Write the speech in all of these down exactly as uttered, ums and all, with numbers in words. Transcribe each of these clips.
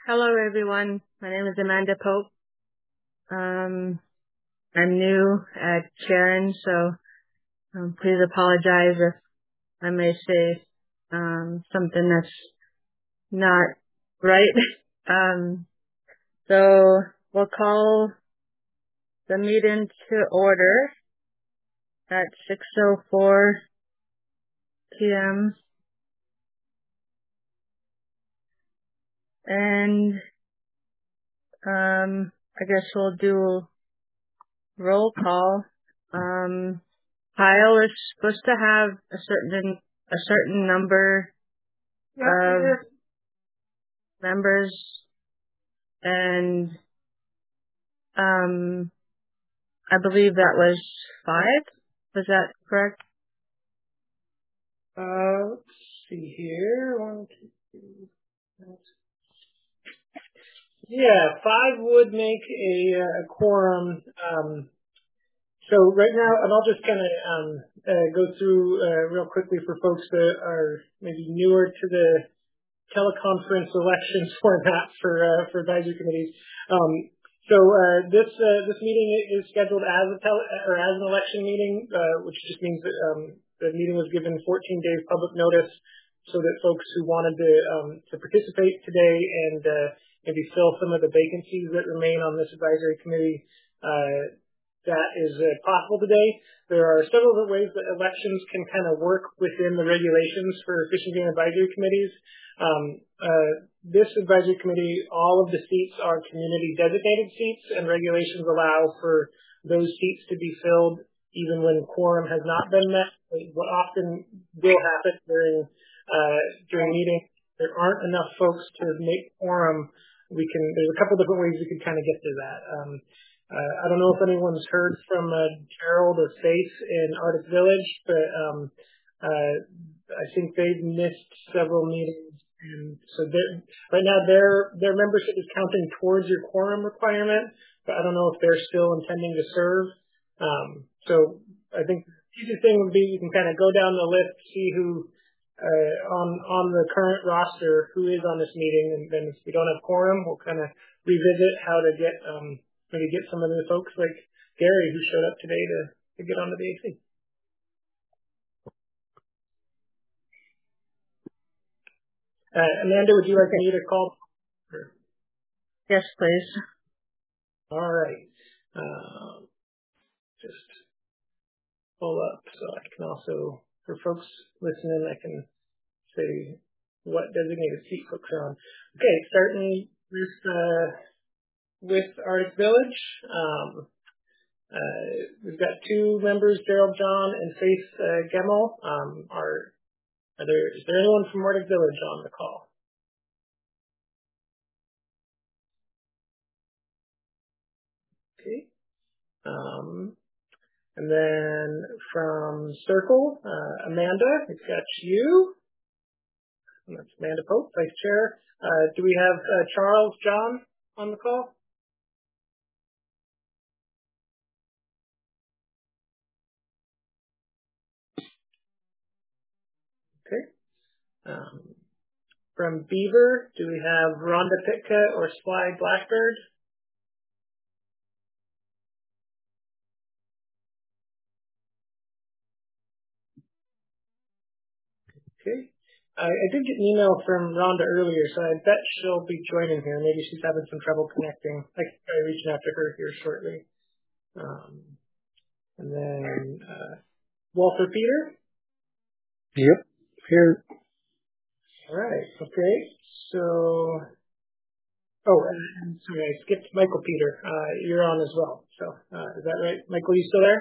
Hello, everyone. My name is Amanda Pope. Um, I'm new at Sharon, so um, please apologize if I may say um, something that's not right. um, so we'll call the meeting to order at six oh four p.m. And um, I guess we'll do roll call. Um, Kyle is supposed to have a certain a certain number of members, and um, I believe that was five. Was that correct? Uh, let's see here. One, two, three. Four. Yeah, five would make a, a quorum. Um, so right now, and I'll just kind of um, uh, go through uh, real quickly for folks that are maybe newer to the teleconference elections format for uh, for advisory committees. Um, so uh, this uh, this meeting is scheduled as a tele- or as an election meeting, uh, which just means that um, the meeting was given fourteen days public notice, so that folks who wanted to um, to participate today and uh, maybe fill some of the vacancies that remain on this advisory committee, uh, that is uh, possible today. There are several different ways that elections can kind of work within the regulations for efficiency and advisory committees. Um, uh, this advisory committee, all of the seats are community designated seats, and regulations allow for those seats to be filled even when quorum has not been met. What often will happen during uh, during meetings, there aren't enough folks to make quorum. We can. There's a couple different ways we could kind of get to that. Um, uh, I don't know if anyone's heard from uh, Gerald or Faith in Arctic Village, but um, uh, I think they've missed several meetings, and so right now their their membership is counting towards your quorum requirement. But I don't know if they're still intending to serve. Um, so I think the easiest thing would be you can kind of go down the list, see who uh, on on the current roster who is on this meeting, and then if we don't have quorum, we'll kind of revisit how to get um, maybe get some of the folks like Gary who showed up today to to get onto the A C. Uh, Amanda, would you like me to call? Yes, please. All right. Um, just pull up so I can also, for folks listening, I can say what designated seat folks are on. Okay, starting with uh, with Arctic Village. Um, uh, we've got two members, Gerald John and Faith uh, Gemmel. Um, are, are there, is there anyone from Arctic Village on the call? Okay. Um, and then from Circle, uh, Amanda, we've got you. And that's Amanda Pope, Vice Chair. Uh, do we have uh, Charles John on the call? Okay. Um, from Beaver, do we have Rhonda Pitka or Sly Blackbird? Okay. I, I did get an email from Rhonda earlier, so I bet she'll be joining here. Maybe she's having some trouble connecting. I can try reaching out to her here shortly. Um, and then uh, Walter Peter. Yep, here. All right. Okay. So, oh, and, and sorry, I skipped Michael Peter. Uh, you're on as well. So, uh, is that right, Michael? You still there?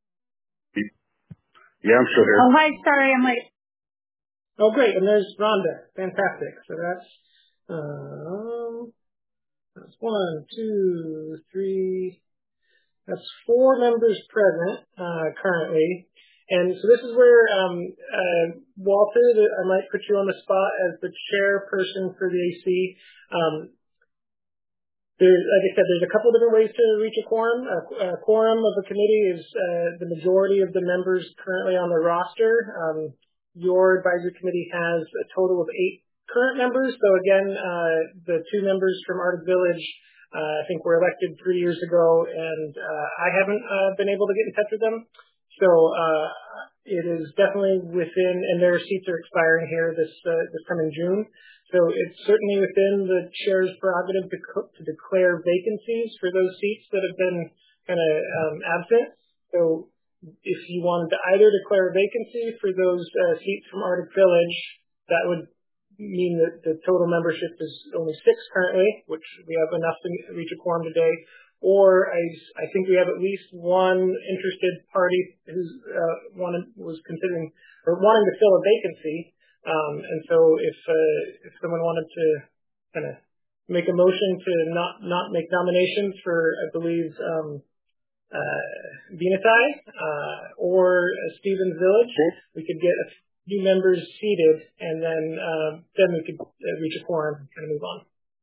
Yeah, I'm still here. Oh, hi. Sorry, I'm late. Oh, great. And there's Rhonda. Fantastic. So that's um, that's one, two, three. That's four members present uh, currently. And so this is where, um, uh, Walter, I might put you on the spot as the chairperson for the A C. Um, there's, like I said, there's a couple different ways to reach a quorum. A, a quorum of a committee is uh, the majority of the members currently on the roster. Um, your advisory committee has a total of eight current members. So again, uh, the two members from Arctic Village, uh, I think were elected three years ago, and uh, I haven't uh, been able to get in touch with them. So uh, it is definitely within, and their seats are expiring here this uh, this coming June. So it's certainly within the chair's prerogative to, co- to declare vacancies for those seats that have been kind of um, absent. So if you wanted to either declare a vacancy for those uh, seats from Arctic Village, that would mean that the total membership is only six currently, which we have enough to reach a quorum today. Or I, I think we have at least one interested party who's uh, wanted was considering or wanting to fill a vacancy. Um, and so if uh, if someone wanted to kind of make a motion to not not make nominations for, I believe, um, uh, Venati uh, or uh, Stevens Village, we could get a few members seated, and then uh, then we could uh, reach a quorum and kind of move on.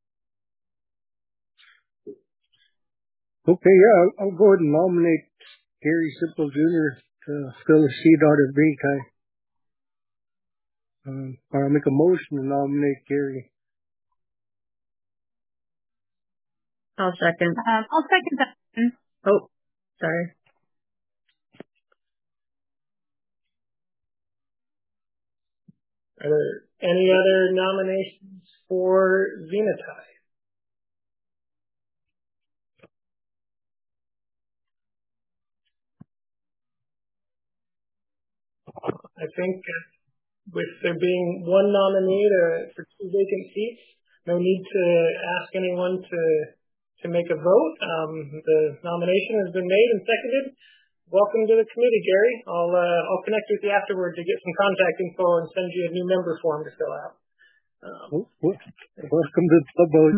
Okay, yeah, I'll, I'll go ahead and nominate Gary Simple Junior to fill a seat out of Venati. Um, I'll make a motion to nominate Gary. I'll second. Um, I'll second that. Oh, sorry. Are there any other nominations for Venati? I think with there being one nominee to, for two vacant seats, no need to ask anyone to to make a vote. Um, the nomination has been made and seconded. Welcome to the committee, Gary. I'll uh, I'll connect with you afterward to get some contact info and send you a new member form to fill out. Um, Welcome to the boat.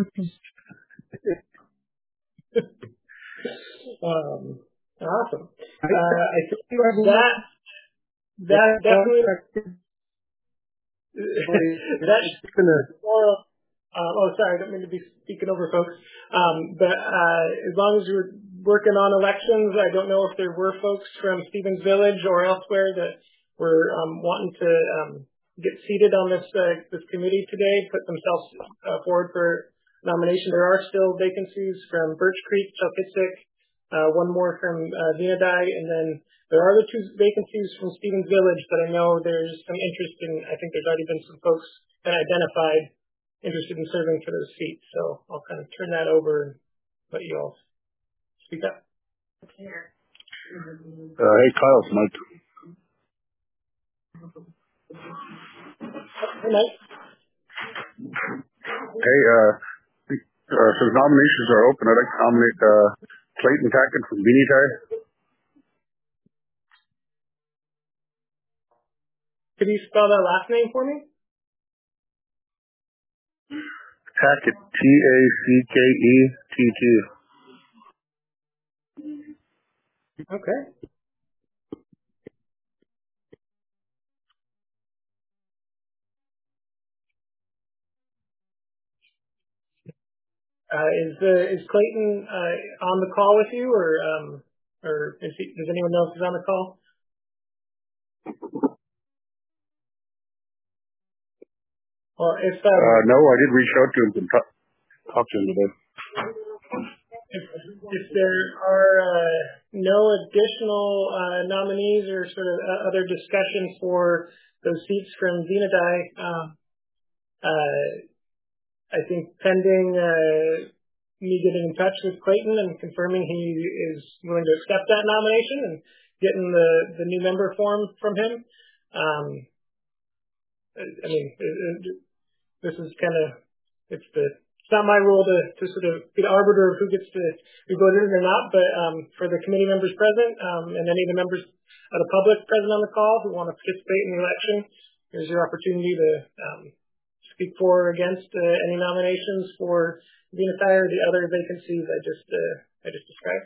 um, awesome. Uh, I think that that definitely that's more. Uh, oh, sorry, I don't mean to be speaking over folks. Um, but uh, as long as you're working on elections, I don't know if there were folks from Stevens Village or elsewhere that were um, wanting to um, get seated on this uh, this committee today, put themselves uh, forward for nomination. There are still vacancies from Birch Creek, Chalkitsik, uh, one more from uh, Venati, and then there are the two vacancies from Stevens Village that I know there's some interest in. I think there's already been some folks that identified interested in serving for those seats. So I'll kind of turn that over and let you all speak up. Uh, hey, Kyle, it's Mike. Hey, Mike. Hey, uh, uh, so the nominations are open. I'd like to nominate uh, Clayton Tackett from Venati. Could you spell that last name for me? Tackett, T A C K E T T. Okay. Uh, is uh, is Clayton uh, on the call with you, or um, or is he, does anyone know if he's on the call? Well, if um, Uh, no, I did reach out to him and talk, talk to him today. if, if there are uh, no additional uh, nominees or sort of uh, other discussion for those seats from Venati, um, uh, I think pending uh, me getting in touch with Clayton and confirming he is willing to accept that nomination and getting the, the new member form from him. Um, I mean, it, it, this is kind of, it's the, it's not my role to, to sort of be the arbiter of who gets to be voted in or not, but um, for the committee members present um, and any of the members of the public present on the call who want to participate in the election, here's your opportunity to um, speak for or against uh, any nominations for Venati or the other vacancies I just uh, I just described.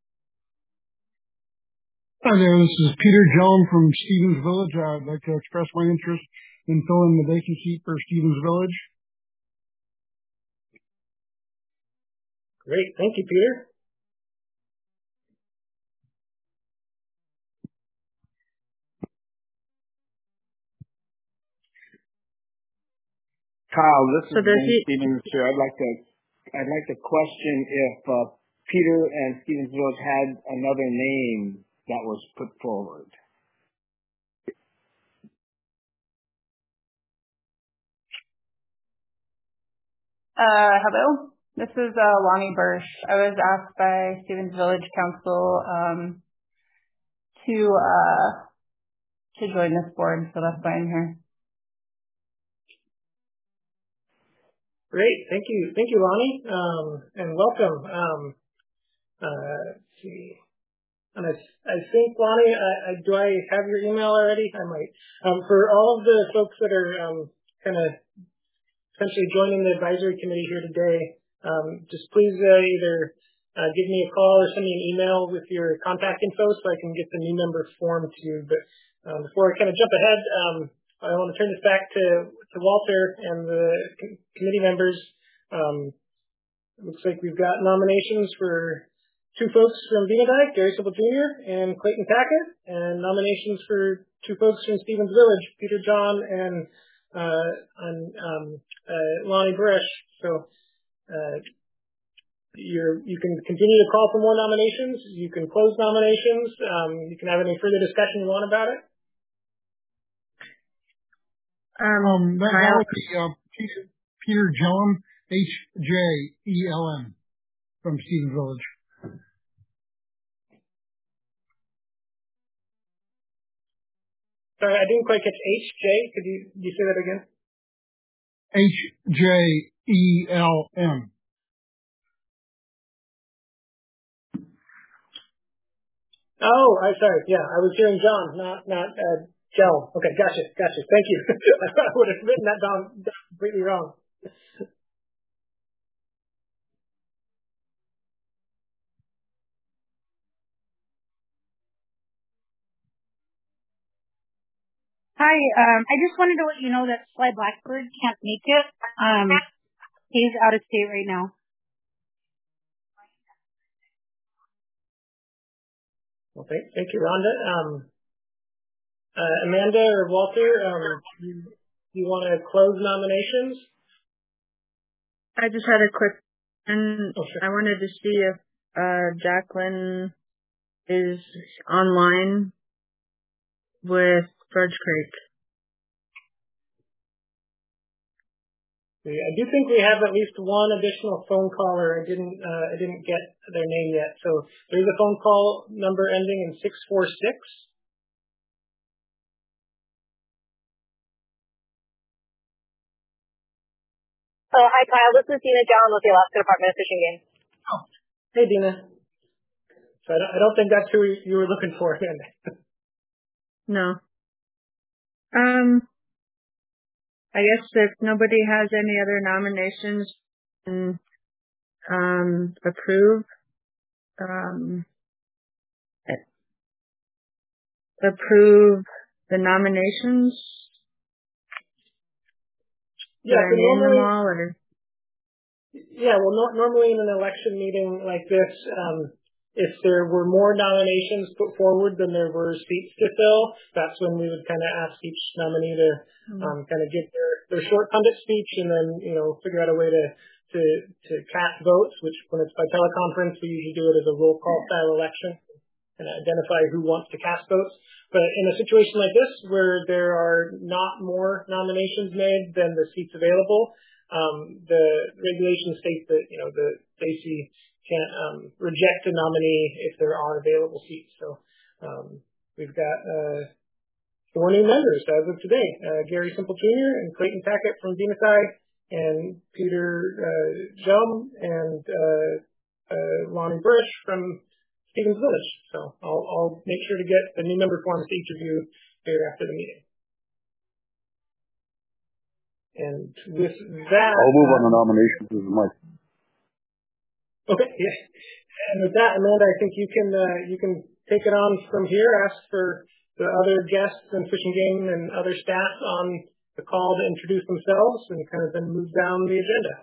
Hi there, this is Peter Jones from Stevens Village. I'd like to express my interest in filling the vacancy for Stevens Village. Great, thank you, Peter. Kyle, this is So does Ben he? Stevens here. I'd like to I'd like to question if uh, Peter and Stevens Village had another name that was put forward. Uh, hello. This is uh, Lonnie Bursch. I was asked by Stevens Village Council um, to uh, to join this board, so that's why I'm here. Great. Thank you. Thank you, Lonnie. Um, and welcome. Um, uh, let's see. And I, I think, Lonnie, I, I, do I have your email already? I might. Um, for all of the folks that are um, kind of essentially joining the advisory committee here today, um, just please uh, either uh, give me a call or send me an email with your contact info so I can get the new member form to you. But um, before I kind of jump ahead, um, I want to turn this back to, to Walter and the c- committee members. Um, it looks like we've got nominations for two folks from Venadike, Gary Simple Junior and Clayton Tackett, and nominations for two folks from Stevens Village, Peter John and, uh, and um, uh, Lonnie Bursch. So uh, you're, you can continue to call for more nominations. You can close nominations. Um, you can have any further discussion you want about it. Um, Um, that Kyle. would be uh, Peter, Peter John, H J E L M, from Stevens Village. Sorry, I didn't quite catch H J. Could you, could you say that again? H J E L M. Oh, I'm sorry. Yeah, I was hearing John, not not uh, Joe. Okay, gotcha, gotcha. Thank you. I would have written that down completely wrong. Hi, um, I just wanted to let you know that Sly Blackbird can't make it. Um, he's out of state right now. Well, thank, thank you, Rhonda. Um, uh, Amanda or Walter, um, you you want to close nominations? I just had a quick, and Oh, sure. I wanted to see if uh, Jacqueline is online with George Creek. I do think we have at least one additional phone caller. I didn't uh, I didn't get their name yet. So there's a phone call number ending in six four six. Oh, hi, Kyle. This is Dina John with the Alaska Department of Fish and Game. Oh, hey, Dina. So I don't, I don't think that's who you were looking for. No. Um, I guess if nobody has any other nominations, then, um, approve, um, approve the nominations. Should Yeah, I so name them normally, all, or? yeah, well, no, normally in an election meeting like this, um, if there were more nominations put forward than there were seats to fill, that's when we would kind of ask each nominee to um, kind of give their, their short pundit speech and then, you know, figure out a way to, to, to cast votes, which when it's by teleconference, we usually do it as a roll call style election and identify who wants to cast votes. But in a situation like this, where there are not more nominations made than the seats available, um, the regulation states that, you know, the D A C Y can't um, reject a nominee if there are available seats. So um, we've got uh, four new members as of today: uh, Gary Simple Junior and Clayton Tackett from Venadike, and Peter uh, Jum and uh, uh, Lonnie Bursch from Stevens Village. So I'll, I'll make sure to get the new member forms to each of you here after the meeting. And with that, I'll move on the nominations as Mike. Okay, yeah. And with that, Amanda, I think you can uh, you can take it on from here. Ask for the other guests and Fish and Game and other staff on the call to introduce themselves and kind of then move down the agenda.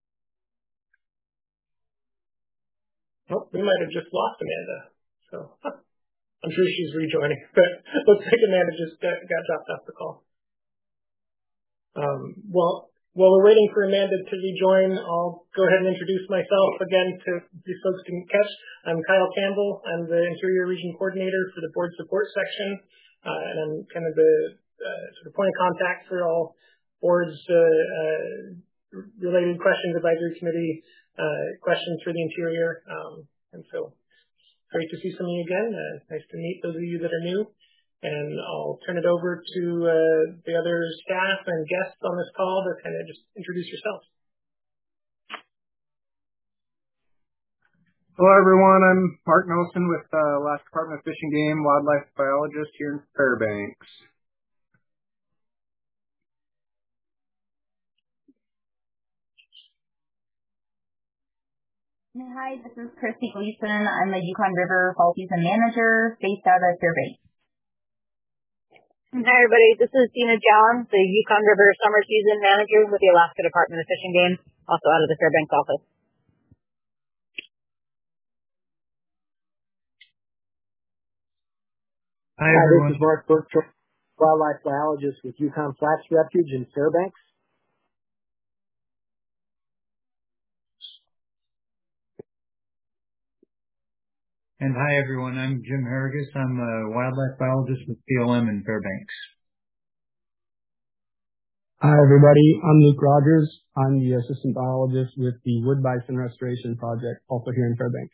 Oh, we might have just lost Amanda. So huh, I'm sure she's rejoining, but looks like Amanda just got, got dropped off the call. Um, well, while we're waiting for Amanda to rejoin, I'll go ahead and introduce myself again to these folks didn't catch. I'm Kyle Campbell. I'm the Interior Region Coordinator for the Board Support Section, uh, and I'm kind of the uh, sort of point of contact for all boards uh, uh, related questions, advisory committee uh, questions for the Interior. Um, and so great to see some of you again. Uh, nice to meet those of you that are new. And I'll turn it over to uh, the other staff and guests on this call to kind of just introduce yourselves. Hello, everyone. I'm Mark Nelson with uh, Alaska Department of Fish and Game, wildlife biologist here in Fairbanks. Hi, this is Christy Gleason. I'm the Yukon River Fall Season Manager based out of Fairbanks. Hi, everybody. This is Dina John, the Yukon River Summer Season Manager with the Alaska Department of Fish and Game, also out of the Fairbanks office. Hi, everyone. Hi, this is Mark Bergstrom, wildlife biologist with Yukon Flats Refuge in Fairbanks. And hi, everyone. I'm Jim Harrigus. I'm a wildlife biologist with P L M in Fairbanks. Hi, everybody. I'm Luke Rogers. I'm the assistant biologist with the Wood Bison Restoration Project, also here in Fairbanks.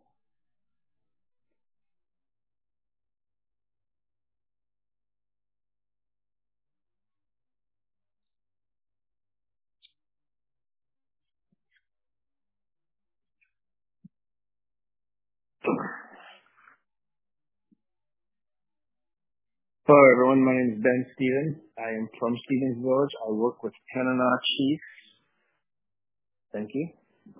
Hello, everyone. My name is Ben Stevens. I am from Stevens Village. I work with Tanana Chiefs. Thank you.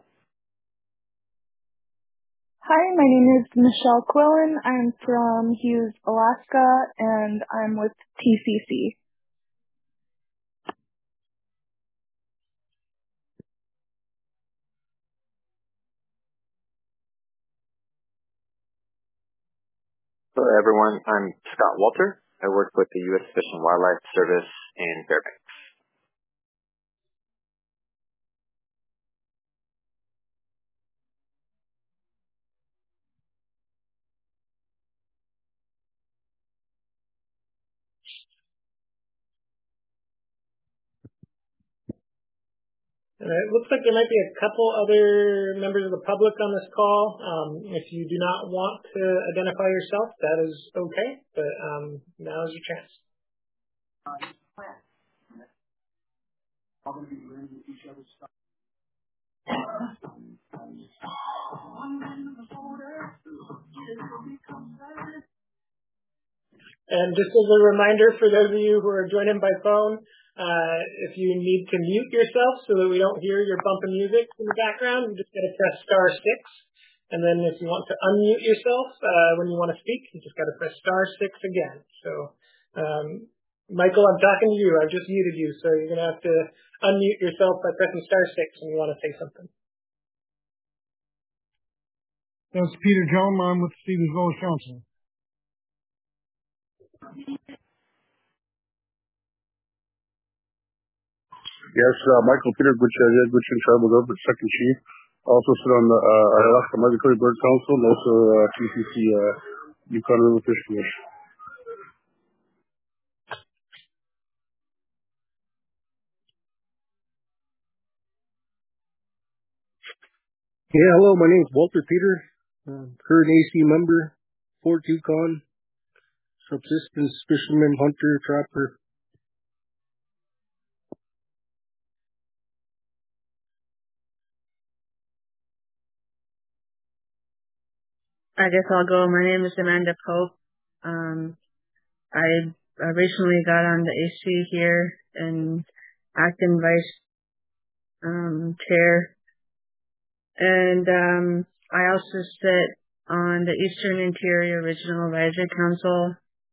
Hi, my name is Michelle Quillen. I'm from Hughes, Alaska, and I'm with T C C. Hello, everyone. I'm Scott Walter. I work with the U S Fish and Wildlife Service in Fairbanks. And it looks like there might be a couple other members of the public on this call. Um, if you do not want to identify yourself, that is okay, but um, now is your chance. And just as a reminder for those of you who are joining by phone, uh, if you need to mute yourself so that we don't hear your bumping music in the background, you just got to press star six. And then if you want to unmute yourself uh, when you want to speak, you just got to press star six again. So, um, Michael, I'm talking to you. I've just muted you, so you're going to have to unmute yourself by pressing star six when you want to say something. That's Peter Jones. I'm with Stevens Village Council. Yes, uh, Michael Peter Gutierrez, Gutierrez Tribal Government Second Chief. Also sit on the uh, Alaska Migratory Bird Council and also uh, T C C, uh, Yukon River Fish Commission. Yeah, hello, my name is Walter Peter, uh, current A C member, Fort Yukon, subsistence fisherman, hunter, trapper. I guess I'll go. My name is Amanda Pope. Um, I uh, recently got on the A C here and acting vice um, chair. And um, I also sit on the Eastern Interior Regional Advisory Council.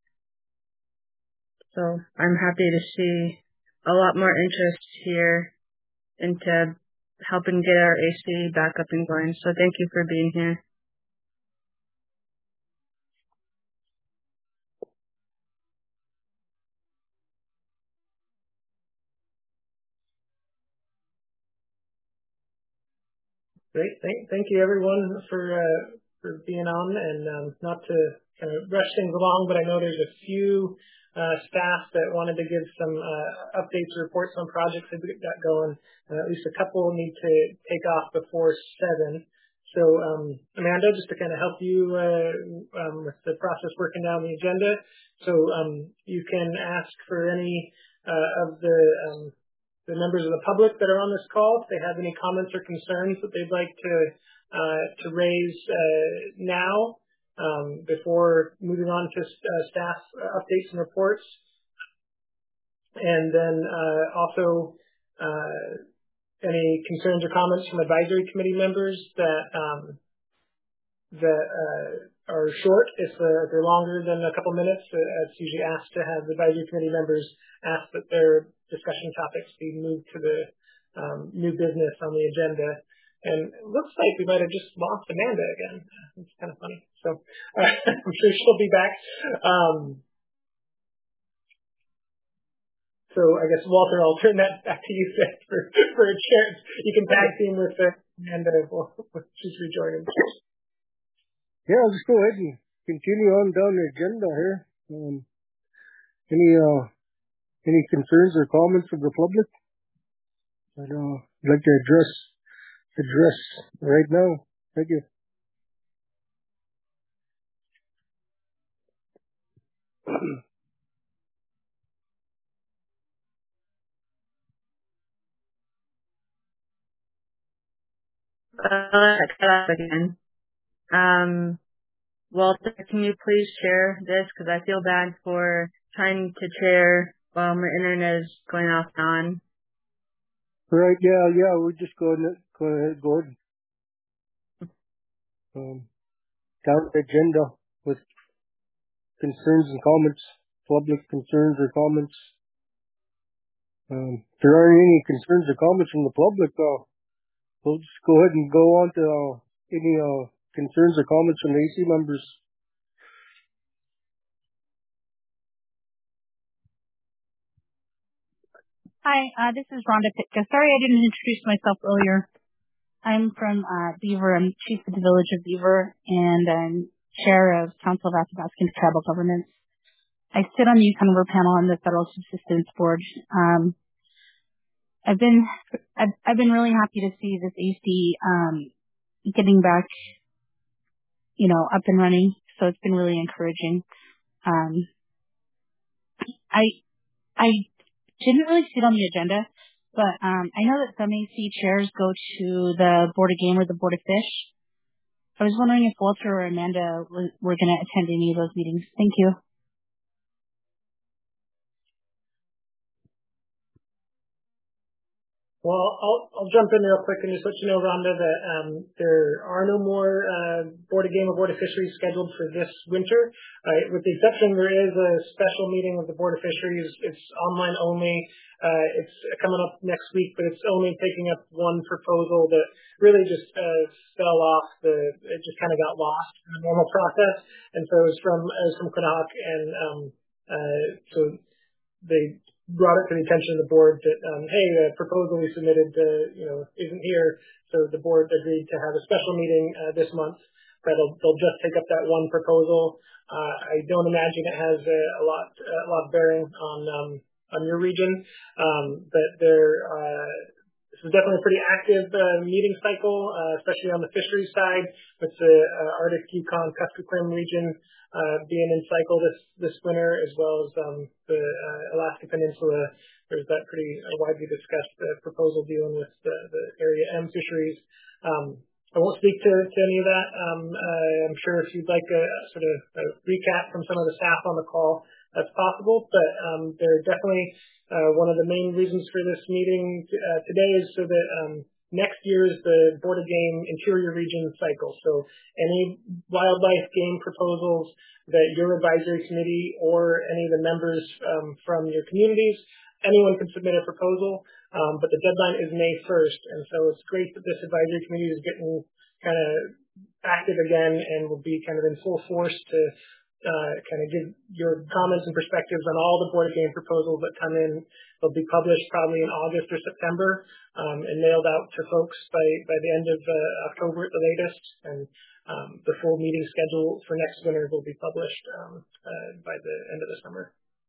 So I'm happy to see a lot more interest here into helping get our A C back up and going. So thank you for being here. Great. Thank, thank you everyone for, uh, for being on, and um, not to kind of rush things along, but I know there's a few uh, staff that wanted to give some uh, updates or reports on projects that we've got going. Uh, at least a couple need to take off before seven. So, um, Amanda, just to kind of help you uh, um, with the process working down the agenda, so um, you can ask for any uh, of the um, the members of the public that are on this call if they have any comments or concerns that they'd like to uh, to raise uh, now um, before moving on to uh, staff updates and reports. And then uh, also uh, any concerns or comments from advisory committee members that um, that uh, are short. If uh, they're longer than a couple minutes, uh, it's usually asked to have the advisory committee members ask that their discussion topics be moved to the um, new business on the agenda. And it looks like we might have just lost Amanda again. It's kind of funny. So uh, I'm sure she'll be back. Um, so I guess, Walter, I'll turn that back to you for, for a chance. You can tag team with uh, Amanda when she's rejoining. Yeah, I'll just go ahead and continue on down the agenda here. Um, any uh, any concerns or comments of the public I'd uh, like to address address right now? Thank you. Uh, cut off again. Um, Walter, can you please share this? Because I feel bad for trying to share while my internet is going off and on. Right, yeah, yeah, we're just going to go ahead, go ahead. Um, down the agenda with concerns and comments, public concerns or comments. Um, if there aren't any concerns or comments from the public, uh, we'll just go ahead and go on to uh, any uh, concerns or comments from the A C members. Hi, uh, this is Rhonda Pitka. Sorry I didn't introduce myself earlier. I'm from uh, Beaver. I'm chief of the village of Beaver, and I'm chair of Council of Athabascan Tribal Governments. I sit on the Yukon River panel on the Federal Subsistence Board. Um, I've been I've, I've been really happy to see this A C um, getting back, you know, up and running. So it's been really encouraging. Um, I I didn't really see it on the agenda, but um, I know that some A C chairs go to the Board of Game or the Board of Fish. I was wondering if Walter or Amanda were, were going to attend any of those meetings. Thank you. Well, I'll, I'll jump in real quick and just let you know, Rhonda, that um, there are no more uh, Board of Game or Board of Fisheries scheduled for this winter. Uh, with the exception, there is a special meeting with the Board of Fisheries. It's online only. Uh, it's coming up next week, but it's only taking up one proposal that really just uh, fell off the, it just kind of got lost in the normal process. And so it was from, it was from Quinahoc, and um, uh, so they brought it to the attention of the board that, um, hey, the proposal we submitted, uh, you know, isn't here. So the board agreed to have a special meeting uh, this month. That'll, they'll just take up that one proposal. Uh, I don't imagine it has a, a lot, a lot of bearing on, um, on your region. Um, but there, uh, this is definitely a pretty active uh, meeting cycle, uh, especially on the fisheries side with the uh, Arctic Yukon Kuskokwim region Uh, being in cycle this this winter, as well as um, the uh, Alaska Peninsula. There's that pretty uh, widely discussed uh, proposal dealing with the, the Area M fisheries. Um, I won't speak to, to any of that. Um, uh, I'm sure if you'd like a sort of a recap from some of the staff on the call, that's possible. But um, they're definitely uh, one of the main reasons for this meeting t- uh, today is so that um, next year is the Board of Game Interior Region cycle. So any wildlife game proposals that your advisory committee or any of the members um, from your communities, anyone can submit a proposal, um, but the deadline is May first. And so it's great that this advisory committee is getting kind of active again and will be kind of in full force to uh, kind of give your comments and perspectives on all the Board of Game proposals that come in. They'll be published probably in August or September um, and mailed out to folks by, by the end of uh, October at the latest. And um, the full meeting schedule for next winter will be published um, uh, by the end of the summer.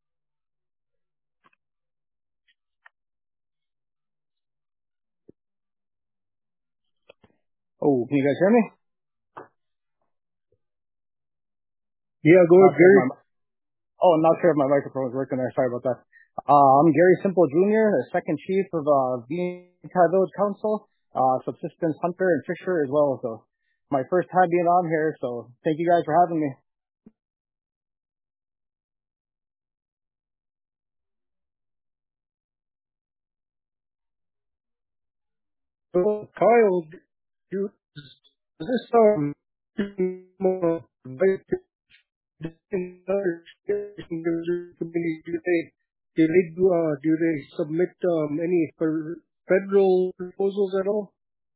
Oh, can you guys hear me? Yeah, go ahead, Gary. My, oh, I'm not sure if my microphone was working there. Sorry about that. Uh, I'm Gary Simple Junior, the second chief of uh, the Entire Village Council, uh, subsistence hunter and fisher as well. So my first time being on here, so thank you guys for having me. So, Kyle, do, is this um, more do they do they do uh do they submit um any for federal proposals at all?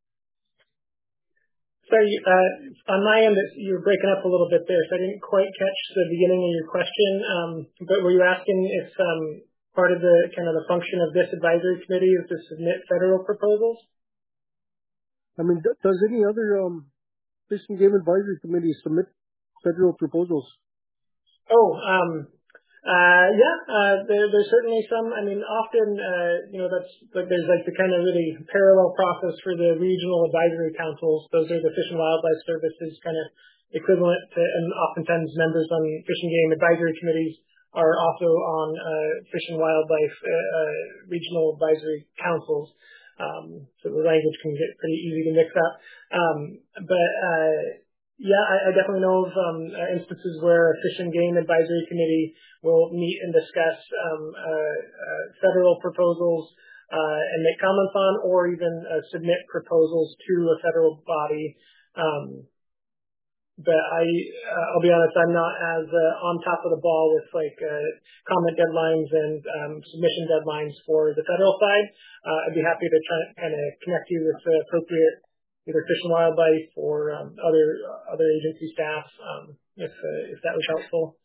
Sorry, uh, on my end, you were breaking up a little bit there, so I didn't quite catch the beginning of your question. Um, but were you asking if um, part of the kind of the function of this advisory committee is to submit federal proposals? I mean, does any other um Fish and Game Advisory Committee submit federal proposals? Oh, um, uh, yeah, uh, there, there's certainly some. I mean, often, uh, you know, that's like there's like the kind of really parallel process for the regional advisory councils. Those are the Fish and Wildlife Services kind of equivalent to, and oftentimes members on Fish and Game Advisory Committees are also on uh, Fish and Wildlife uh, uh, regional advisory councils. Um, so the language can get pretty easy to mix up. Um, but uh, Yeah, I, I definitely know of um, uh, instances where a Fish and Game Advisory Committee will meet and discuss um, uh, uh, federal proposals uh, and make comments on, or even uh, submit proposals to a federal body. Um, but I, uh, I'll be honest, I'm not as uh, on top of the ball with like uh, comment deadlines and um, submission deadlines for the federal side. Uh, I'd be happy to try kind of connect you with the appropriate either Fish and Wildlife or um, other uh, other agency staff, um, if uh, if that was helpful.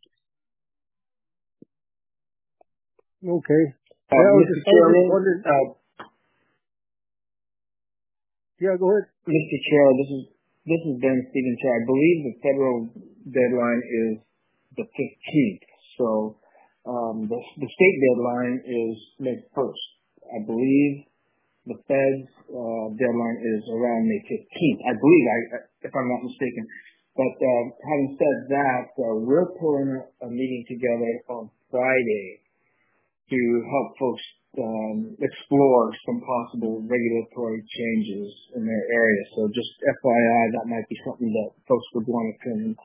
Okay. Uh, yeah, Mister Chairman, uh, yeah, go ahead. Mister Chair, this is this is Ben Stevens here. I believe the federal deadline is the fifteenth. So um, the the state deadline is May first. I believe the Fed's uh, deadline is around May fifteenth, I believe, I, if I'm not mistaken. But uh, having said that, uh, we're pulling a, a meeting together on Friday to help folks um, explore some possible regulatory changes in their area. So just F Y I, that might be something that folks would want to tune into.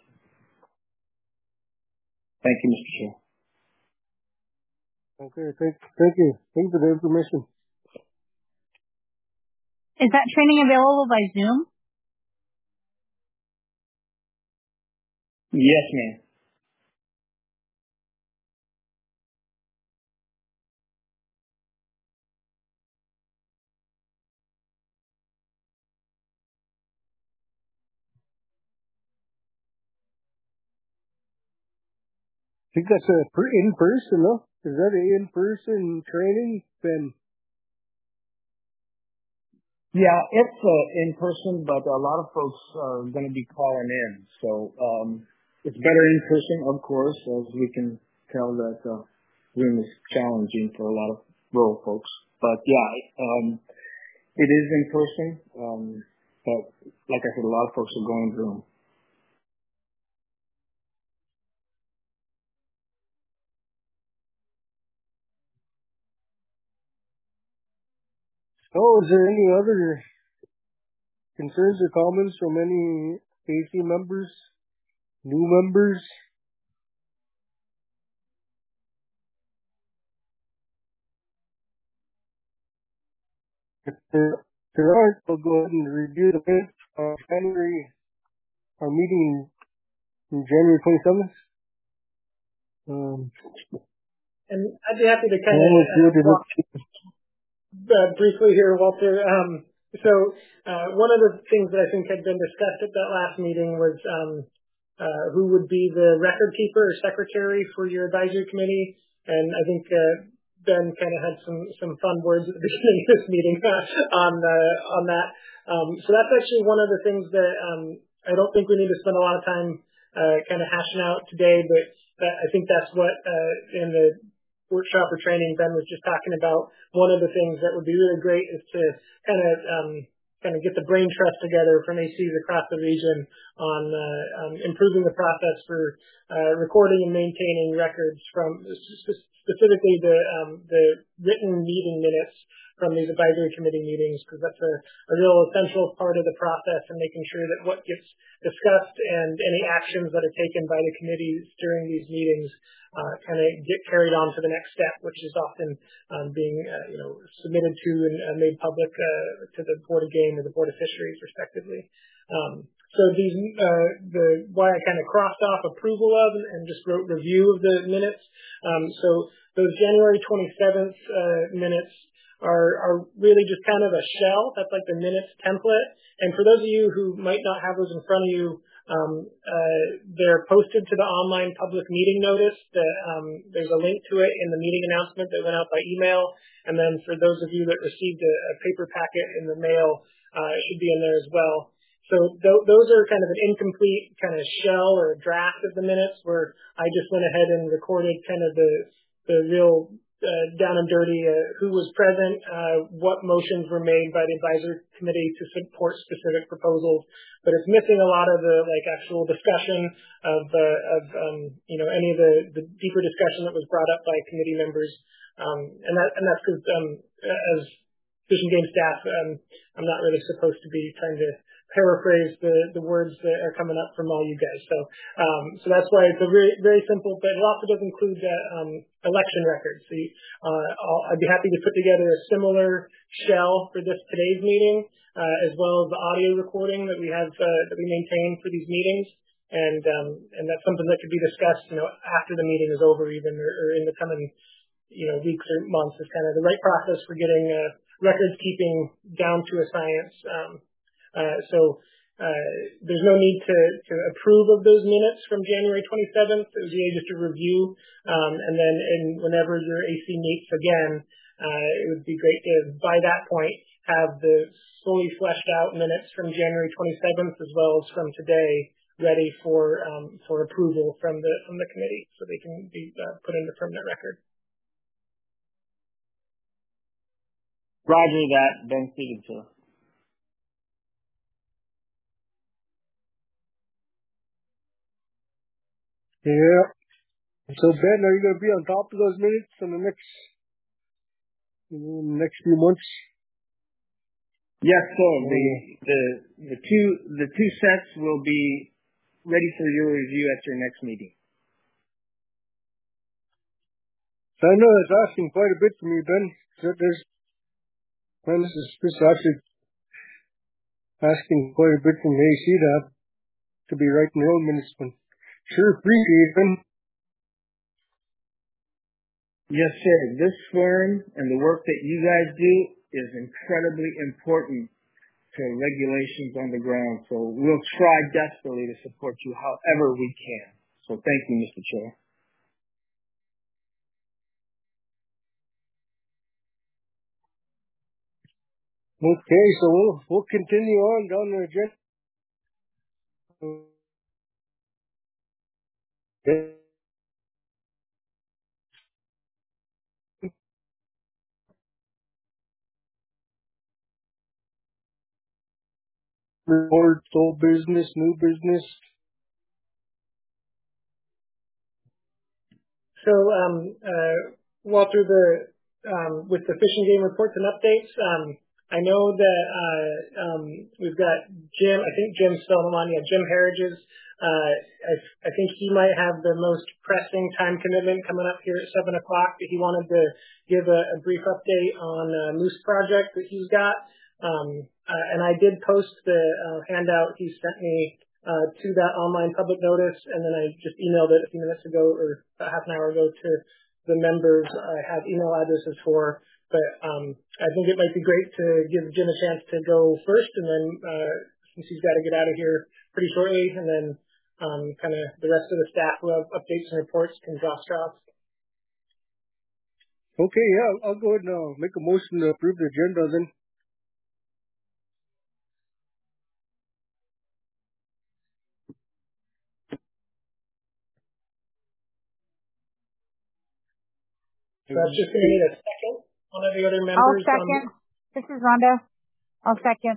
Thank you, Mister Chair. Okay, thank, thank you. Thank you for the information. Is that training available by Zoom? Yes, ma'am. I think that's a per- in person, no? Is that an in person training? Then yeah, it's uh, in person, but a lot of folks are going to be calling in. So um, it's better in person, of course, as we can tell that uh, Zoom is challenging for a lot of rural folks. But yeah, um, it is in person. Um, but like I said, a lot of folks are going Zoom. oh, is there any other concerns or comments from any A C members, new members? If there, if there aren't, we'll go ahead and review the minutes of January, our meeting in January twenty-seventh. Um, and I'd be happy to kind of uh, walk uh, briefly here, Walter. Um, so uh, one of the things that I think had been discussed at that last meeting was um, uh, who would be the record keeper or secretary for your advisory committee. And I think uh, Ben kind of had some, some fun words at the beginning of this meeting on uh, on that. Um, so that's actually one of the things that um, I don't think we need to spend a lot of time uh, kind of hashing out today, but that, I think that's what uh, in the workshop or training Ben was just talking about. One of the things that would be really great is to kind of um, kind of get the brain trust together from A Cs across the region on uh, um, improving the process for uh, recording and maintaining records from specifically the um, the written meeting minutes from these advisory committee meetings, because that's a, a real essential part of the process and making sure that what gets discussed and any actions that are taken by the committees during these meetings uh, kind of get carried on to the next step, which is often um, being uh, you know submitted to and uh, made public uh, to the Board of Game or the Board of Fisheries, respectively. Um, so these uh, the why I kind of crossed off approval of and, and just wrote review of the minutes. Um, so those January twenty-seventh uh, minutes are, are really just kind of a shell. That's like the minutes template. And for those of you who might not have those in front of you, um, uh, they're posted to the online public meeting notice. That, um, there's a link to it in the meeting announcement that went out by email. And then for those of you that received a, a paper packet in the mail, uh, it should be in there as well. So th- those are kind of an incomplete kind of shell or draft of the minutes where I just went ahead and recorded kind of the, the real Uh, down and dirty, uh, who was present, uh, what motions were made by the advisory committee to support specific proposals, but it's missing a lot of the like actual discussion of, uh, of um, you know, any of the, the deeper discussion that was brought up by committee members, um, and that and that's because um, as Fish and Game staff, um, I'm not really supposed to be trying to paraphrase the, the words that are coming up from all you guys. So um, so that's why it's a very very simple, but it also does include that um, election record. So you, uh, I'll, I'd be happy to put together a similar shell for this today's meeting, uh, as well as the audio recording that we have uh, that we maintain for these meetings, and um, and that's something that could be discussed, you know, after the meeting is over, even or, or in the coming you know weeks or months. Is kind of the right process for getting uh, records keeping down to a science. Um, Uh, so uh, there's no need to, to approve of those minutes from January twenty-seventh. It was really just a review. Um, and then and whenever your A C meets again, uh, it would be great to, by that point, have the fully fleshed out minutes from January twenty-seventh as well as from today ready for um, for approval from the from the committee so they can be uh, put into permanent record. Roger that, Ben Stevenson. Yeah. So Ben, are you going to be on top of those minutes in the next in the next few months? Yes, sir. The the the two the two sets will be ready for your review at your next meeting. So I know that's asking quite a bit from you, Ben. So there's Ben, this is this is actually asking quite a bit from the A C to have to be writing their own minutes, but sure appreciate it, Ben. Yes, sir. This firm and the work that you guys do is incredibly important to regulations on the ground. So we'll try desperately to support you however we can. So thank you, Mister Chair. Okay, so we'll we'll continue on down the agenda. Okay. Reports, old business, new business. So, um, uh, Walter, the um, with the Fish and Game reports and updates, um, I know that uh, um, we've got Jim. I think Jim's still on. Yeah, Jim Harridge's. Uh, I, I think he might have the most pressing time commitment coming up here at seven o'clock. But he wanted to give a, a brief update on a Moose project that he's got. Um, uh, and I did post the uh, handout he sent me uh, to that online public notice, and then I just emailed it a few minutes ago or about half an hour ago to the members I have email addresses for. But um, I think it might be great to give Jim a chance to go first, and then uh, since he's got to get out of here pretty shortly, and then um, kind of the rest of the staff who have updates and reports can draw straws. Okay, yeah, I'll, I'll go ahead and uh, make a motion to approve the agenda then. So that's just going to need a second. One of the other members. I'll second. Um, this is Rhonda. I'll second.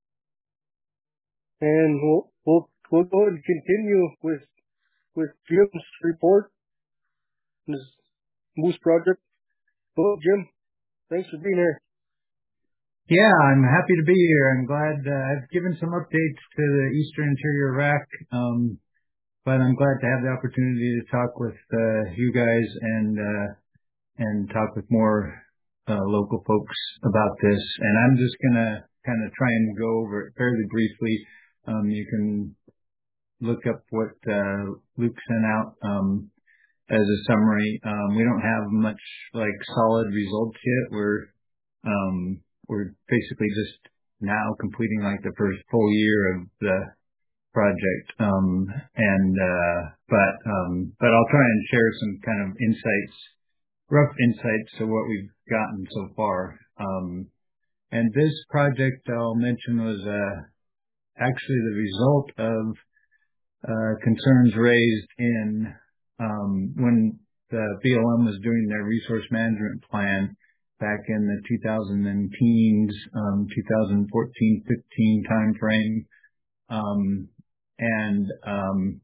And we'll we'll we'll go ahead and continue with with Jim's report, this Moose project. Hello, Jim. Thanks for being here. Yeah, I'm happy to be here. I'm glad uh, I've given some updates to the Eastern Interior R A C, um, but I'm glad to have the opportunity to talk with uh, you guys and uh, and talk with more uh, local folks about this. And I'm just gonna kind of try and go over it fairly briefly. Um, you can look up what uh, Luke sent out um, as a summary. Um, we don't have much like solid results yet. We're um, we're basically just now completing like the first full year of the project. Um, and uh, but um, but I'll try and share some kind of insights, rough insights to what we've gotten so far. Um, and this project I'll mention was uh, actually the result of uh, concerns raised in um, when the B L M was doing their resource management plan back in the two thousand teens, um, twenty fourteen fifteen timeframe, um, and um,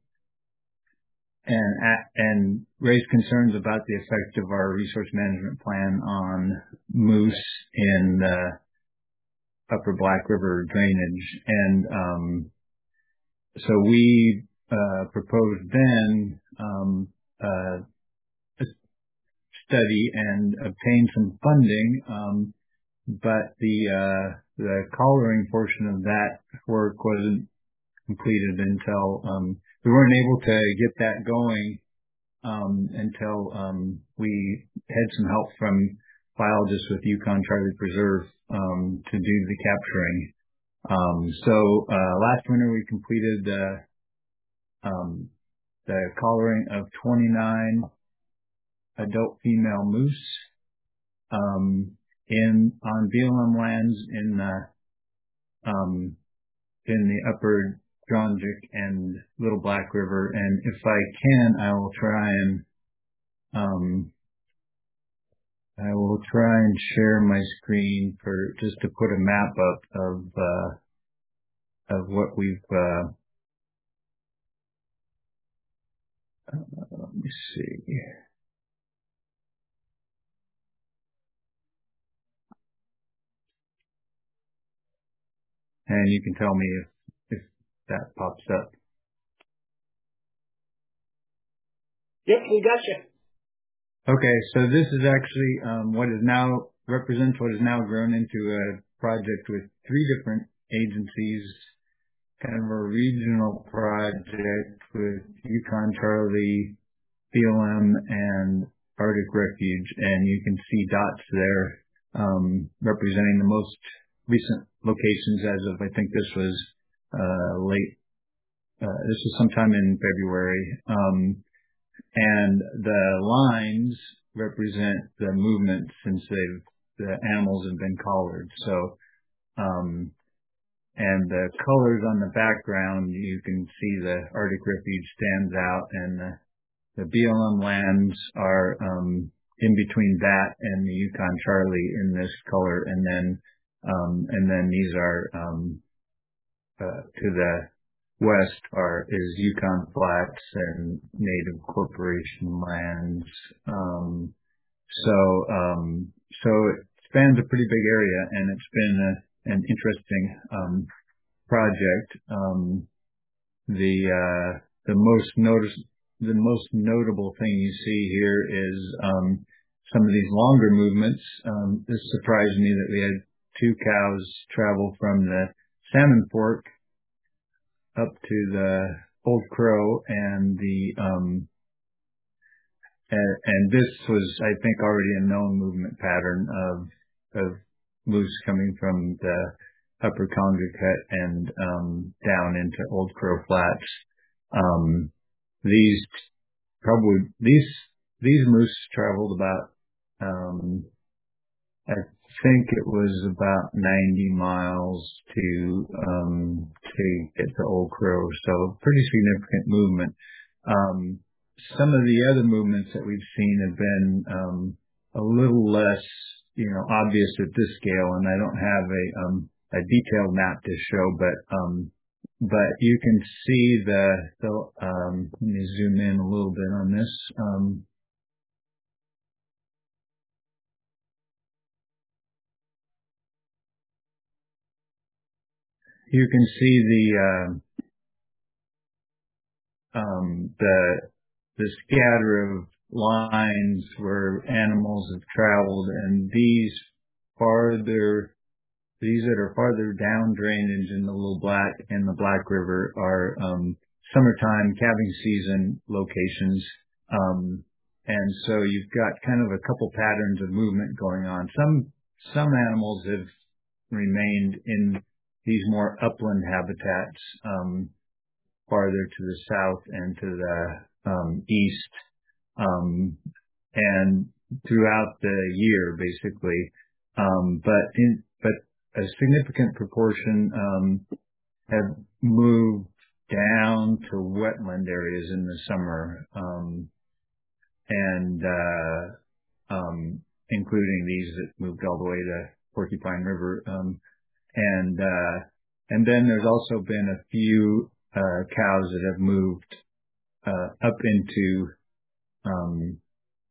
and and raised concerns about the effect of our resource management plan on moose in the Upper Black River drainage. And um, so we uh, proposed then um, uh, a study and obtained some funding, um, but the uh, the collaring portion of that work wasn't completed until um, we weren't able to get that going um, until um, we had some help from biologists with Yukon Charlie Preserve um, to do the capturing. Um, so uh, last winter we completed uh, um, the collaring of twenty-nine adult female moose um, in on B L M lands in the um, in the Upper Dronjik and Little Black River. And if I can, I will try and um, I will try and share my screen for just to put a map up of uh, of what we've. Uh, uh, let me see. And you can tell me if if that pops up. Yep, we got you. Okay, so this is actually um, what is now represents what is now grown into a project with three different agencies, kind of a regional project with Yukon Charlie, B L M, and Arctic Refuge, and you can see dots there um, representing the most recent locations as of, I think this was uh, late, uh, this was sometime in February. Um, and the lines represent the movement since they've, the animals have been collared. So, um, and the colors on the background, you can see the Arctic Refuge stands out, and the, the B L M lands are um, in between that and the Yukon Charlie in this color, and then um, and then these are um, uh, to the west are is Yukon Flats and Native Corporation lands. Um, so um, so it spans a pretty big area, and it's been a, an interesting um, project. Um, the uh, the most notice the most notable thing you see here is um, some of these longer movements. Um, this surprised me that we had two cows travel from the Salmon Fork up to the Old Crow, and the um, and, and this was, I think, already a known movement pattern of of moose coming from the Upper Conga Cut and um, down into Old Crow Flats. Um, these probably these these moose traveled about um, I think it was about ninety miles to um, to get to Old Crow, so pretty significant movement. Um, some of the other movements that we've seen have been um, a little less, you know, obvious at this scale, and I don't have a um, a detailed map to show, but um, but you can see the the um, let me zoom in a little bit on this. Um, you can see the uh, um, the the scatter of lines where animals have traveled, and these farther these that are farther down drainage in the Little Black and the Black River are um, summertime calving season locations. Um, and so you've got kind of a couple patterns of movement going on. Some some animals have remained in these more upland habitats, um, farther to the south and to the um, east, um, and throughout the year, basically. Um, but in, but a significant proportion um, have moved down to wetland areas in the summer, um, and uh, um, including these that moved all the way to Porcupine River, um, and uh, and then there's also been a few uh, cows that have moved uh, up into um,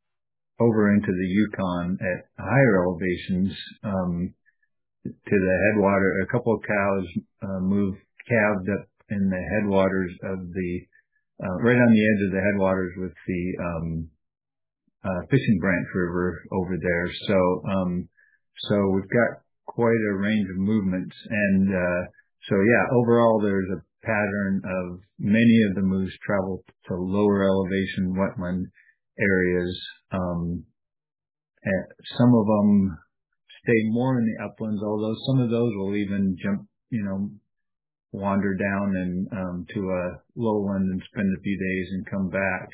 over into the Yukon at higher elevations, um, to the headwater. A couple of cows uh, moved, calved up in the headwaters of the, uh, right on the edge of the headwaters with the um, uh, Fishing Branch River over there. So, um, so we've got quite a range of movements, and uh, so yeah, overall there's a pattern of many of the moose travel to lower elevation wetland areas. Um, and some of them stay more in the uplands, although some of those will even jump, you know, wander down and um, to a lowland and spend a few days and come back.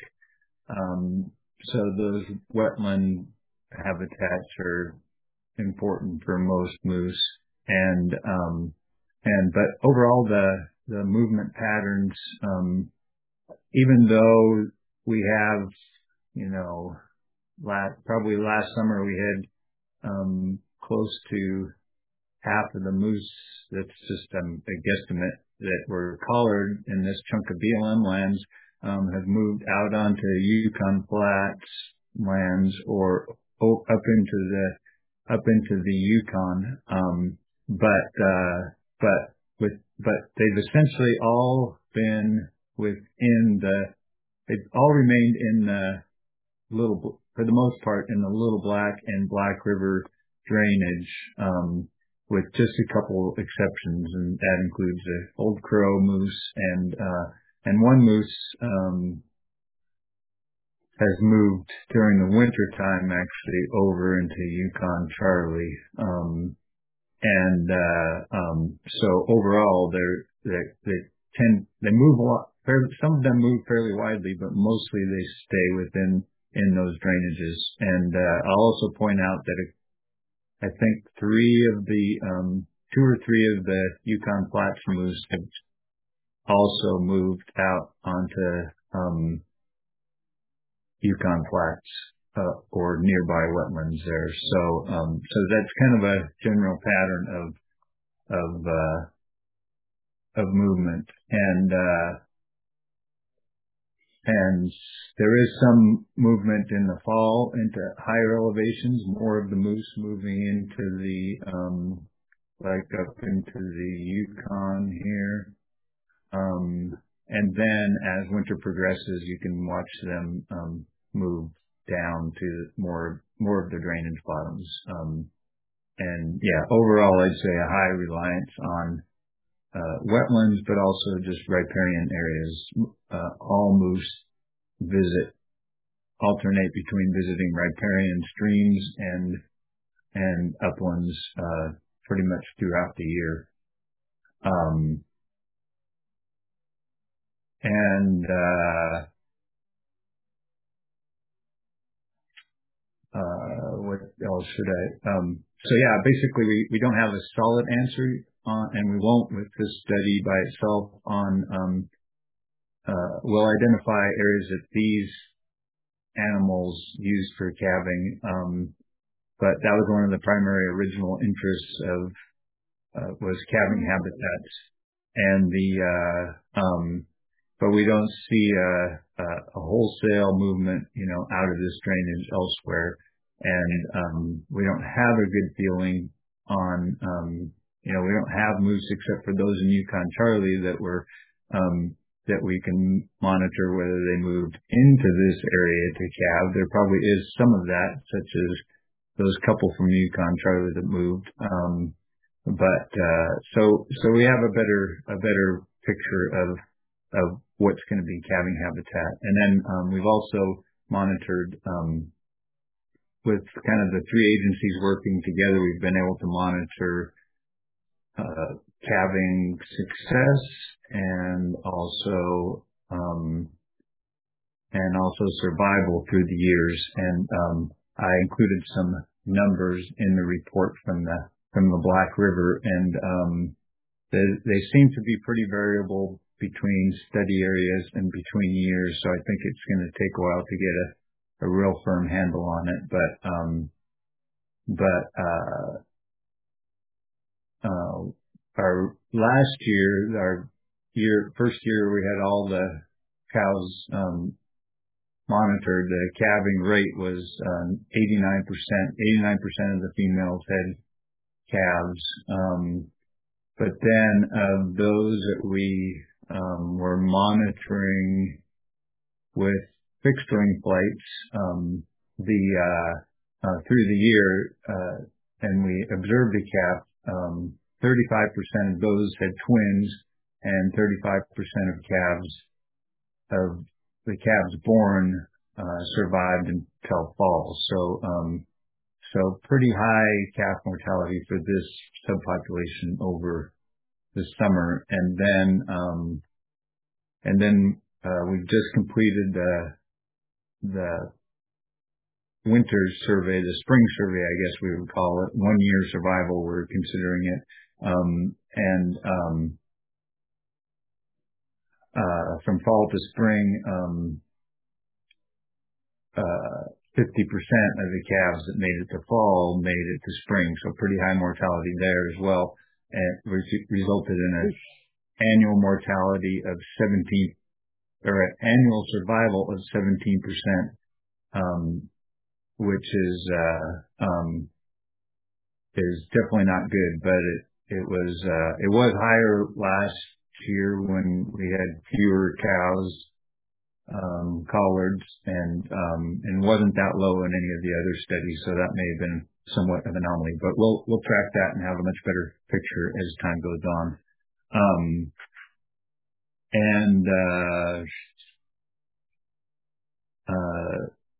Um, so those wetland habitats are important for most moose, and um, and but overall the the movement patterns, um, even though we have, you know, last probably last summer we had um, close to half of the moose, that's just um, a guesstimate, that were collared in this chunk of B L M lands, um, have moved out onto Yukon Flats lands or o- up into the up into the Yukon. Um, but uh, but with but they've essentially all been within the they've all remained in the Little, for the most part, in the Little Black and Black River drainage, um, with just a couple exceptions, and that includes the Old Crow moose and uh, and one moose um, has moved during the winter time actually over into Yukon Charlie, um, and uh, um, so overall they're they they tend they move a lot. Some of them move fairly widely, but mostly they stay within in those drainages. And uh, I'll also point out that it, I think three of the um, two or three of the Yukon Flats moose have also moved out onto um, Yukon Flats uh, or nearby wetlands there. So um, so that's kind of a general pattern of of uh, of movement, and uh, and there is some movement in the fall into higher elevations, more of the moose moving into the, um, like up into the Yukon here. Um, and then as winter progresses, you can watch them, um, move down to more, more of the drainage bottoms. Um, and yeah, overall, I'd say a high reliance on uh, wetlands, but also just riparian areas. Uh, all moose visit, alternate between visiting riparian streams and and uplands uh, pretty much throughout the year. Um, and uh, uh, what else should I? Um, so yeah, basically we, we don't have a solid answer on, and we won't with this study by itself on. Um, uh, we'll identify areas that these animals used for calving, um, but that was one of the primary original interests of uh, was calving habitats, and the uh, um, but we don't see a, a, a wholesale movement, you know, out of this drainage elsewhere, and um, we don't have a good feeling on, um, you know, we don't have moose except for those in Yukon Charlie that were um, that we can monitor whether they moved into this area to calve. There probably is some of that, such as those couple from Yukon Charlie that moved. Um, but uh, so so we have a better a better picture of of what's going to be calving habitat, and then um, we've also monitored um, with kind of the three agencies working together. We've been able to monitor uh, calving success and also um, and also survival through the years. And um, I included some numbers in the report from the from the Black River, and um, they, they seem to be pretty variable between study areas and between years. So I think it's going to take a while to get a, a real firm handle on it. But um, but uh, uh, our last year, our year first year, we had all the cows um, monitored. The calving rate was um, eighty-nine percent. eighty-nine percent of the females had calves. Um, but then of those that we um, were monitoring with fixed wing flights, um, the uh, uh, through the year, uh, and we observed a calf. Um, thirty-five percent of those had twins, and thirty-five percent of calves of the calves born uh, survived until fall. So, um, so pretty high calf mortality for this subpopulation over the summer, and then um, and then uh, we've just completed the the winter survey, the spring survey, I guess we would call it. One year survival, we're considering it, um, and um, uh, from fall to spring, um, uh, fifty percent of the calves that made it to fall made it to spring, so pretty high mortality there as well, and re- resulted in an annual mortality of seventeen, or an annual survival of seventeen percent, um, which is uh, um, is definitely not good, but it it was uh, it was higher last year when we had fewer cows, um, collards, and um, and wasn't that low in any of the other studies, so that may have been somewhat of an anomaly. But we'll we'll track that and have a much better picture as time goes on. Um, and uh, uh,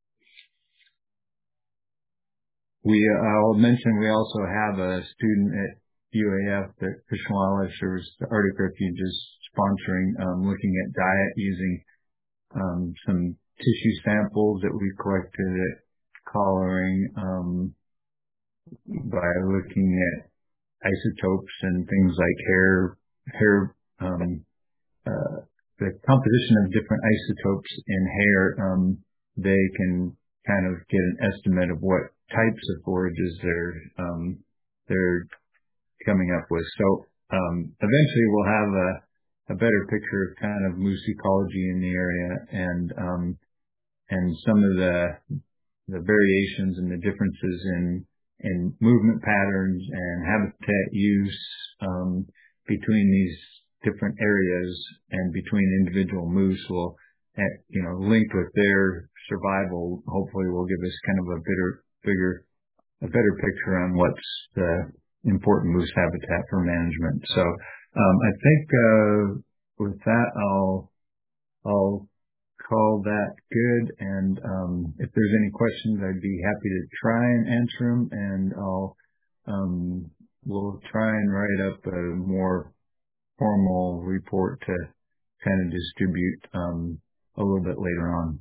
we I'll mention we also have a student at U A F, the Fish and Wildlife Service, the Arctic Refuge, is sponsoring, um, looking at diet using um, some tissue samples that we collected at collaring, um, by looking at isotopes and things like hair, hair, um, uh, the composition of different isotopes in hair. Um, they can kind of get an estimate of what types of forages they're, um, they're coming up with. So, um, eventually we'll have a, a better picture of kind of moose ecology in the area, and, um, and some of the, the variations and the differences in, in movement patterns and habitat use, um, between these different areas and between individual moose will, uh, you know, linked with their survival, hopefully will give us kind of a better, bigger, a better picture on what's the important moose habitat for management. So, um, I think, uh, with that, I'll, I'll call that good. And, um, if there's any questions, I'd be happy to try and answer them, and I'll, um, we'll try and write up a more formal report to kind of distribute um, a little bit later on.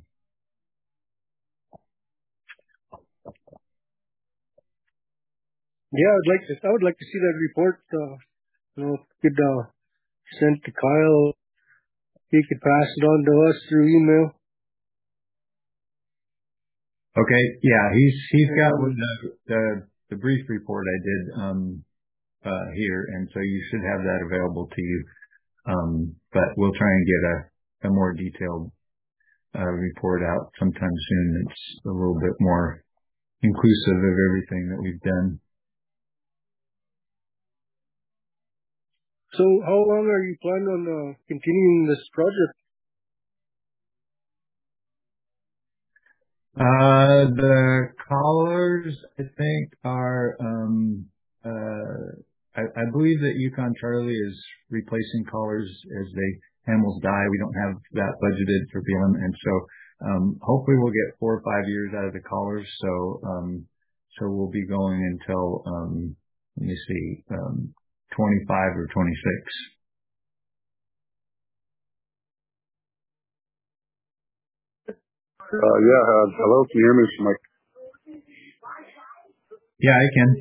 Yeah, I'd like to. I would like to see that report. Uh, you know, could uh, send to Kyle. He could pass it on to us through email. Okay. Yeah, he's he's got the the, the brief report I did um, uh, here, and so you should have that available to you. Um, but we'll try and get a, a more detailed uh, report out sometime soon. It's a little bit more inclusive of everything that we've done. So how long are you planning on uh, continuing this project? Uh, the collars, I think, are, um, uh, I, I believe that Yukon Charlie is replacing collars as the animals die. We don't have that budgeted for B L M. And so, um, hopefully we'll get four or five years out of the collars. So, um, so we'll be going until, um, let me see, um, twenty-five or twenty-six. Uh, yeah, uh, hello, can you hear me, Mike? Yeah, I can.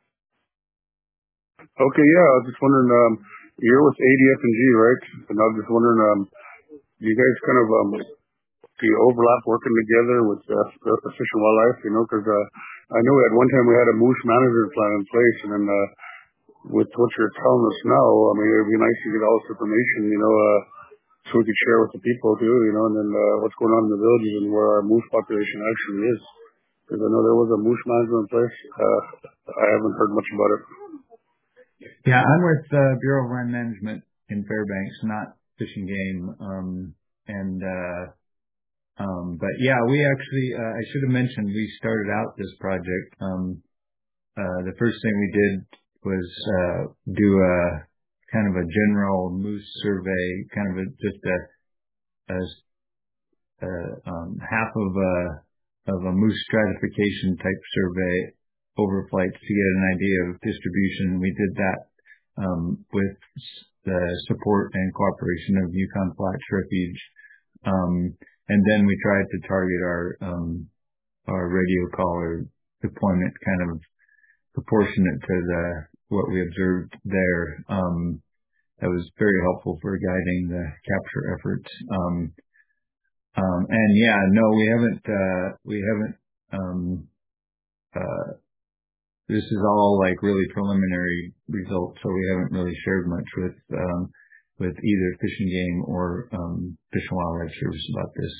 Okay, yeah, I was just wondering, um, you're with A D F and G, right? And I was just wondering, um, you guys kind of, um, do you overlap working together with uh, Fish and Wildlife, you know, because uh, I know at one time we had a moose management plan in place, and then uh, with what you're telling us now, I mean, it would be nice to get all this information, you know, uh, so we could share with the people too, you know, and then uh, what's going on in the villages and where our moose population actually is. Because I know there was a moose management place. Uh, I haven't heard much about it. Yeah, I'm with uh, Bureau of Land Management in Fairbanks, not Fish and Game. Um, and uh, um, but yeah, we actually, uh, I should have mentioned, we started out this project. Um, uh, the first thing we did was uh, do a kind of a general moose survey, kind of a, just a, a, a um, half of a of a moose stratification type survey over flights to get an idea of distribution. We did that um, with the support and cooperation of Yukon Flats Refuge, um, and then we tried to target our um, our radio collar deployment kind of proportionate to the what we observed there. Um, that was very helpful for guiding the capture efforts. Um, um, and yeah, no, we haven't, uh, we haven't, um, uh, this is all like really preliminary results, so we haven't really shared much with, um, with either Fish and Game or, um, Fish and Wildlife Service about this.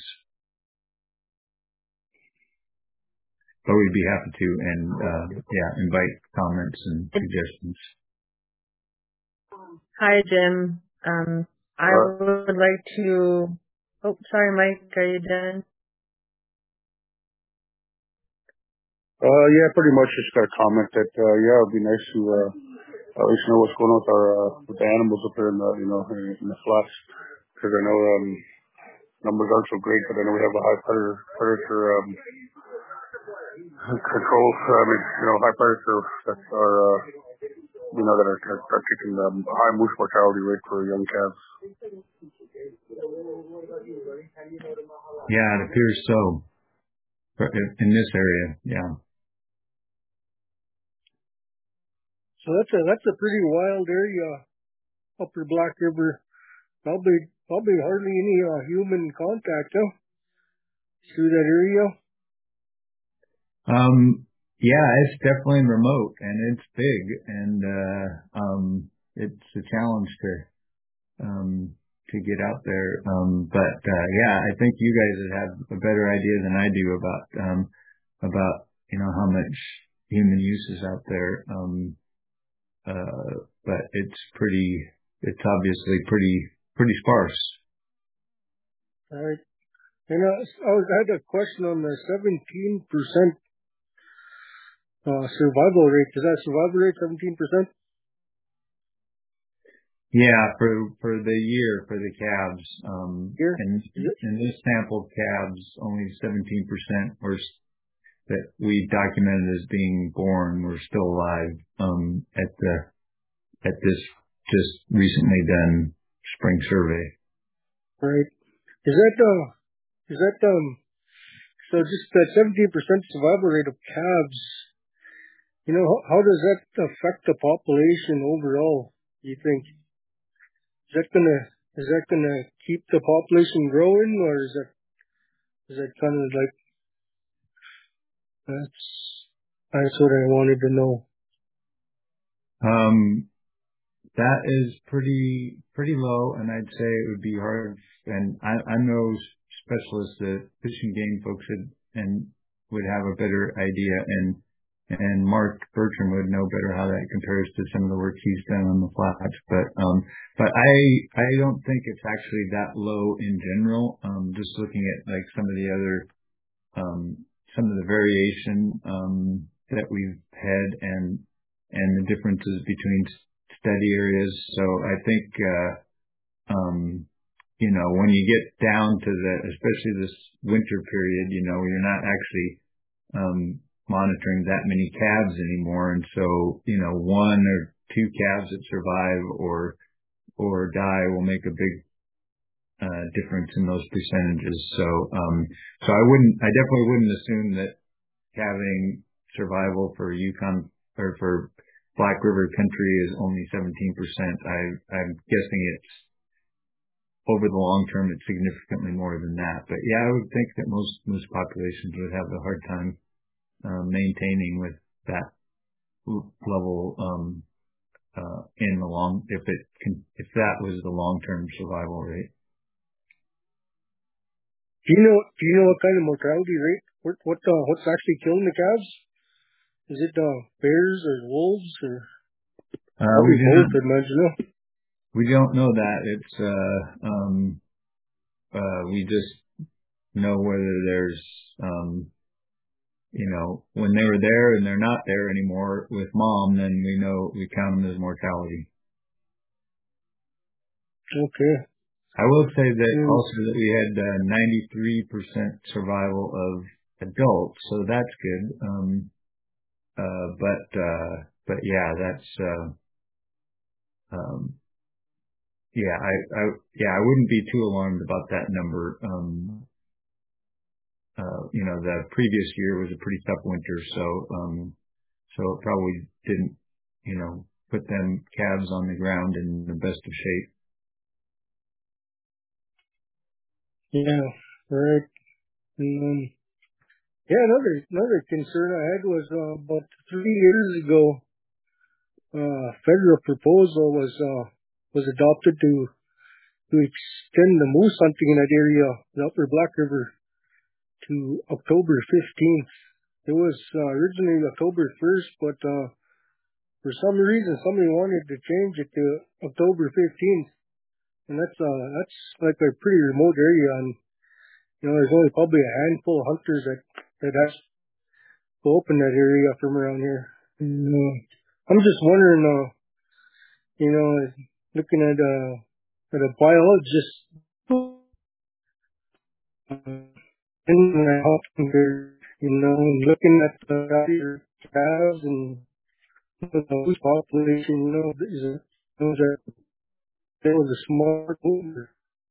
But we'd be happy to, and, uh, yeah, invite comments and suggestions. Hi, Jim. Um, I would like to, oh, sorry, Mike, are you done? Uh, yeah, pretty much just got a comment that, uh, yeah, it'd be nice to, uh, at least know what's going on with our, uh, with the animals up there in the, you know, in, in the flats. Because I know, um, numbers aren't so great, but I know we have a high predator, predator, um, control, I mean, you know, high predator that are, uh, you know, that are, are, are kicking the um, high moose mortality rate for young calves. Yeah, it appears so. In this area, yeah. So that's a that's a pretty wild area, Upper Black River. Probably probably hardly any uh, human contact, huh? Through that area. Um, yeah, it's definitely remote and it's big, and uh, um, it's a challenge to um, to get out there. Um, but uh, yeah, I think you guys would have a better idea than I do about um, about you know how much human use is out there. Um, uh, but it's pretty, it's obviously pretty pretty sparse. All right. And uh, I, was, I had a question on the seventeen percent uh, survival rate. Is that survival rate seventeen percent? Yeah, for for the year, for the calves. Um, year? And in this sample of calves, only seventeen percent were that we documented as being born were still alive um, at the at this just recently done spring survey. right. Is that, uh, is that, um, so just that seventeen percent survival rate of calves, you know, how, how does that affect the population overall, do you think? Is that gonna, is that gonna keep the population growing, or is that, is that kind of like, that's, that's what I wanted to know. Um, that is pretty, pretty low, and I'd say it would be hard, and I, I know specialists that Fish and Game folks would, and would have a better idea, and, and Mark Bertram would know better how that compares to some of the work he's done on the flats, but, um, but I, I don't think it's actually that low in general, um, just looking at like some of the other, um, some of the variation, um, that we've had and, and the differences between study areas. So I think, uh, um, you know, when you get down to the, especially this winter period, you know, you're not actually, um, monitoring that many calves anymore. And so, you know, one or two calves that survive or, or die will make a big, uh, difference in those percentages. So, um, so I wouldn't, I definitely wouldn't assume that having survival for Yukon or for Black River country is only seventeen percent. I, I'm guessing it's over the long term, it's significantly more than that. But yeah, I would think that most, most populations would have a hard time, uh, maintaining with that level, um, uh, in the long, if it can, if that was the long-term survival rate. Do you know, do you know what kind of mortality rate, what, what, uh, what's actually killing the calves? Is it, uh, bears or wolves or? Uh, we do both, not, imagine. we don't know that. It's, uh, um, uh, we just know whether there's, um, you know, when they were there and they're not there anymore with mom, then we know, we count them as mortality. Okay. I will say that mm. also that we had uh, ninety-three percent survival of adults, so that's good. Um, uh, but, uh, but yeah, that's, uh, um, yeah, I, I, yeah, I wouldn't be too alarmed about that number. Um, uh, you know, the previous year was a pretty tough winter, so, um, so it probably didn't, you know, put them calves on the ground in the best of shape. Yeah, right. And, um, yeah, another another concern I had was uh, about three years ago, uh, federal proposal was uh, was adopted to to extend the moose hunting in that area, the Upper Black River, to October fifteenth. It was uh, originally October first, but uh, for some reason somebody wanted to change it to October fifteenth, and that's uh that's like a pretty remote area, and you know there's only probably a handful of hunters that that has to open that area from around here. And, uh, I'm just wondering, uh, you know, looking at uh at a biologist uh, in the hunting here, you know, and looking at the calves and the moose population, you know, is it, you know, that there was a smart mover.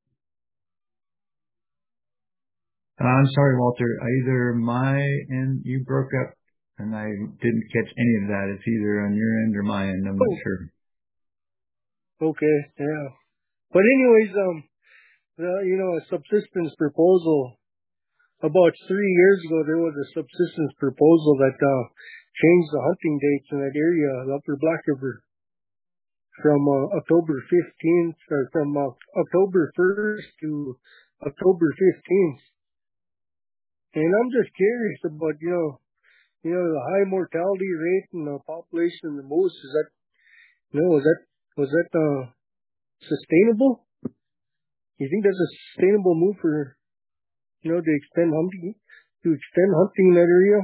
Uh, I'm sorry, Walter. Either my end, you broke up, and I didn't catch any of that. It's either on your end or my end. I'm not Oh, sure. okay, yeah. But anyways, um, the, you know, a subsistence proposal. About three years ago, there was a subsistence proposal that uh, changed the hunting dates in that area, the Upper Black River, from uh, October fifteenth, or from uh, October first to October fifteenth. And I'm just curious about, you know, you know, the high mortality rate and the population of the moose. Is that, you know, was that was that uh, sustainable? You think that's a sustainable move for, you know, to extend hunting, to extend hunting in that area?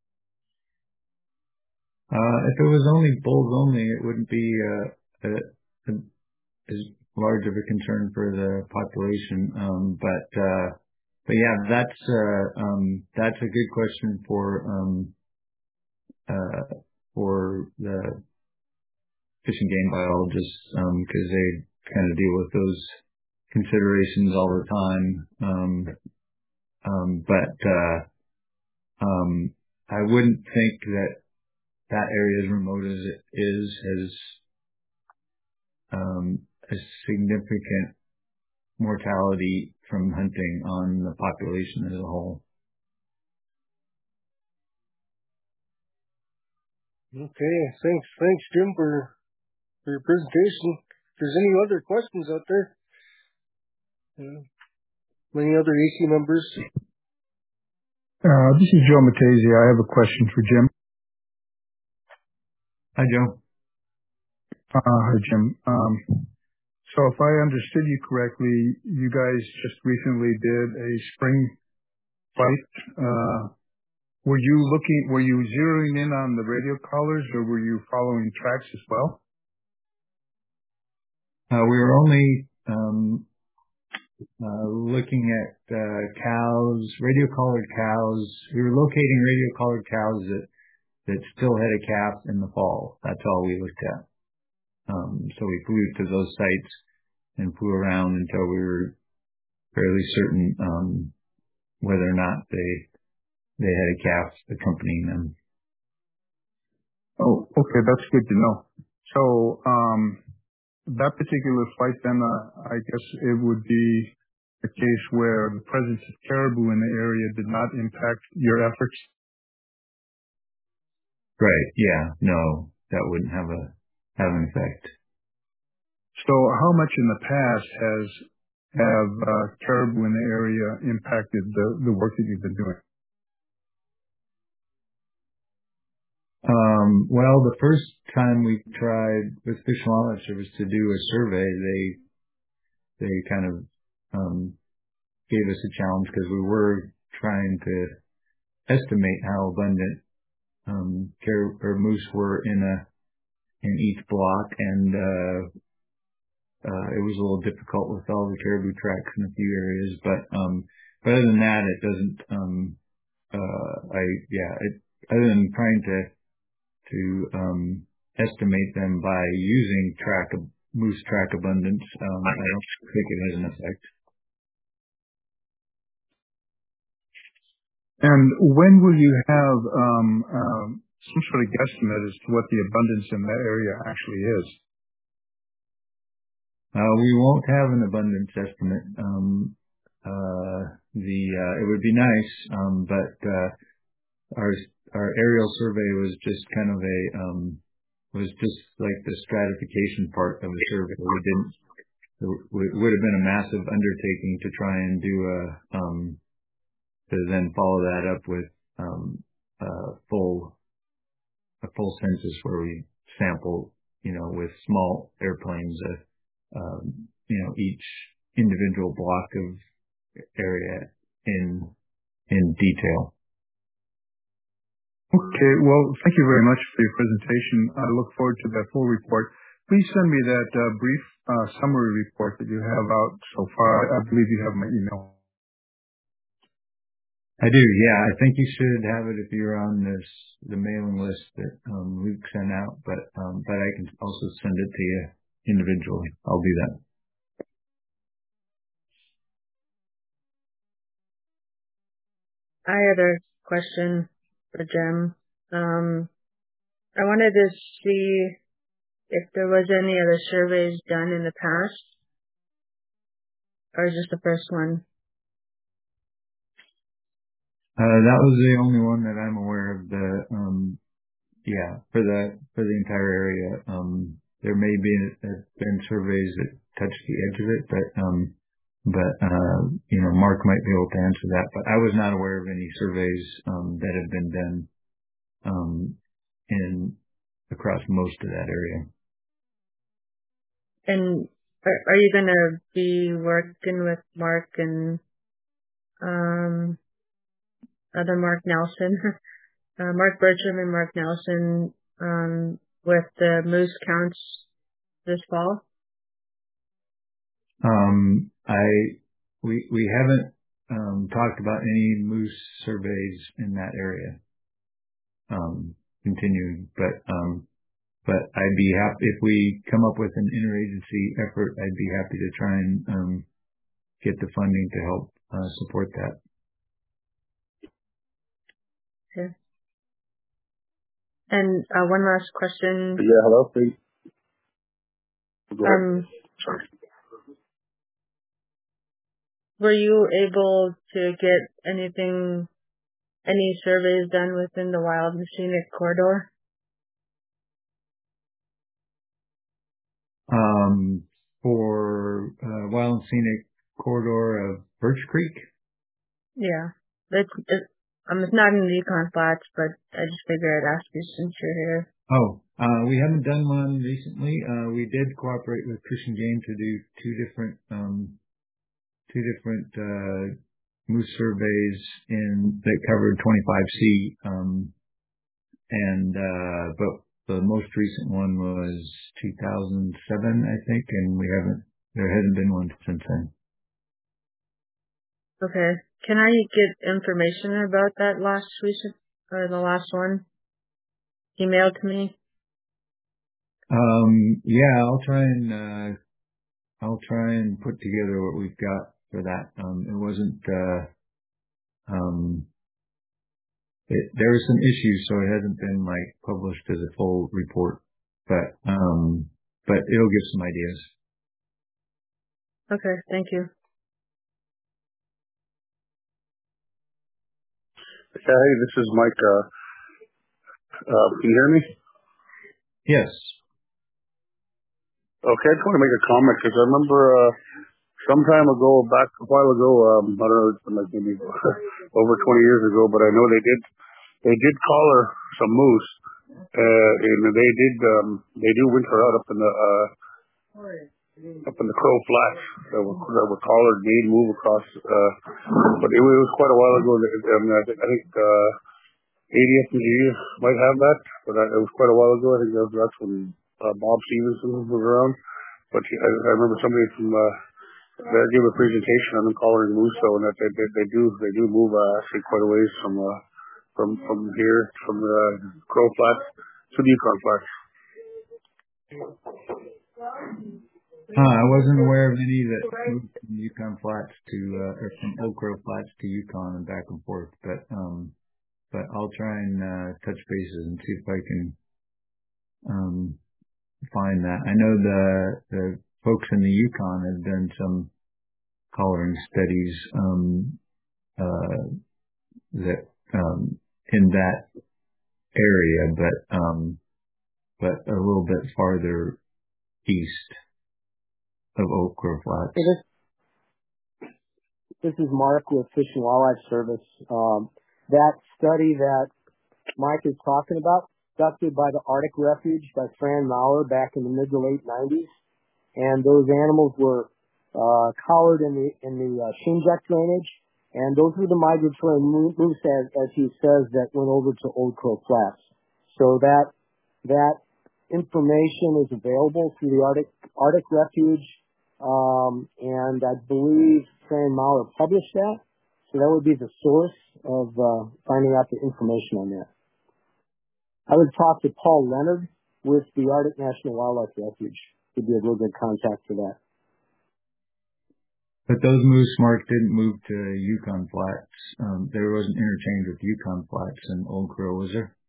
Uh, if it was only bulls only, it wouldn't be uh, a, a, as large of a concern for the population. Um, but uh, but yeah, that's uh, um, that's a good question for um, uh, for the fish and game biologists, because um, they kind of deal with those considerations all the time. Um, um, but uh, um, I wouldn't think that that area, as remote as it is, has um, a significant mortality from hunting on the population as a whole. Okay, thanks, thanks, Jim, for, for your presentation. If there's any other questions out there, uh, any other A C members? Uh, this is Joe Matesi. I have a question for Jim. Hi, Joe. Uh, hi, Jim. Um, so if I understood you correctly, you guys just recently did a spring fight. Uh, were you looking, were you zeroing in on the radio collars, or were you following tracks as well? Uh, we were only um, uh, looking at uh, cows, radio collared cows. We were locating radio collared cows that, that still had a calf in the fall. That's all we looked at. Um, so we flew to those sites and flew around until we were fairly certain um, whether or not they they had a calf accompanying them. Oh, okay, that's good to know. So um, that particular flight, then uh, I guess it would be a case where the presence of caribou in the area did not impact your efforts. Right. Yeah. No, that wouldn't have a have an effect. So how much in the past has have uh, caribou in the area impacted the, the work that you've been doing? Um, well, the first time we tried with Fish and Wildlife Service to do a survey, they they kind of um, gave us a challenge because we were trying to estimate how abundant um, caribou or moose were in a in each block, and uh, uh, it was a little difficult with all the caribou tracks in a few areas. But um, but other than that, it doesn't. Um, uh, I yeah. It, other than trying to to um, estimate them by using track of moose track abundance, um, I don't think it has an effect. And when will you have um, um, some sort of guesstimate as to what the abundance in that area actually is? Uh, we won't have an abundance estimate. Um, uh, the uh, it would be nice, um, but uh, our our aerial survey was just kind of a um, was just like the stratification part of the survey. We didn't. It would have been a massive undertaking to try and do a um, to then follow that up with um, a full a full census where we sample, you know, with small airplanes, uh, um, you know, each individual block of area in in detail. Okay, well, thank you very much for your presentation. I look forward to that full report. Please send me that uh, brief uh, summary report that you have out so far. I believe you have my email. I do, yeah. I think you should have it if you're on this the mailing list that um, Luke sent out, but um, but I can also send it to you individually. I'll do that. I had a question for Jim. Um, I wanted to see if there was any other surveys done in the past, or is this the first one? Uh, that was the only one that I'm aware of. The um, yeah, for the for the entire area. Um, there may be have been surveys that touch the edge of it, but um, but uh, you know, Mark might be able to answer that. But I was not aware of any surveys um, that have been done um, in across most of that area. And are, are you going to be working with Mark and um, other Mark Nelson, uh, Mark Bertram and Mark Nelson um, with the moose counts this fall? Um, I we we haven't um, talked about any moose surveys in that area. Um, continuing, but um, but I'd be happy if we come up with an interagency effort. I'd be happy to try and um, get the funding to help uh, support that. Okay. And uh, one last question. Yeah, hello, please. Go ahead. Um, Sorry. were you able to get anything, any surveys done within the Wild and Scenic Corridor? Um, for uh, Wild and Scenic Corridor of Birch Creek? Yeah. It's, it, um, it's not in the Yukon Flats, but I just figured I'd ask you since you're here. Oh, uh, we haven't done one recently. Uh, we did cooperate with Fish and Game to do two different, um, two different, uh, moose surveys in, that covered twenty-five C, um, and, uh, but the most recent one was two thousand seven, I think, and we haven't, there hasn't been one since then. Okay. Can I get information about that last recent, or the last one? Emailed to me? Um, yeah, I'll try and, uh, I'll try and put together what we've got for that. Um, it wasn't, uh, um, it, there were some issues, so it hasn't been like published as a full report, but, um, but it'll give some ideas. Okay, thank you. Hey, this is Mike. Uh, uh, can you hear me? Yes. Okay, I just want to make a comment because I remember uh, some time ago, back a while ago, um, I don't know, it's been like maybe over twenty years ago, but I know they did they did collar some moose, uh, and they did um, they do winter out up in the uh, up in the Crow Flats that were that were collared, made move across. Uh, but it, it was quite a while ago. I mean, I think I think uh, A D F and G might have that, but I, it was quite a while ago. I think that was, that's when uh, Bob Stevenson was around. But I, I remember somebody from uh, there gave a presentation on them collaring moose, though, and that they, they, they do they do move uh, actually quite a ways from uh, from from here from the Crow Flats to the Yukon Flats. Huh, I wasn't aware of any that moved from Yukon Flats to, uh, or from Oak Grove Flats to Yukon and back and forth, but, um, but I'll try and, uh, touch bases and see if I can, um, find that. I know the, the folks in the Yukon have done some collaring studies, um, uh, that, um, in that area, but, um, but a little bit farther east of Oak Grove Flats. Hey, this, this is Mark with Fish and Wildlife Service. Um, that study that Mike is talking about, conducted by the Arctic Refuge by Fran Maurer back in the mid to late nineties, and those animals were uh, collared in the in the uh, Shinjek drainage, and those were the migratory moose, as, as he says, that went over to Old Crow Flats. So that that information is available through the Arctic Arctic Refuge. Um, and I believe Fran Maurer published that, so that would be the source of uh, finding out the information on that. I would talk to Paul Leonard with the Arctic National Wildlife Refuge. He'd be a real good contact for that. But those moose, Mark, didn't move to Yukon Flats. Um, there was an interchange with Yukon Flats and Old Crow, was there?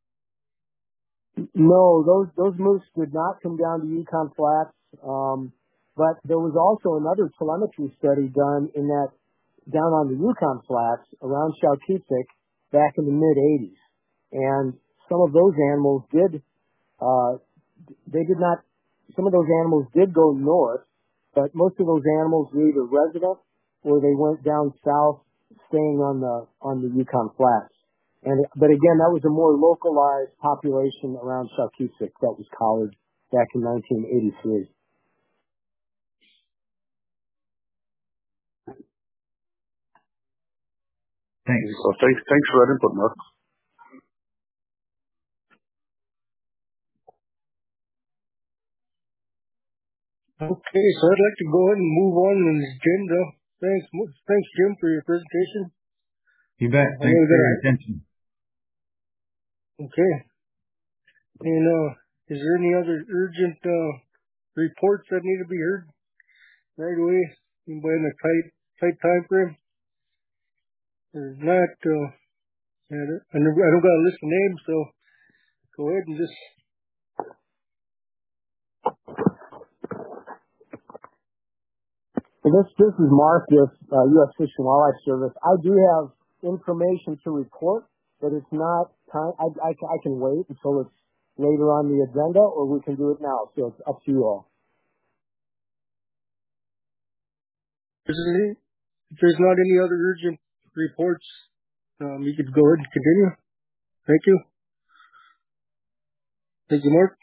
No, those those moose did not come down to Yukon Flats. Um, But there was also another telemetry study done in that down on the Yukon Flats around Chalkitsik back in the mid eighties. And some of those animals did, uh, they did not, some of those animals did go north, but most of those animals were either resident or they went down south staying on the, on the Yukon Flats. And, but again, that was a more localized population around Chalkitsik that was collared back in nineteen eighty-three. Thanks. So thanks, thanks for that input, Mark. Okay, so I'd like to go ahead and move on to the agenda. Thanks, thanks, Jim, for your presentation. You bet. Thanks for your attention. Okay. And uh, is there any other urgent uh, reports that need to be heard right away? Anybody in a tight, tight time frame? There's not, uh, I don't got a list of names, so go ahead and just. This this is Mark with uh, U S Fish and Wildlife Service. I do have information to report, but it's not time. I, I, I can wait until it's later on the agenda, or we can do it now. So it's up to you all. If there's not any other urgent reports, um, you could go ahead and continue. Thank you. Thank you, Mark.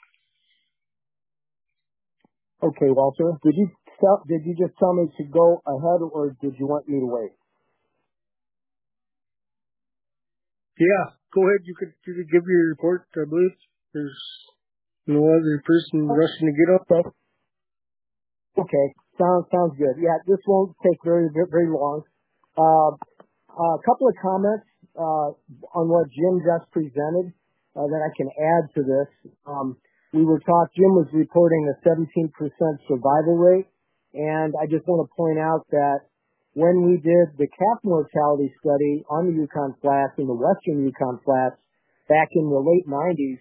Okay, Walter. Did you tell, did you just tell me to go ahead, or did you want me to wait? Yeah, go ahead. You could you could give your report. I believe there's no other person rushing to get up. Okay. Okay. Sounds sounds good. Yeah, this won't take very very long. Uh, a couple of comments uh, on what Jim just presented uh, that I can add to this. Um, we were taught Jim was reporting a seventeen percent survival rate, and I just want to point out that when we did the calf mortality study on the Yukon Flats, in the western Yukon Flats, back in the late nineties,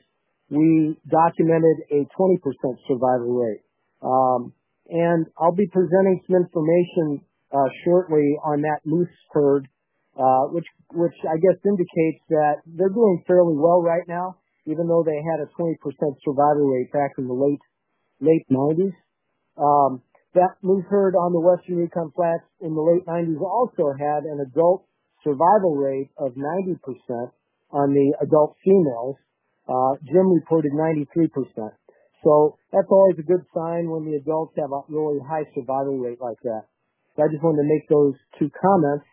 we documented a twenty percent survival rate. Um, and I'll be presenting some information uh, shortly on that moose herd, uh, which which I guess indicates that they're doing fairly well right now, even though they had a twenty percent survival rate back in the late late nineties. Um, That moose herd on the western Yukon Flats in the late nineties also had an adult survival rate of ninety percent on the adult females. Uh, Jim reported ninety-three percent. So that's always a good sign when the adults have a really high survival rate like that. So I just wanted to make those two comments.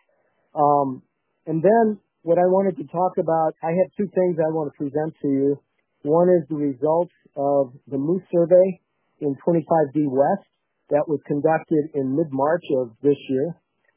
Um, and then what I wanted to talk about, I have two things I want to present to you. One is the results of the moose survey in twenty-five D West that was conducted in mid-March of this year.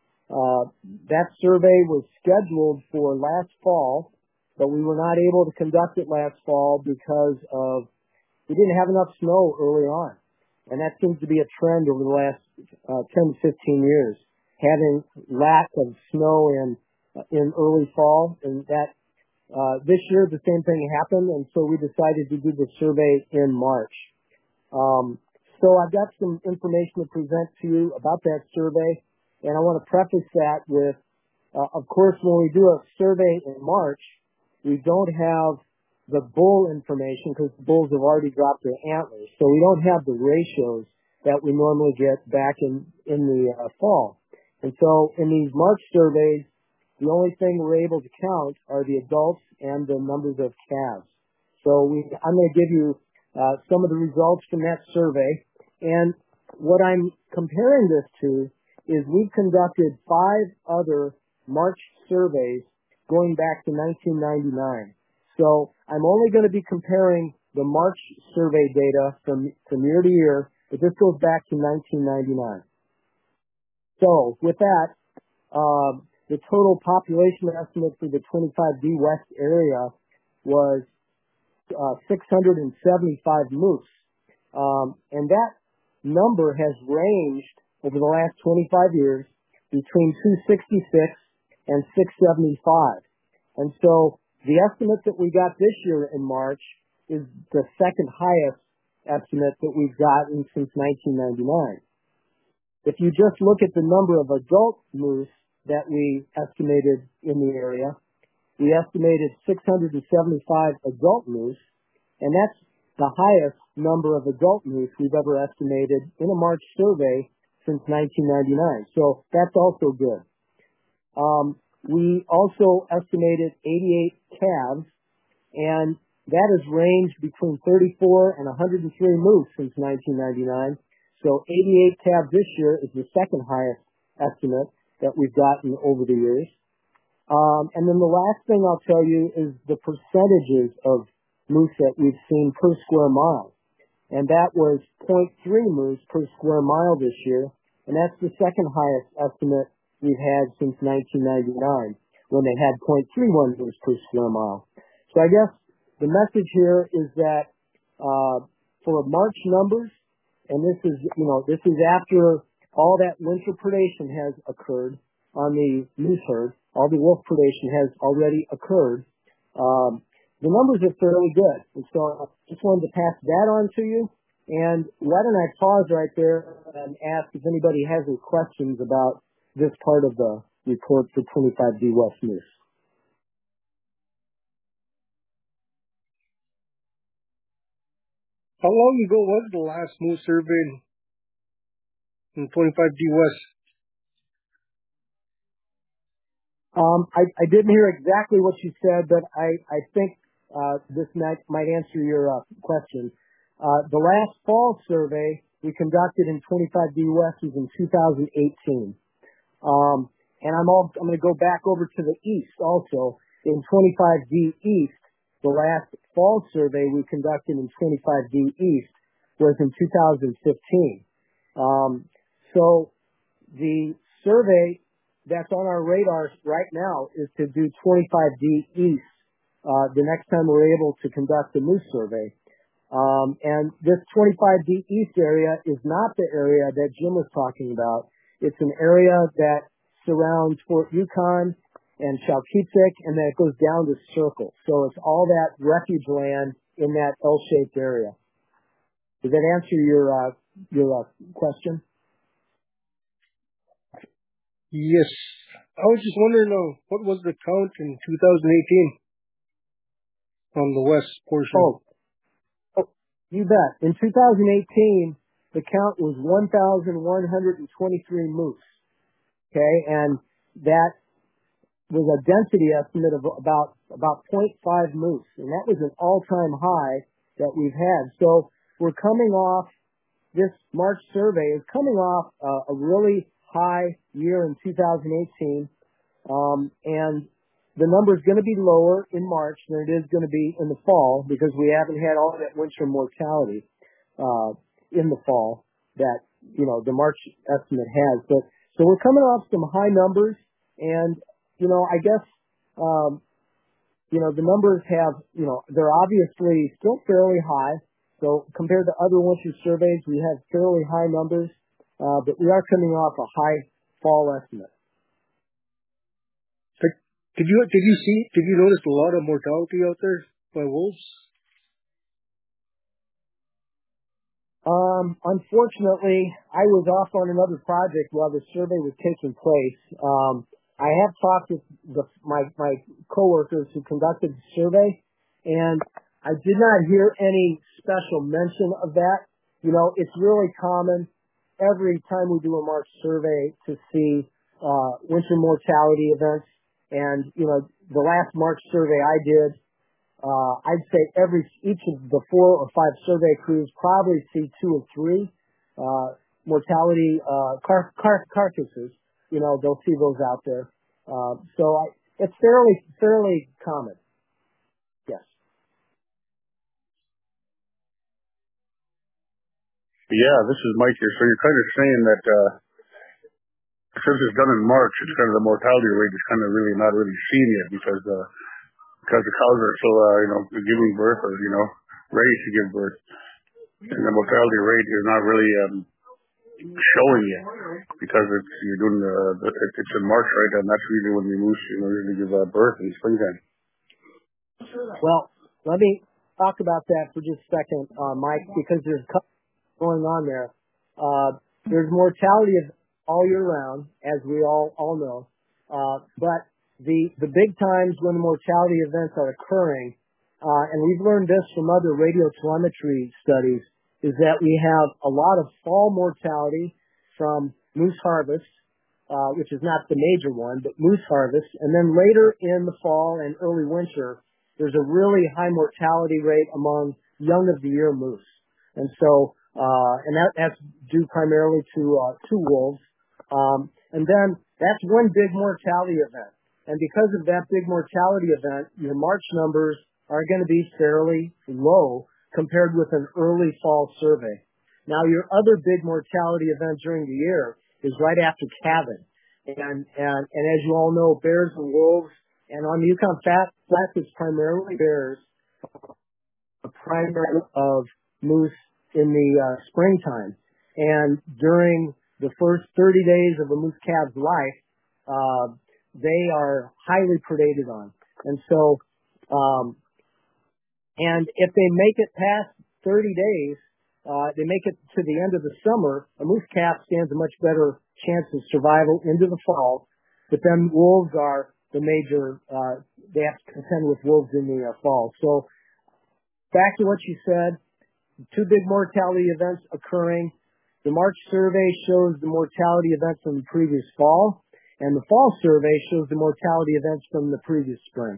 Uh, that survey was scheduled for last fall, but we were not able to conduct it last fall because of we didn't have enough snow early on. And that seems to be a trend over the last uh, ten to fifteen years, having lack of snow in uh, in early fall. And that uh, this year the same thing happened, and so we decided to do the survey in March. Um, So I've got some information to present to you about that survey, and I want to preface that with, uh, of course, when we do a survey in March, we don't have the bull information because the bulls have already dropped their antlers, so we don't have the ratios that we normally get back in, in the uh, fall. And so in these March surveys, the only thing we're able to count are the adults and the numbers of calves. So we, I'm going to give you uh, some of the results from that survey. And what I'm comparing this to is we've conducted five other March surveys going back to nineteen ninety-nine. So I'm only going to be comparing the March survey data from, from year to year, but this goes back to nineteen ninety-nine. So with that, uh, the total population estimate for the twenty-five D West area was uh, six hundred seventy-five moose. Um, and that number has ranged over the last twenty-five years between two sixty-six and six seventy-five. And so the estimate that we got this year in March is the second highest estimate that we've gotten since nineteen ninety-nine. If you just look at the number of adult moose that we estimated in the area, we estimated six hundred seventy-five adult moose, and that's the highest number of adult moose we've ever estimated in a March survey since nineteen ninety-nine. So that's also good. Um, we also estimated eighty-eight calves, and that has ranged between thirty-four and one hundred three moose since nineteen ninety-nine. So eighty-eight calves this year is the second highest estimate that we've gotten over the years. Um, and then the last thing I'll tell you is the percentages of moose that we've seen per square mile. And that was zero point three moose per square mile this year. And that's the second highest estimate we've had since nineteen ninety-nine, when they had zero point three one moose per square mile. So I guess the message here is that uh, for March numbers, and this is, you know, this is after all that winter predation has occurred on the moose herd. All the wolf predation has already occurred. Um, the numbers are fairly good. And so I just wanted to pass that on to you. And why don't I pause right there and ask if anybody has any questions about this part of the report for twenty-five D West Moose. How long ago was the last moose survey in twenty-five D West? Um, I, I didn't hear exactly what you said, but I, I think uh, this might, might answer your uh, question. Uh, the last fall survey we conducted in twenty-five D West was in two thousand eighteen. Um, and I'm all, I'm going to go back over to the east also. In twenty-five D East, the last fall survey we conducted in twenty-five D East was in two thousand fifteen. Um, so the survey that's on our radar right now is to do twenty-five D East uh, the next time we're able to conduct a moose survey. Um, and this twenty-five D East area is not the area that Jim was talking about. It's an area that surrounds Fort Yukon and Chalkitsik, and then it goes down to Circle. So it's all that refuge land in that L-shaped area. Does that answer your uh, your uh, question? Yes. I was just wondering, uh, what was the count in two thousand eighteen on the west portion? Oh, oh you bet. In two thousand eighteen, the count was one thousand one hundred twenty-three moose. Okay, and that was a density estimate of about about zero point five moose, and that was an all-time high that we've had. So we're coming off, this March survey is coming off uh, a really high year in two thousand eighteen, um, and the number is going to be lower in March than it is going to be in the fall because we haven't had all that winter mortality uh, in the fall that, you know, the March estimate has. But so we're coming off some high numbers, and, you know, I guess, um, you know, the numbers have, you know, they're obviously still fairly high. So compared to other winter surveys, we have fairly high numbers, uh, but we are coming off a high fall estimate. Did you did you see did you notice a lot of mortality out there by wolves? Um, unfortunately, I was off on another project while the survey was taking place. Um, I have talked with the, my my coworkers who conducted the survey, and I did not hear any special mention of that. You know, it's really common every time we do a March survey to see uh, winter mortality events. And, you know, the last March survey I did, uh, I'd say every, each of the four or five survey crews probably see two or three, uh, mortality, uh, car, car, carcasses. You know, they'll see those out there. Uh, so I, it's fairly, fairly common. Yes. Yeah, this is Mike here. So you're kind of saying that, uh, since it's done in March, it's kind of the mortality rate is kind of really not really seen yet because, uh, because the cows are still, uh, you know, giving birth or, you know, ready to give birth. And the mortality rate is not really, um, showing yet because it's, you're doing the, the it's in March, right? And that's really when the moose, you know, usually give uh, birth in springtime. Well, let me talk about that for just a second, uh, Mike, because there's going on there. Uh, there's mortality of all year round, as we all, all know. Uh, but the, the big times when mortality events are occurring, uh, and we've learned this from other radiotelemetry studies, is that we have a lot of fall mortality from moose harvest, uh, which is not the major one, but moose harvest. And then later in the fall and early winter, there's a really high mortality rate among young of the year moose. And so, uh, and that, that's due primarily to, uh, to wolves. Um, and then that's one big mortality event. And because of that big mortality event, your March numbers are going to be fairly low compared with an early fall survey. Now, your other big mortality event during the year is right after calving. And, and, and as you all know, bears and wolves, and on the Yukon Flats, it's primarily bears, a primary of moose in the uh, springtime. And during the first thirty days of a moose calf's life, uh, they are highly predated on. And so, um, and if they make it past thirty days, uh, they make it to the end of the summer, a moose calf stands a much better chance of survival into the fall. But then wolves are the major, uh, they have to contend with wolves in the uh, fall. So back to what you said, two big mortality events occurring. The March survey shows the mortality events from the previous fall, and the fall survey shows the mortality events from the previous spring.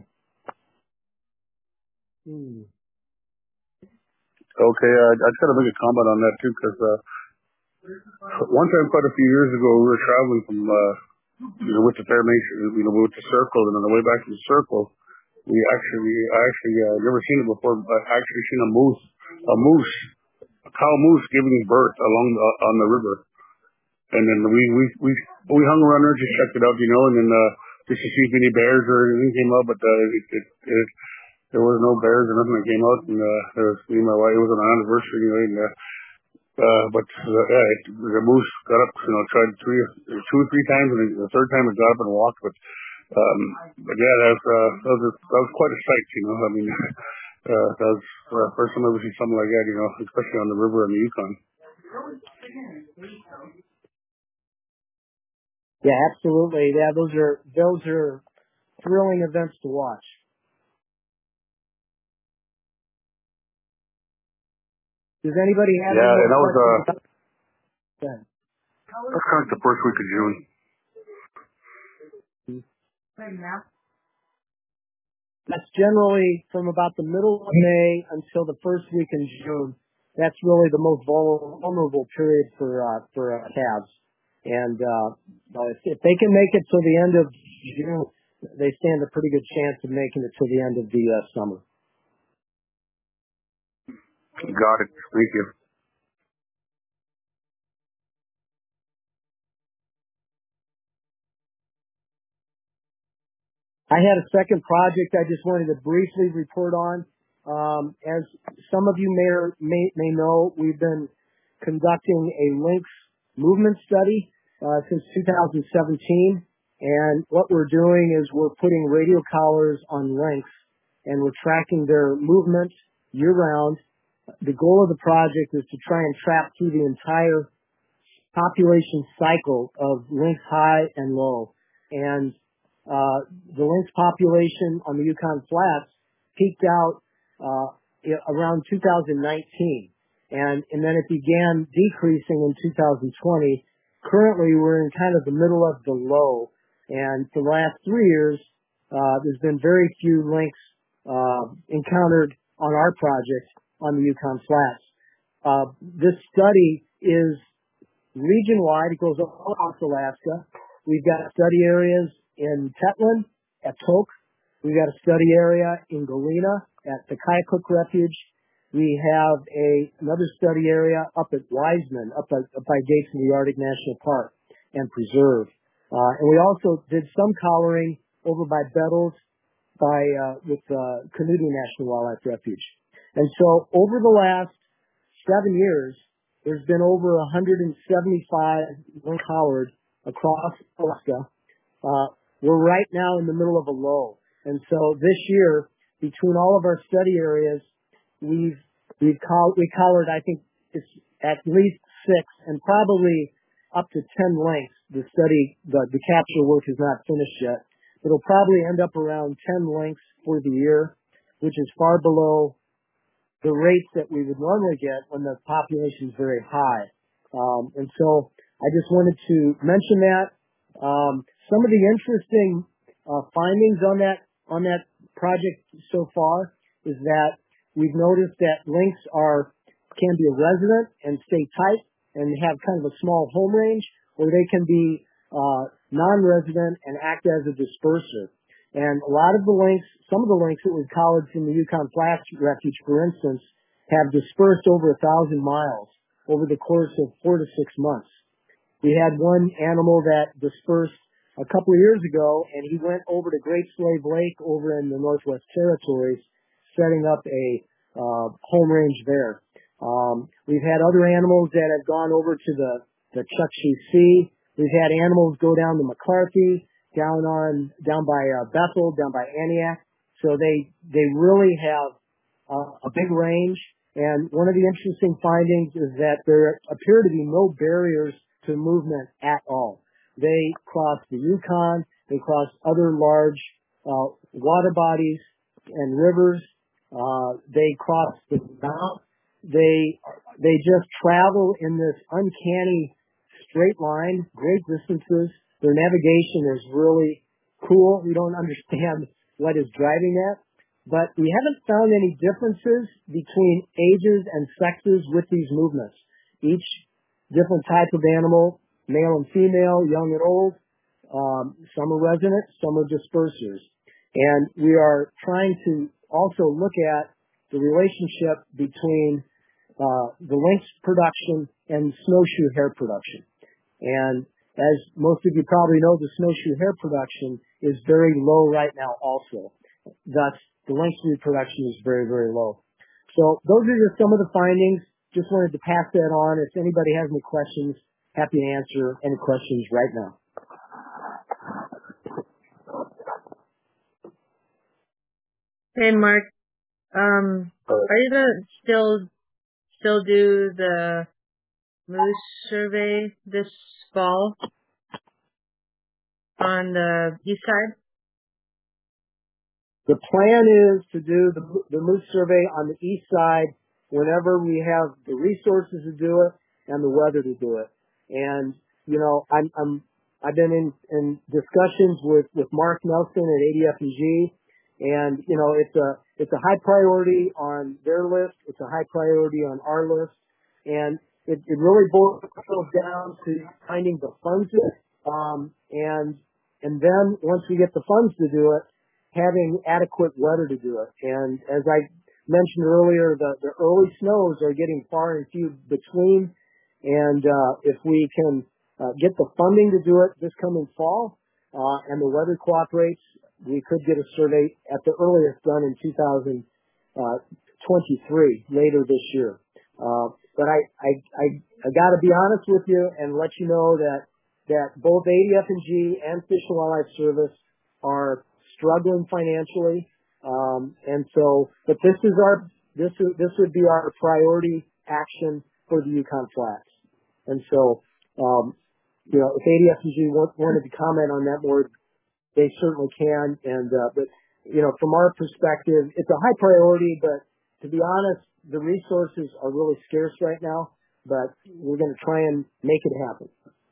Hmm. Okay, uh, I just got to make a comment on that too, because uh, one time, quite a few years ago, we were traveling from, uh, you know, with the Fairmation, you know, with the circle, and on the way back to the circle, we actually, I actually, uh, never seen it before, but I actually seen a moose, a moose, a cow moose giving birth along the, on the river. And then we, we, we, we hung around there, just checked it out, you know, and then, uh, just to see if any bears or anything came up, but, uh, it, it, it, there was no bears or nothing that came out, and, uh, there was me and my wife, it was an anniversary anyway, and, uh, uh, but, uh, yeah, it, the moose got up, you know, tried three, two or three times, and the third time it got up and walked, but, um, but yeah, that was, uh, that was, that was quite a sight, you know, I mean, uh, that was the uh, first time I ever seen something like that, you know, especially on the river in the Yukon. Yeah, absolutely. Yeah, those are, those are thrilling events to watch. Does anybody have yeah, any and that was, uh, yeah. that's kind of the first week of June. That's generally from about the middle of May until the first week in June. That's really the most vulnerable period for uh, for uh, calves. And uh, if, if they can make it till the end of June, they stand a pretty good chance of making it till the end of the uh, summer. Got it. Thank you. I had a second project I just wanted to briefly report on. Um, as some of you may, or may may know, we've been conducting a lynx movement study uh, since two thousand seventeen, and what we're doing is we're putting radio collars on lynx, and we're tracking their movement year-round. The goal of the project is to try and trap through the entire population cycle of lynx high and low, and Uh, the lynx population on the Yukon Flats peaked out uh, around two thousand nineteen, and and then it began decreasing in two thousand twenty. Currently, we're in kind of the middle of the low, and for the last three years, uh, there's been very few lynx uh, encountered on our project on the Yukon Flats. Uh, this study is region-wide. It goes all across Alaska. We've got study areas in Tetlin, at Tok. We've got a study area in Galena at the Kayakuk Refuge. We have a another study area up at Wiseman, up, at, up by Gates of the Arctic National Park and Preserve. Uh, and we also did some collaring over by Bettles by uh, with uh, Canudi National Wildlife Refuge. And so over the last seven years, there's been over one hundred seventy-five lynx collared across Alaska. Uh, we're right now in the middle of a low. And so this year, between all of our study areas, we've, we've coll- we collared, I think it's at least six and probably up to ten lynx. The study, the, the capture work is not finished yet. It'll probably end up around ten lynx for the year, which is far below the rates that we would normally get when the population is very high. Um, and so I just wanted to mention that. Um, some of the interesting uh, findings on that on that project so far is that we've noticed that lynx are can be a resident and stay tight and have kind of a small home range, or they can be uh, non-resident and act as a disperser. And a lot of the lynx, some of the lynx that we've collared from the Yukon Flats Refuge, for instance, have dispersed over a thousand miles over the course of four to six months. We had one animal that dispersed a couple of years ago, and he went over to Great Slave Lake over in the Northwest Territories, setting up a uh, home range there. Um, we've had other animals that have gone over to the the Chukchi Sea. We've had animals go down to McCarthy, down on down by uh, Bethel, down by Antioch. So they they really have uh, a big range. And one of the interesting findings is that there appear to be no barriers to movement at all. They cross the Yukon, they cross other large uh, water bodies and rivers. Uh, they cross the mountains. They they just travel in this uncanny straight line, great distances. Their navigation is really cool. We don't understand what is driving that. But we haven't found any differences between ages and sexes with these movements. Each different type of animal, male and female, young and old, um, some are resident, some are dispersers. And we are trying to also look at the relationship between uh, the lynx production and snowshoe hare production. And as most of you probably know, the snowshoe hare production is very low right now also. Thus, the lynx reproduction is very, very low. So those are just some of the findings. Just wanted to pass that on. If anybody has any questions, happy to answer any questions right now. Hey, Mark. Um, are you gonna still still do the moose survey this fall on the east side? The plan is to do the, the moose survey on the east side whenever we have the resources to do it and the weather to do it. And, you know, I'm, I'm, I've been in, in discussions with, with Mark Nelson at A D F and G, and, you know, it's a, it's a high priority on their list. It's a high priority on our list. And it, it really boils down to finding the funds, um, and, and then once we get the funds to do it, having adequate weather to do it. And as I mentioned earlier, the, the early snows are getting far and few between. And uh, if we can uh, get the funding to do it this coming fall, uh, and the weather cooperates, we could get a survey at the earliest done in two thousand twenty-three, later this year. Uh, but I, I, I, I got to be honest with you and let you know that, that both A D F and G and Fish and Wildlife Service are struggling financially, um, and so, but this is our, this is, this would be our priority action for the Yukon Flats. And so, um, you know, if A D F and G want, wanted to comment on that more, they certainly can. And, uh, but, you know, from our perspective, it's a high priority, but to be honest, the resources are really scarce right now, but we're going to try and make it happen.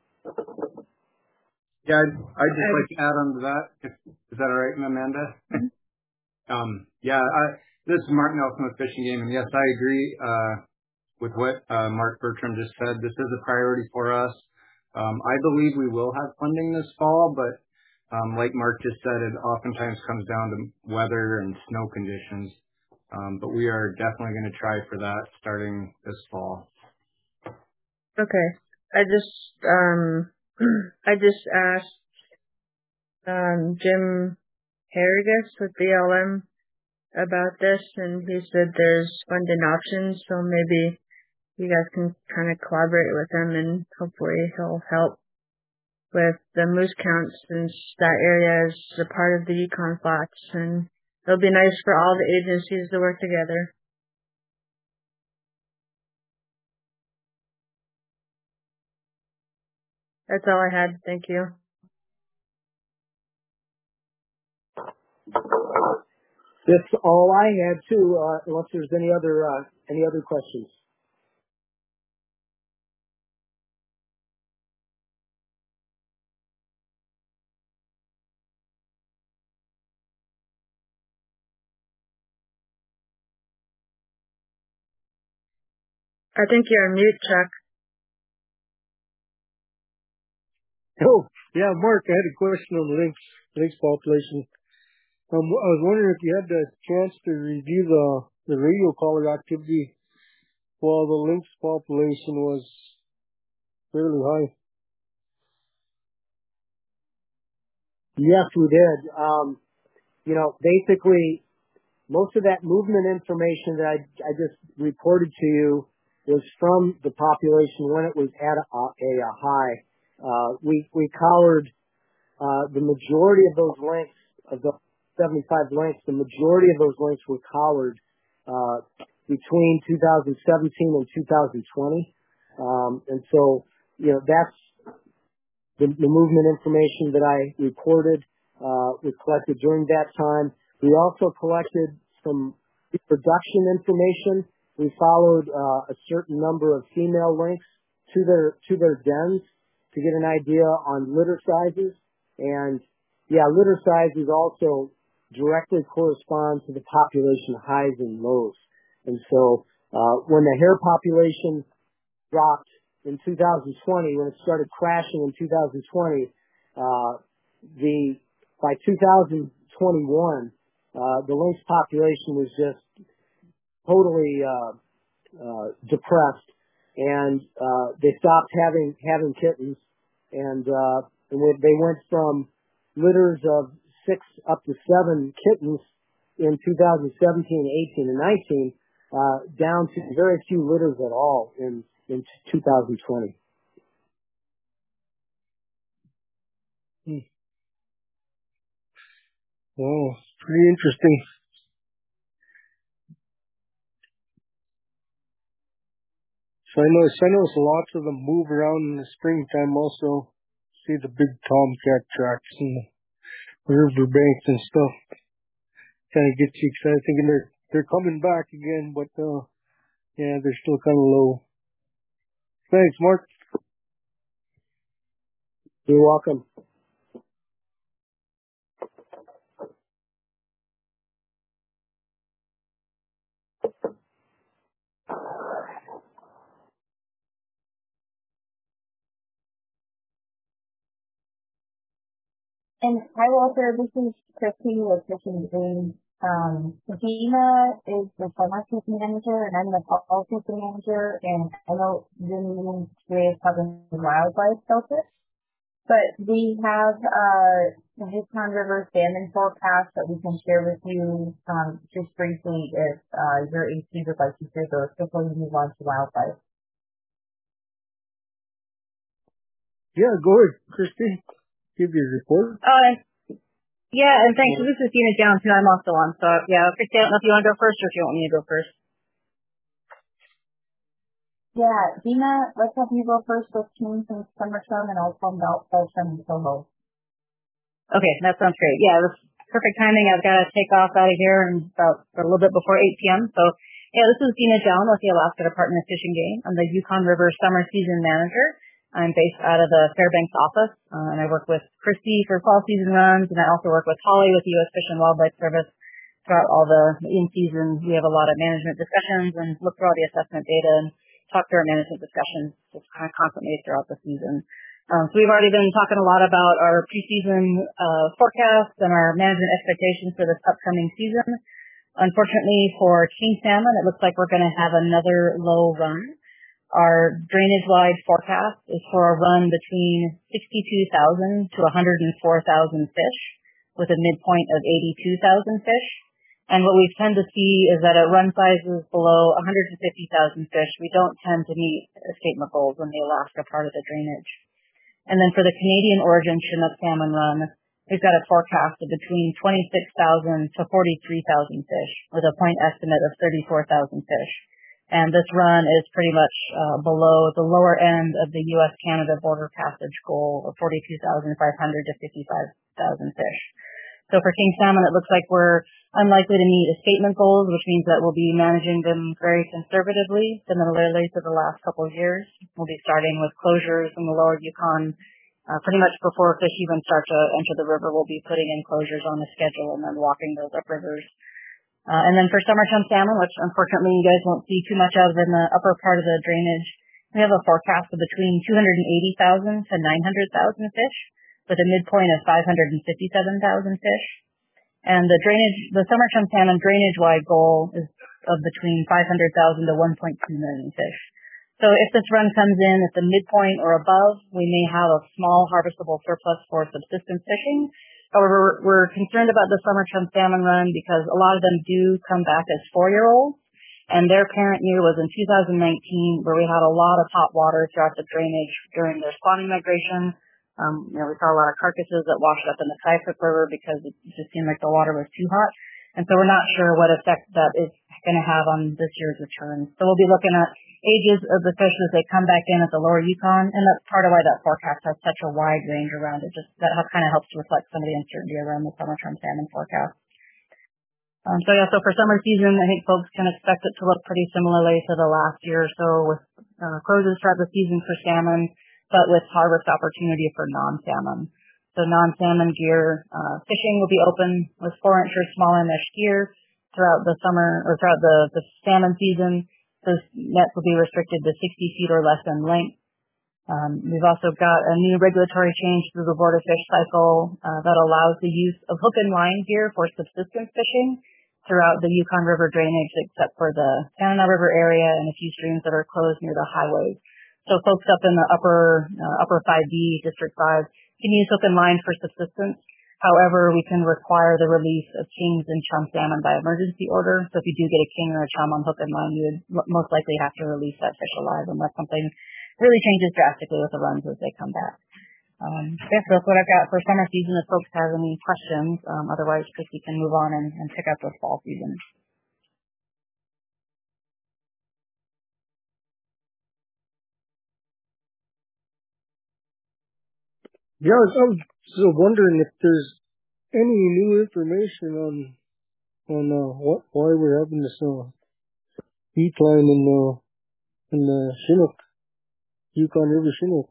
Yeah, I'd, I'd just like to add on to that. If, is that all right, Amanda? um, yeah, I, this is Mark Nelson with Fishing Game, and yes, I agree uh, with what uh, Mark Bertram just said. This is a priority for us. Um, I believe we will have funding this fall, but um, like Mark just said, it oftentimes comes down to weather and snow conditions. Um, but we are definitely going to try for that starting this fall. Okay. I just um. I just asked um, Jim Harrigus with B L M about this, and he said there's funding options, so maybe you guys can kind of collaborate with him, and hopefully he'll help with the moose counts, since that area is a part of the Yukon Flats, and it'll be nice for all the agencies to work together. That's all I had. Thank you. That's all I had too, uh, unless there's any other, uh, any other questions. I think you're on mute, Chuck. Oh, yeah, Mark, I had a question on the lynx, lynx population. Um, I was wondering if you had the chance to review the, the radio collar activity while the lynx population was fairly high. Yes, we did. Um, you know, basically, most of that movement information that I, I just reported to you was from the population when it was at a, a, a high. Uh, we, we collared uh, the majority of those links, of the seventy-five links, the majority of those links were collared uh, between two thousand seventeen and two thousand twenty. Um, and so, you know, that's the, the movement information that I reported uh, was collected during that time. We also collected some reproduction information. We followed uh, a certain number of female links to their to their dens to get an idea on litter sizes. And yeah, litter sizes also directly correspond to the population highs and lows. And so uh, when the hare population dropped in two thousand twenty, when it started crashing in two thousand twenty, uh, the by two thousand twenty-one, uh, the lynx population was just totally uh, uh, depressed, and uh, they stopped having having kittens, and uh, and they went from litters of six up to seven kittens in two thousand seventeen, eighteen, and nineteen, uh, down to very few litters at all in in two thousand twenty. Hmm. Oh, pretty interesting. So I know, I know lots of them move around in the springtime also. See the big tomcat tracks and the river banks and stuff. Kind of gets you excited thinking they're, they're coming back again, but, uh, yeah, they're still kind of low. Thanks, Mark. You're welcome. And hi, Walter. This is Christy with Fishing Green. Um, Dina is the summer season manager, and I'm the fall season manager. And I know Jim today is covering wildlife focus, but we have uh, the Yukon River salmon forecast that we can share with you um, just briefly if uh, your A C would like to hear those before we move on to wildlife. Yeah, go ahead, Christy. Give your report. Uh, yeah, and thanks. This is Dina Jones, who I'm also on. So, yeah, Christy, I don't know if you want to go first or if you want me to go first. Yeah, Dina, let's have you go first with teams and summer term, and I'll come out Belgium and Solo. Okay, that sounds great. Yeah, this perfect timing. I've got to take off out of here in about a little bit before eight p.m. So, yeah, this is Dina Jones with the Alaska Department of Fish and Game. I'm the Yukon River Summer Season Manager. I'm based out of the Fairbanks office, uh, and I work with Christy for fall season runs, and I also work with Holly with the U S Fish and Wildlife Service throughout all the in-season. We have a lot of management discussions and look through all the assessment data and talk through our management discussions just kind of constantly throughout the season. Um, so we've already been talking a lot about our preseason uh, forecasts and our management expectations for this upcoming season. Unfortunately for king salmon, it looks like we're going to have another low run. Our drainage-wide forecast is for a run between sixty-two thousand to one hundred four thousand fish, with a midpoint of eighty-two thousand fish. And what we tend to see is that at run sizes below one hundred fifty thousand fish, we don't tend to meet escapement goals in the Alaska part of the drainage. And then for the Canadian origin Chinook salmon run, we've got a forecast of between twenty-six thousand to forty-three thousand fish, with a point estimate of thirty-four thousand fish. And this run is pretty much uh, below the lower end of the U S Canada border passage goal of forty-two thousand five hundred to fifty-five thousand fish. So for king salmon, it looks like we're unlikely to meet escapement goals, which means that we'll be managing them very conservatively, similarly to the last couple of years. We'll be starting with closures in the lower Yukon. Uh, pretty much before fish even start to enter the river, we'll be putting in closures on the schedule and then walking those uprivers. Uh, and then for summer chum salmon, which unfortunately you guys won't see too much of in the upper part of the drainage, we have a forecast of between two hundred eighty thousand to nine hundred thousand fish, with a midpoint of five hundred fifty-seven thousand fish. And the drainage, the summer chum salmon drainage-wide goal is of between five hundred thousand to one point two million fish. So if this run comes in at the midpoint or above, we may have a small harvestable surplus for subsistence fishing. However, we're concerned about the summer chum salmon run because a lot of them do come back as four-year-olds. And their parent year was in two thousand nineteen, where we had a lot of hot water throughout the drainage during their spawning migration. Um, you know, we saw a lot of carcasses that washed up in the Cypress River because it just seemed like the water was too hot. And so we're not sure what effect that is going to have on this year's return. So we'll be looking at ages of the fish as they come back in at the lower Yukon, and that's part of why that forecast has such a wide range around it. Just that kind of helps to reflect some of the uncertainty around the summer term salmon forecast. Um, so yeah, so for summer season, I think folks can expect it to look pretty similarly to the last year or so, with uh, closes throughout the season for salmon, but with harvest opportunity for non-salmon. So non-salmon gear uh, fishing will be open with four inches smaller mesh gear throughout the summer or throughout the, the salmon season. Those nets will be restricted to sixty feet or less in length. Um, we've also got a new regulatory change through the Board of Fish cycle uh, that allows the use of hook and line gear for subsistence fishing throughout the Yukon River drainage, except for the Tanana River area and a few streams that are closed near the highways. So folks up in the upper uh, upper five B, District five, can use hook and line for subsistence. However, we can require the release of kings and chum salmon by emergency order. So if you do get a king or a chum on hook and line, you would most likely have to release that fish alive, unless something really changes drastically with the runs as they come back. Um, yeah, so that's what I've got for summer season. If folks have any questions, um, otherwise Christy can move on and, and pick up with fall season. Yeah, I was, I was still wondering if there's any new information on on uh, what why we're having this uh, decline in the in the Chinook, Yukon River Chinook.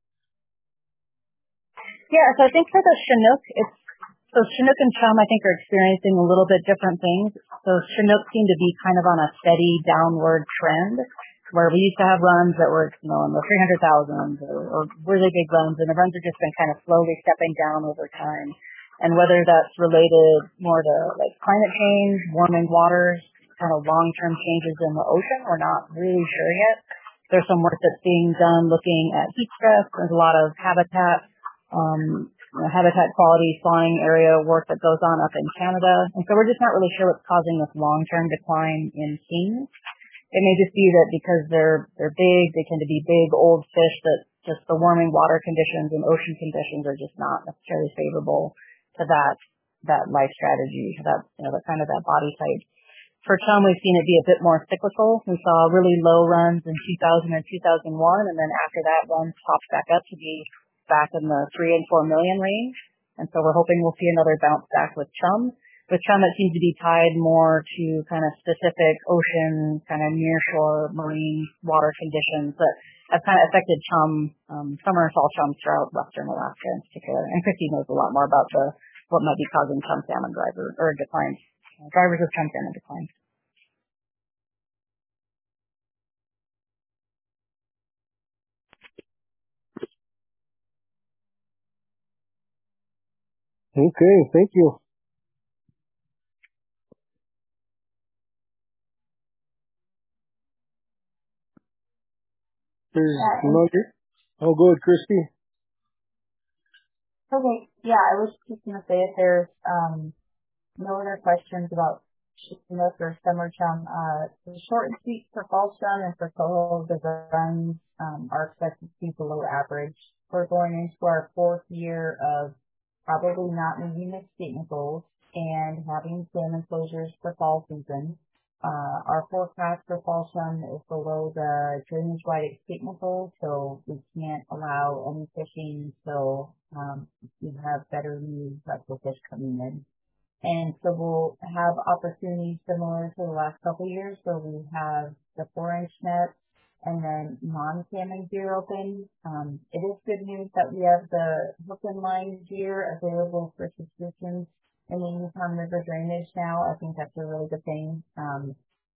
Yeah, so I think for the Chinook, it's so Chinook and chum I think are experiencing a little bit different things. So Chinook seem to be kind of on a steady downward trend, where we used to have runs that were, you know, in the three hundred thousands or, or really big runs, and the runs have just been kind of slowly stepping down over time. And whether that's related more to like climate change, warming waters, kind of long-term changes in the ocean, we're not really sure yet. There's some work that's being done looking at heat stress. There's a lot of habitat, um, you know, habitat quality, spawning area work that goes on up in Canada. And so we're just not really sure what's causing this long-term decline in kings. It may just be that because they're they're big, they tend to be big, old fish that just the warming water conditions and ocean conditions are just not necessarily favorable to that that life strategy, that, you know, that kind of that body type. For chum, we've seen it be a bit more cyclical. We saw really low runs in two thousand and two thousand one, and then after that, runs popped back up to be back in the three and four million range. And so we're hoping we'll see another bounce back with chum. With chum, it seems to be tied more to kind of specific ocean, kind of nearshore marine water conditions that have kind of affected chum, um, summer and fall chum throughout western Alaska in particular. And Christy knows a lot more about the what might be causing chum salmon driver or decline, uh, drivers of chum salmon decline. Okay, thank you. There's Yeah, another. Oh, go ahead, Christy. okay. Yeah, I was just gonna say if there's um no other questions about Chinook or summer chum, uh, the short and sweet for fall chum and for coho, the runs um, are expected to be below average. We're going into our fourth year of probably not meeting the statement goals and having salmon closures for fall season. Uh, our forecast for fall chum is below the drainage-wide escapement goal, so we can't allow any fishing until um, we have better news about the fish coming in. And so we'll have opportunities similar to the last couple of years. So we have the four-inch net and then non-salmon gear open. Um, it is good news that we have the hook and line gear available for subscriptions in the Yukon River drainage now. I think that's a really good thing. Um,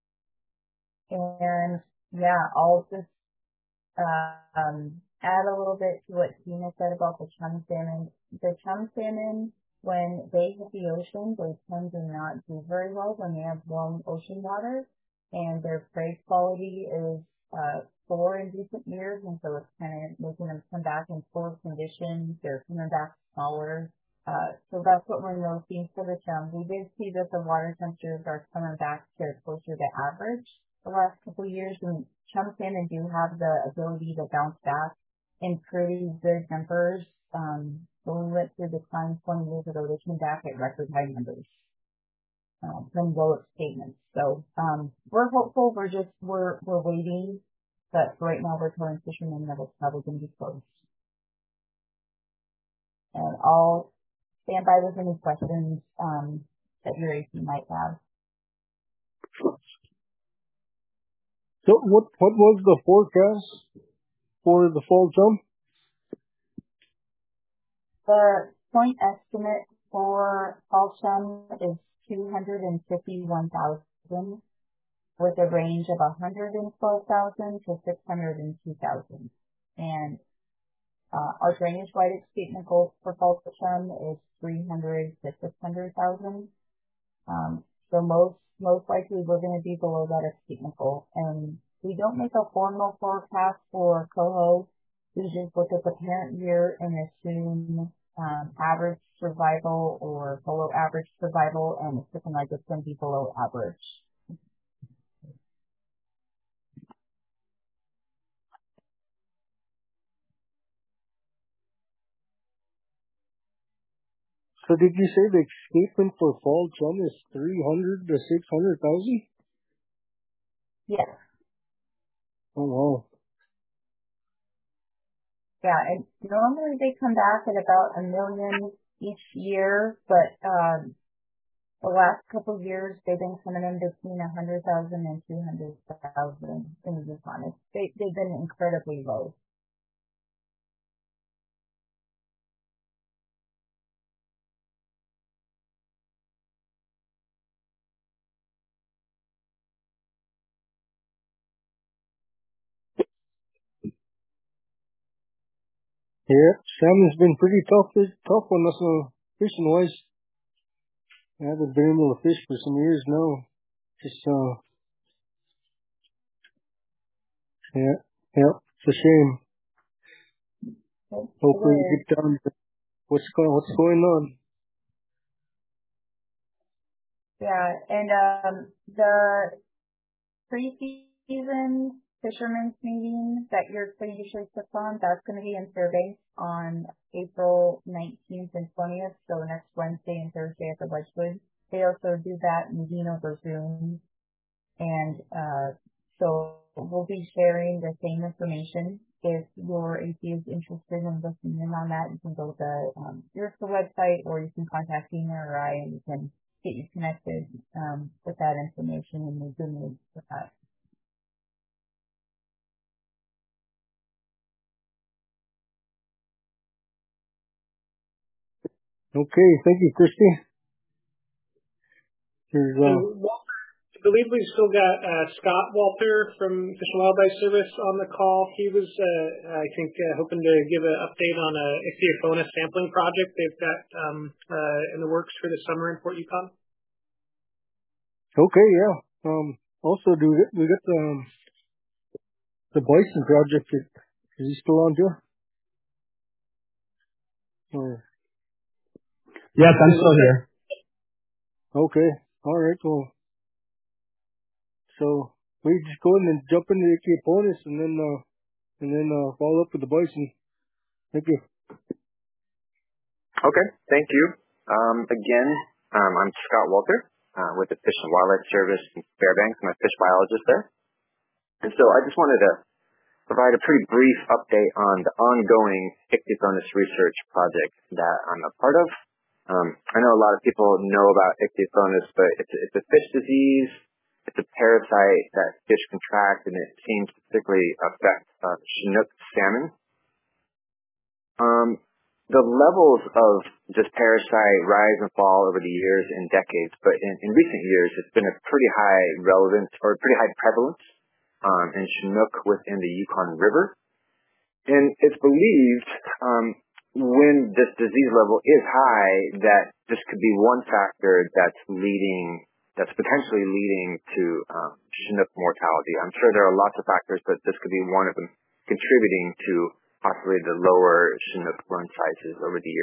and yeah, I'll just uh, um, add a little bit to what Tina said about the chum salmon. The chum salmon, when they hit the ocean, they tend to not do very well when they have warm ocean water, and their prey quality is uh, poor in recent years, and so it's kind of making them come back in poor condition. They're coming back smaller. Uh, so that's what we're noticing for the chum. We did see that the water temperatures are coming back to closer to average the last couple of years, and chum salmon do have the ability to bounce back in pretty good numbers. Um, when we went through the decline twenty years ago, they came back at record high numbers um, from low statements. So um, we're hopeful. We're just we're we're waiting, but right now we're telling fishermen that it's probably going to be close. And I'll stand by with any questions um, that your A C might have. So what what was the forecast for the fall chum? The point estimate for fall chum is two hundred fifty-one thousand with a range of one hundred twelve thousand to six hundred two thousand. And uh, our drainage white escapement goal for fall chum is three hundred to six hundred thousand. Um, so most, most likely we're going to be below that escapement goal. And we don't make a formal forecast for coho. We just look at the parent year and assume um, average survival or below average survival, and it's looking like it's going to be below average. So did you say the escapement for fall chum is three hundred to six hundred thousand? Yes. Oh wow. Yeah, and normally they come back at about a million each year, but um, the last couple of years they've been coming in between a hundred thousand and two hundred thousand in the Yukon. They they've been incredibly low. Yeah, salmon's been pretty tough, tough on us, uh, fishing wise. I haven't been able to fish for some years now. Just, uh, yeah, yeah, it's a shame. Hopefully we get down to what's going, what's going on. Yeah, and um, the pre-season fishermen's meeting that your crew usually puts on, that's going to be in Fairbanks on April nineteenth and twentieth, so next Wednesday and Thursday at the Wedgwood. They also do that meeting over Zoom, and uh, so we'll be sharing the same information. If your A C is interested in listening in on that, you can go to the um, your website, or you can contact Dina or I, and we can get you connected um, with that information and the Zoom link with that. Okay, thank you, Christy. There's, uh, so, Walter, I believe we've still got uh, Scott Walter from Fish and Wildlife Service on the call. He was, uh, I think, uh, hoping to give an update on a Ichthyophonus sampling project they've got um, uh, in the works for the summer in Port Yukon. okay, yeah. Um, also, do we, we got the, um, the bison project. Is he still on too? Or? Yes, I'm still here. Okay, all right. Well, so we just go in and jump into the Ichthyophonus and then, uh, and then uh, follow up with the bison. Thank you. Okay, thank you. Um, again, um, I'm Scott Walter uh, with the Fish and Wildlife Service in Fairbanks. I'm a fish biologist there. And so I just wanted to provide a pretty brief update on the ongoing Ichthyophonus research project that I'm a part of. Um, I know a lot of people know about Ichthyophonus, but it's, it's a fish disease. It's a parasite that fish contract, and it seems to particularly affect uh, Chinook salmon. Um, the levels of this parasite rise and fall over the years and decades, but in, in recent years, it's been a pretty high relevance or pretty high prevalence um, in Chinook within the Yukon River. And it's believed um, when this disease level is high that this could be one factor that's leading, that's potentially leading to um, Chinook mortality. I'm sure there are lots of factors, but this could be one of them contributing to possibly the lower Chinook run sizes over the years.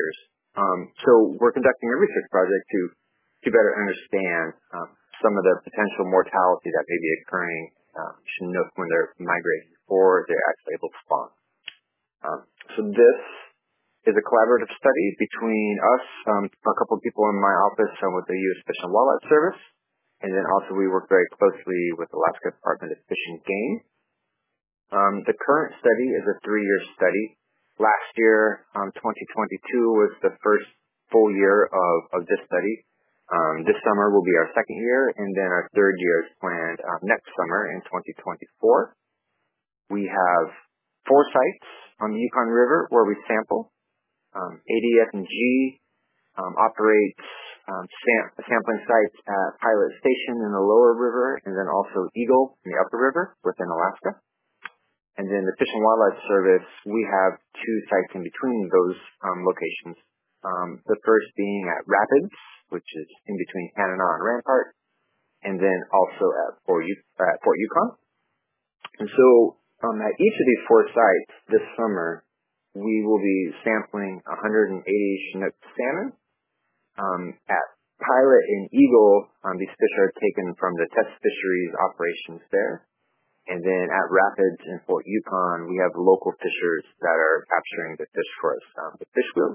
Um, so we're conducting a research project to to better understand um, some of the potential mortality that may be occurring um, Chinook when they're migrating before they're actually able to spawn. Um, so this is a collaborative study between us, um, a couple of people in my office, um, with the U S Fish and Wildlife Service, and then also we work very closely with Alaska Department of Fish and Game. Um, the current study is a three-year study. Last year, um, twenty twenty-two, was the first full year of, of this study. Um, this summer will be our second year, and then our third year is planned um, next summer in twenty twenty-four. We have four sites on the Yukon River where we sample. Um, A D F and G um, operates um, sam- sampling sites at Pilot Station in the lower river, and then also Eagle in the upper river within Alaska. And then the Fish and Wildlife Service, we have two sites in between those um, locations. Um, the first being at Rapids, which is in between Tanana and Rampart, and then also at Fort, U- at Fort Yukon. And so um, at each of these four sites this summer, we will be sampling one hundred eighty Chinook salmon. Um, at Pilot and Eagle, um, these fish are taken from the test fisheries operations there. And then at Rapids and Fort Yukon, we have local fishers that are capturing the fish for us um, with fish wheels.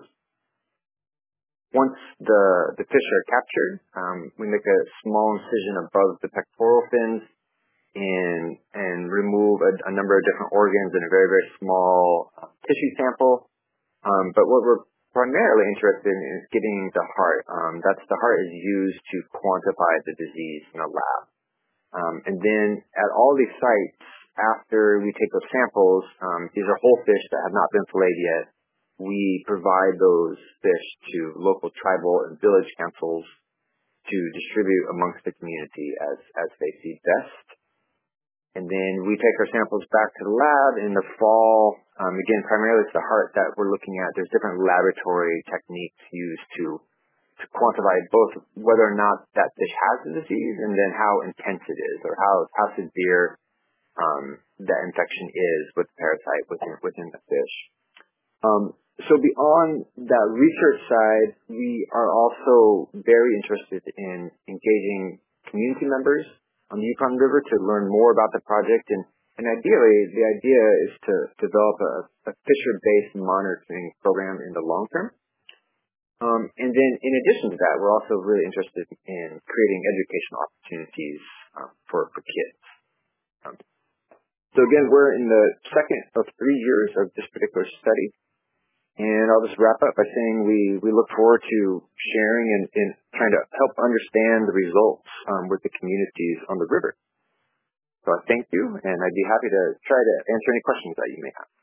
Once the, the fish are captured, um, we make a small incision above the pectoral fins and and remove a, a number of different organs in a very, very small uh, tissue sample. Um, but what we're primarily interested in is getting the heart. Um, that's the heart is used to quantify the disease in a lab. Um, and then at all these sites, after we take those samples, um, these are whole fish that have not been filleted yet. We provide those fish to local tribal and village councils to distribute amongst the community as, as they see best. And then we take our samples back to the lab in the fall. Um, again, primarily it's the heart that we're looking at. There's different laboratory techniques used to, to quantify both whether or not that fish has the disease and then how intense it is or how, how severe um, that infection is with the parasite within, within the fish. Um, so beyond that research side, we are also very interested in engaging community members on the Yukon River to learn more about the project. And, and ideally, the idea is to develop a, a fisher-based monitoring program in the long term. Um, and then in addition to that, we're also really interested in creating educational opportunities um, for, for kids. Um, so again, we're in the second of three years of this particular study. And I'll just wrap up by saying we, we look forward to sharing and, and trying to help understand the results um, with the communities on the river. So I thank you, and I'd be happy to try to answer any questions that you may have.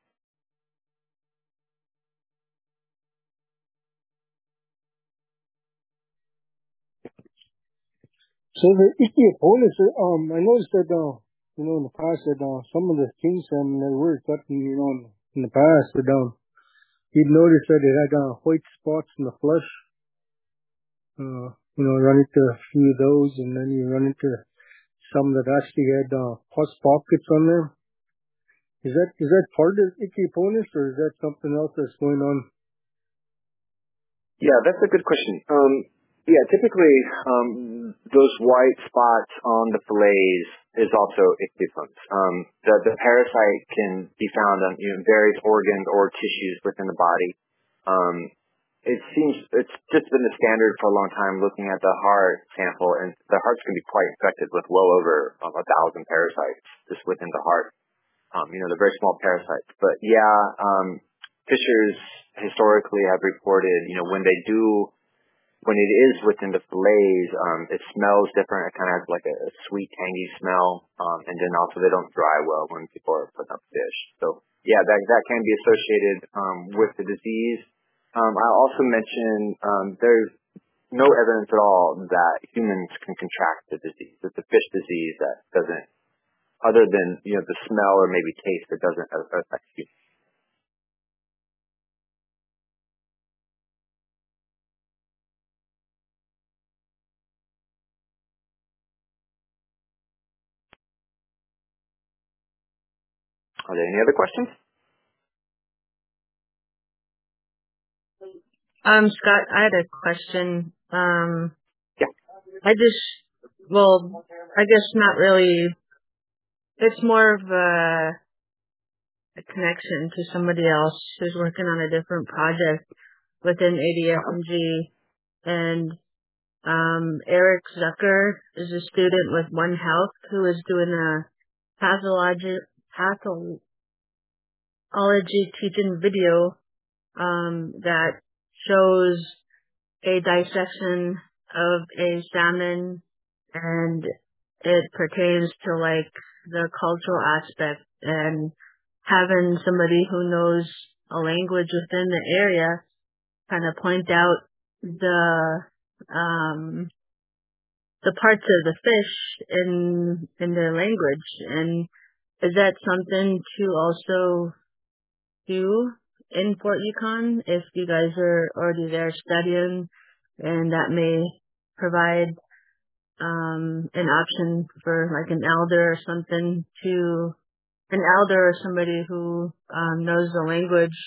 So the Ichthyopolis, um, I noticed that, uh, you know, in the past that uh, some of the king salmon that were caught, you know, in the past, but um, you'd notice that it had uh, white spots in the flesh. Uh, you know, run into a few of those, and then you run into some that actually had uh, pus pockets on them. Is that is that part of Ichthyopolis, or is that something else that's going on? Yeah, that's a good question. Um, yeah, typically um, those white spots on the fillets is also ichthyopolis. Um, the, the parasite can be found on you know, various organs or tissues within the body. Um, it seems it's just been the standard for a long time looking at the heart sample, and the hearts can be quite infected with well over um, a thousand parasites just within the heart. Um, you know, they're very small parasites. But yeah, um, fishers historically have reported, you know, when they do, when it is within the fillets, um, it smells different. It kind of has like a, a sweet, tangy smell. Um, and then also they don't dry well when people are putting up fish. So yeah, that, that can be associated, um, with the disease. Um, I also mentioned, um, there's no evidence at all that humans can contract the disease. It's a fish disease that doesn't, other than, you know, the smell or maybe taste, that doesn't affect humans. Are there any other questions? Um, Scott, I had a question. Um, yeah. I just, well, I guess not really. It's more of a, a connection to somebody else who's working on a different project within A D F M G. And um, Eric Zucker is a student with One Health who is doing a pathology, pathology teaching video um, that shows a dissection of a salmon, and it pertains to like the cultural aspect, and having somebody who knows a language within the area kind of point out the um the parts of the fish in in their language. And is that something to also do in Fort Yukon if you guys are already there studying, and that may provide um an option for like an elder or something to an elder or somebody who um knows the language?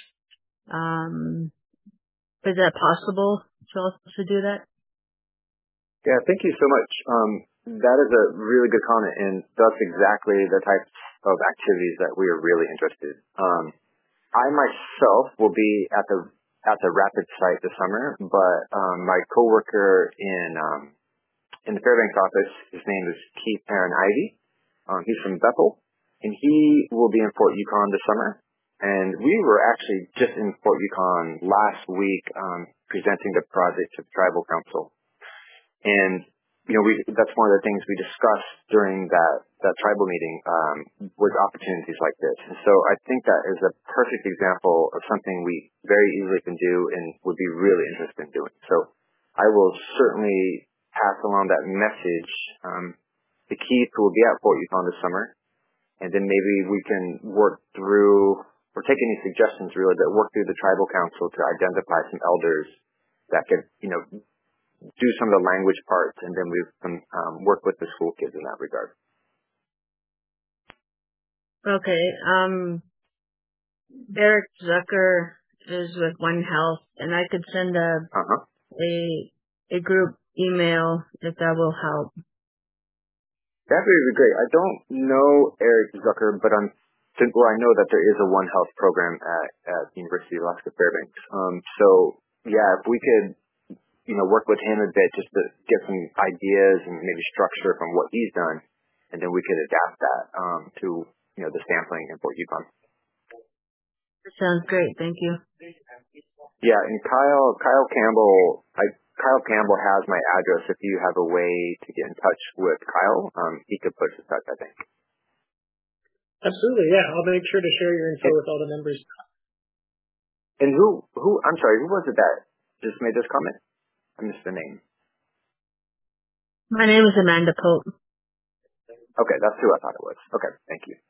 Um is that possible to also do that? Yeah, thank you so much. Um, that is a really good comment, and that's exactly the types of activities that we are really interested in. Um, I myself will be at the at the Rapid site this summer, but um, my coworker in um, in the Fairbanks office, his name is Keith Aaron Ivy. Um, he's from Bethel, and he will be in Fort Yukon this summer. And we were actually just in Fort Yukon last week um, presenting the project to the Tribal Council. And, you know, we, that's one of the things we discussed during that, that tribal meeting, um, was opportunities like this. And so I think that is a perfect example of something we very easily can do and would be really interested in doing. So I will certainly pass along that message, um, to Keith, who will be at Fort Yukon this summer. And then maybe we can work through, or take any suggestions really, that work through the tribal council to identify some elders that could, you know, do some of the language parts, and then we can um, work with the school kids in that regard. Okay. Um, Eric Zucker is with One Health, and I could send a uh-huh. a a group email if that will help. That would be great. I don't know Eric Zucker, but I'm well. I know that there is a One Health program at at University of Alaska Fairbanks. Um, so yeah, if we could, you know, work with him a bit just to get some ideas and maybe structure from what he's done, and then we could adapt that um, to, you know, the sampling in Fort Yukon. Sounds great. Thank you. Yeah, and Kyle, Kyle Campbell, I, Kyle Campbell has my address. If you have a way to get in touch with Kyle, um, he could put us in touch, I think. Absolutely, yeah. I'll make sure to share your info with all the members. And who, who, I'm sorry, who was it that just made this comment? I missed the name. My name is Amanda Pope. Okay, that's who I thought it was. Okay, thank you.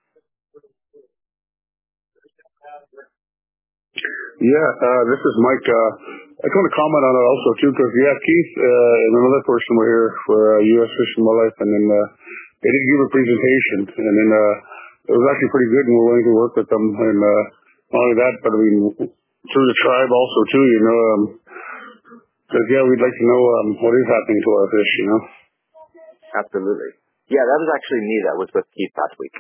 Yeah, uh, this is Mike. Uh, I just want to comment on it also too, because yeah, Keith uh, and another person were here for uh, U S Fish and Wildlife, and then uh, they did give a presentation, and then uh, it was actually pretty good, and we're willing to work with them. And uh, not only that, but I mean through the tribe also too, you know. Um, Because, yeah, we'd like to know um, what is happening to our fish, you know? Absolutely. Yeah, that was actually me that was with Keith last week.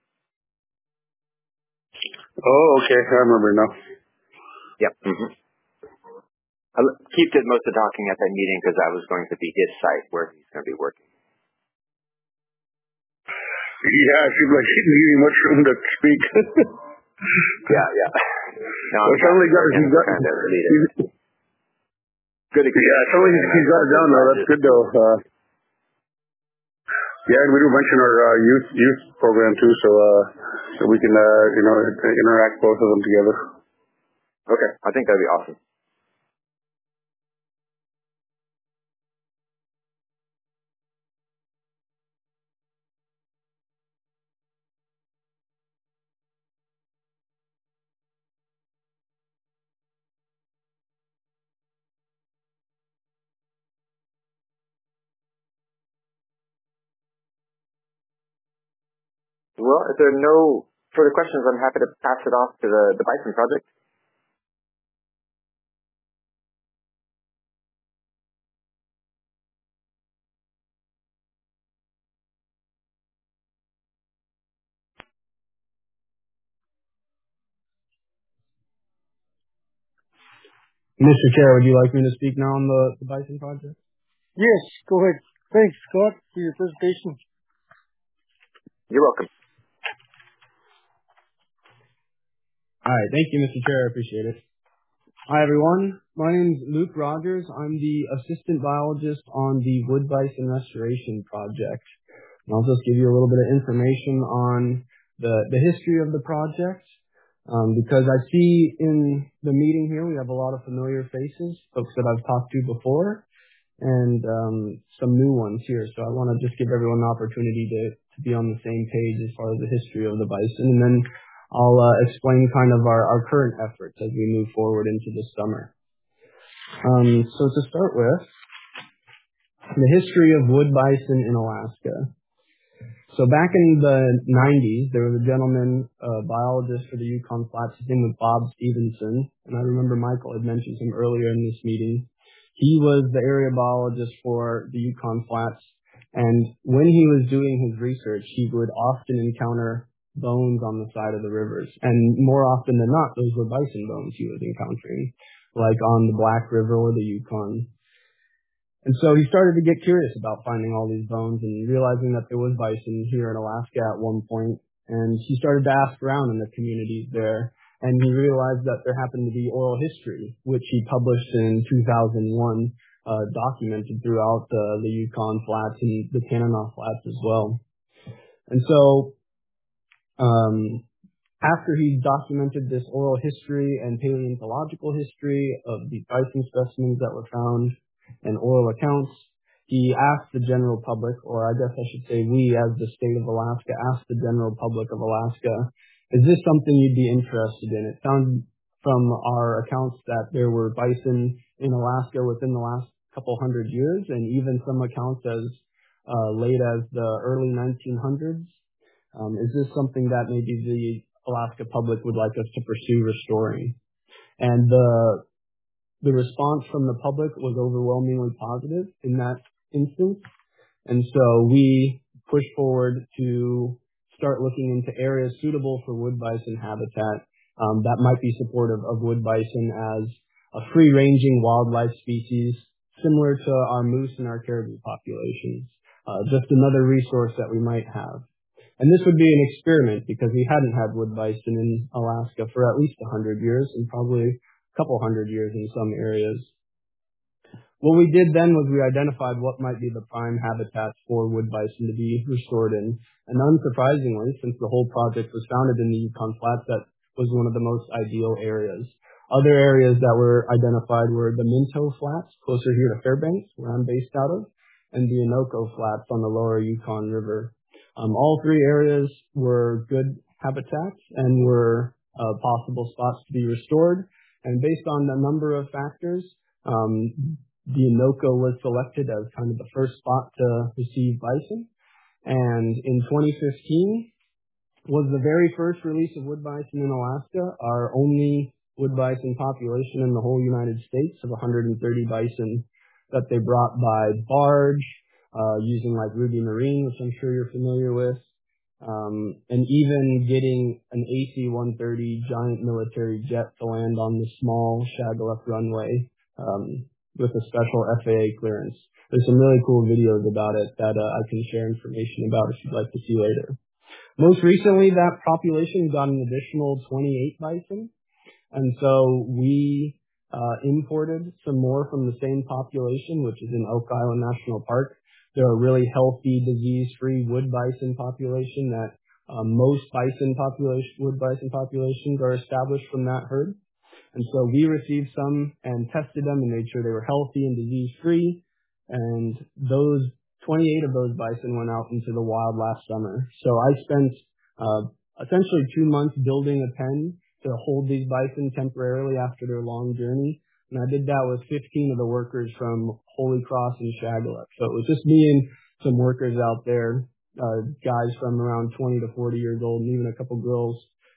Oh, okay. I remember now. Yep. Mm-hmm. Keith did most of the talking at that meeting because that was going to be his site where he's going to be working. Yeah, it seemed like he didn't give you much room to speak. yeah, yeah. No, well, suddenly got, he got, kind of he's, good experience. Yeah, suddenly he's, he's got it down now. That's good, though. Uh, yeah, and we do mention our uh, youth youth program, too, so uh, so we can, uh, you know, interact both of them together. Okay, I think that'd be awesome. Well, if there are no further questions, I'm happy to pass it off to the, the Bison Project. Mister Chair, would you like me to speak now on the, the bison project? Yes, go ahead. Thanks, Scott, for your presentation. You're welcome. All right. Thank you, Mister Chair. I appreciate it. Hi, everyone. My name is Luke Rogers. I'm the assistant biologist on the Wood Bison Restoration Project. And I'll just give you a little bit of information on the, the history of the project, um, because I see in the meeting here we have a lot of familiar faces, folks that I've talked to before, and um, some new ones here. So I want to just give everyone an opportunity to, to be on the same page as far as the history of the bison, and then I'll uh, explain kind of our, our current efforts as we move forward into the summer. Um, so to start with, the history of wood bison in Alaska. So back in the nineties, there was a gentleman, a biologist for the Yukon Flats. His name was Bob Stevenson, and I remember Michael had mentioned him earlier in this meeting. He was the area biologist for the Yukon Flats, and when he was doing his research, he would often encounter bones on the side of the rivers, and more often than not, those were bison bones he was encountering, like on the Black River or the Yukon. And so he started to get curious about finding all these bones and realizing that there was bison here in Alaska at one point, and he started to ask around in the communities there, and he realized that there happened to be oral history, which he published in two thousand one, uh, documented throughout the, the Yukon Flats and the Tanana Flats as well. And so Um, after he documented this oral history and paleontological history of the bison specimens that were found and oral accounts, he asked the general public, or I guess I should say we as the state of Alaska asked the general public of Alaska, is this something you'd be interested in? It sounded from our accounts that there were bison in Alaska within the last couple hundred years, and even some accounts as uh, late as the early nineteen hundreds. Um, is this something that maybe the Alaska public would like us to pursue restoring? And the the response from the public was overwhelmingly positive in that instance. And so we pushed forward to start looking into areas suitable for wood bison habitat um, that might be supportive of wood bison as a free-ranging wildlife species similar to our moose and our caribou populations. Uh, just another resource that we might have. And this would be an experiment because we hadn't had wood bison in Alaska for at least one hundred years and probably a couple hundred years in some areas. What we did then was we identified what might be the prime habitats for wood bison to be restored in. And unsurprisingly, since the whole project was founded in the Yukon Flats, that was one of the most ideal areas. Other areas that were identified were the Minto Flats, closer here to Fairbanks, where I'm based out of, and the Anoka Flats on the lower Yukon River. Um, all three areas were good habitats and were uh, possible spots to be restored. And based on a number of factors, um, the Anoka was selected as kind of the first spot to receive bison. And in twenty fifteen was the very first release of wood bison in Alaska, our only wood bison population in the whole United States of one hundred thirty bison that they brought by barge, Uh, using like Ruby Marine, which I'm sure you're familiar with, um, and even getting an A C one thirty giant military jet to land on the small Shagaluk runway um, with a special F A A clearance. There's some really cool videos about it that uh, I can share information about if you'd like to see later. Most recently, that population got an additional twenty-eight bison, and so we uh, imported some more from the same population, which is in Oak Island National Park. They're a really healthy, disease-free wood bison population that um, most bison population, wood bison populations are established from that herd. And so we received some and tested them and made sure they were healthy and disease-free. And those twenty-eight of those bison went out into the wild last summer. So I spent uh, essentially two months building a pen to hold these bison temporarily after their long journey. And I did that with fifteen of the workers from Holy Cross and Shagaluk. So it was just me and some workers out there, uh, guys from around twenty to forty years old, and even a couple girls.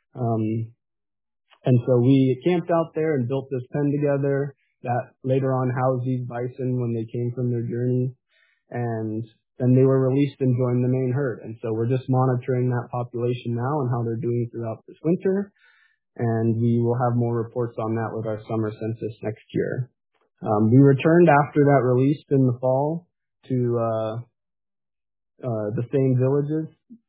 Um, and so we camped out there and built this pen together that later on housed these bison when they came from their journey. And then they were released and joined the main herd. And so we're just monitoring that population now and how they're doing throughout this winter. and we will have more reports on that with our summer census next year. Um, we returned after that released in the fall to uh, uh, the same villages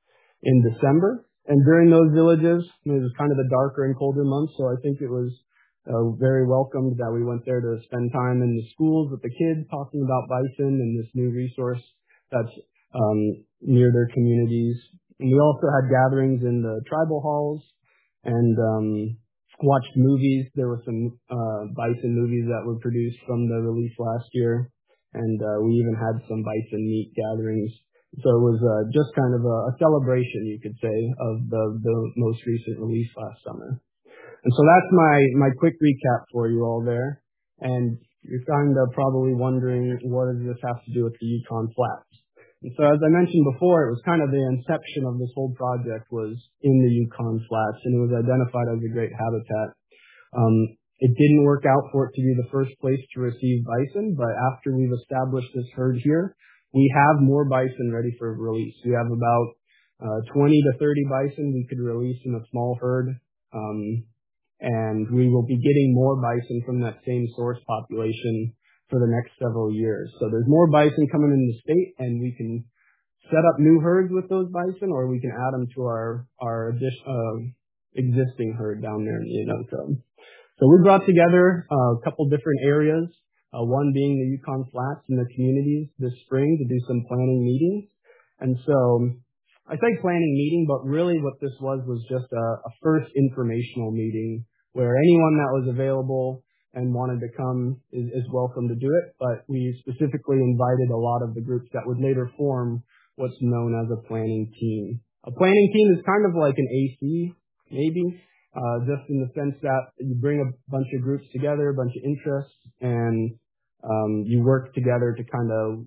in December. And during those villages, it was kind of the darker and colder months, so I think it was uh, very welcomed that we went there to spend time in the schools with the kids talking about bison and this new resource that's um, near their communities. And we also had gatherings in the tribal halls and um, watched movies. There were some uh, bison movies that were produced from the release last year, and uh, we even had some bison meat gatherings. So it was uh, just kind of a, a celebration, you could say, of the, the most recent release last summer. And so that's my, my quick recap for you all there. And you're kind of probably wondering, what does this have to do with the Yukon Flats? And so as I mentioned before, it was kind of the inception of this whole project was in the Yukon Flats, and it was identified as a great habitat. Um, it didn't work out for it to be the first place to receive bison, but after we've established this herd here, we have more bison ready for release. We have about uh, twenty to thirty bison we could release in a small herd. Um, and we will be getting more bison from that same source population for the next several years. So there's more bison coming in the state, and we can set up new herds with those bison, or we can add them to our our addition, uh, existing herd down there in the Uinta. So we brought together uh, a couple different areas, uh, one being the Yukon Flats and the communities this spring to do some planning meetings. And so I say planning meeting, but really what this was was just a, a first informational meeting where anyone that was available and wanted to come is, is welcome to do it. But we specifically invited a lot of the groups that would later form what's known as a planning team. A planning team is kind of like an A C, maybe, uh, just in the sense that you bring a bunch of groups together, a bunch of interests, and um, you work together to kind of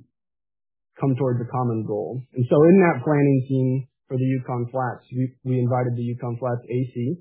come towards a common goal. And so in that planning team for the Yukon Flats, we, we invited the Yukon Flats A C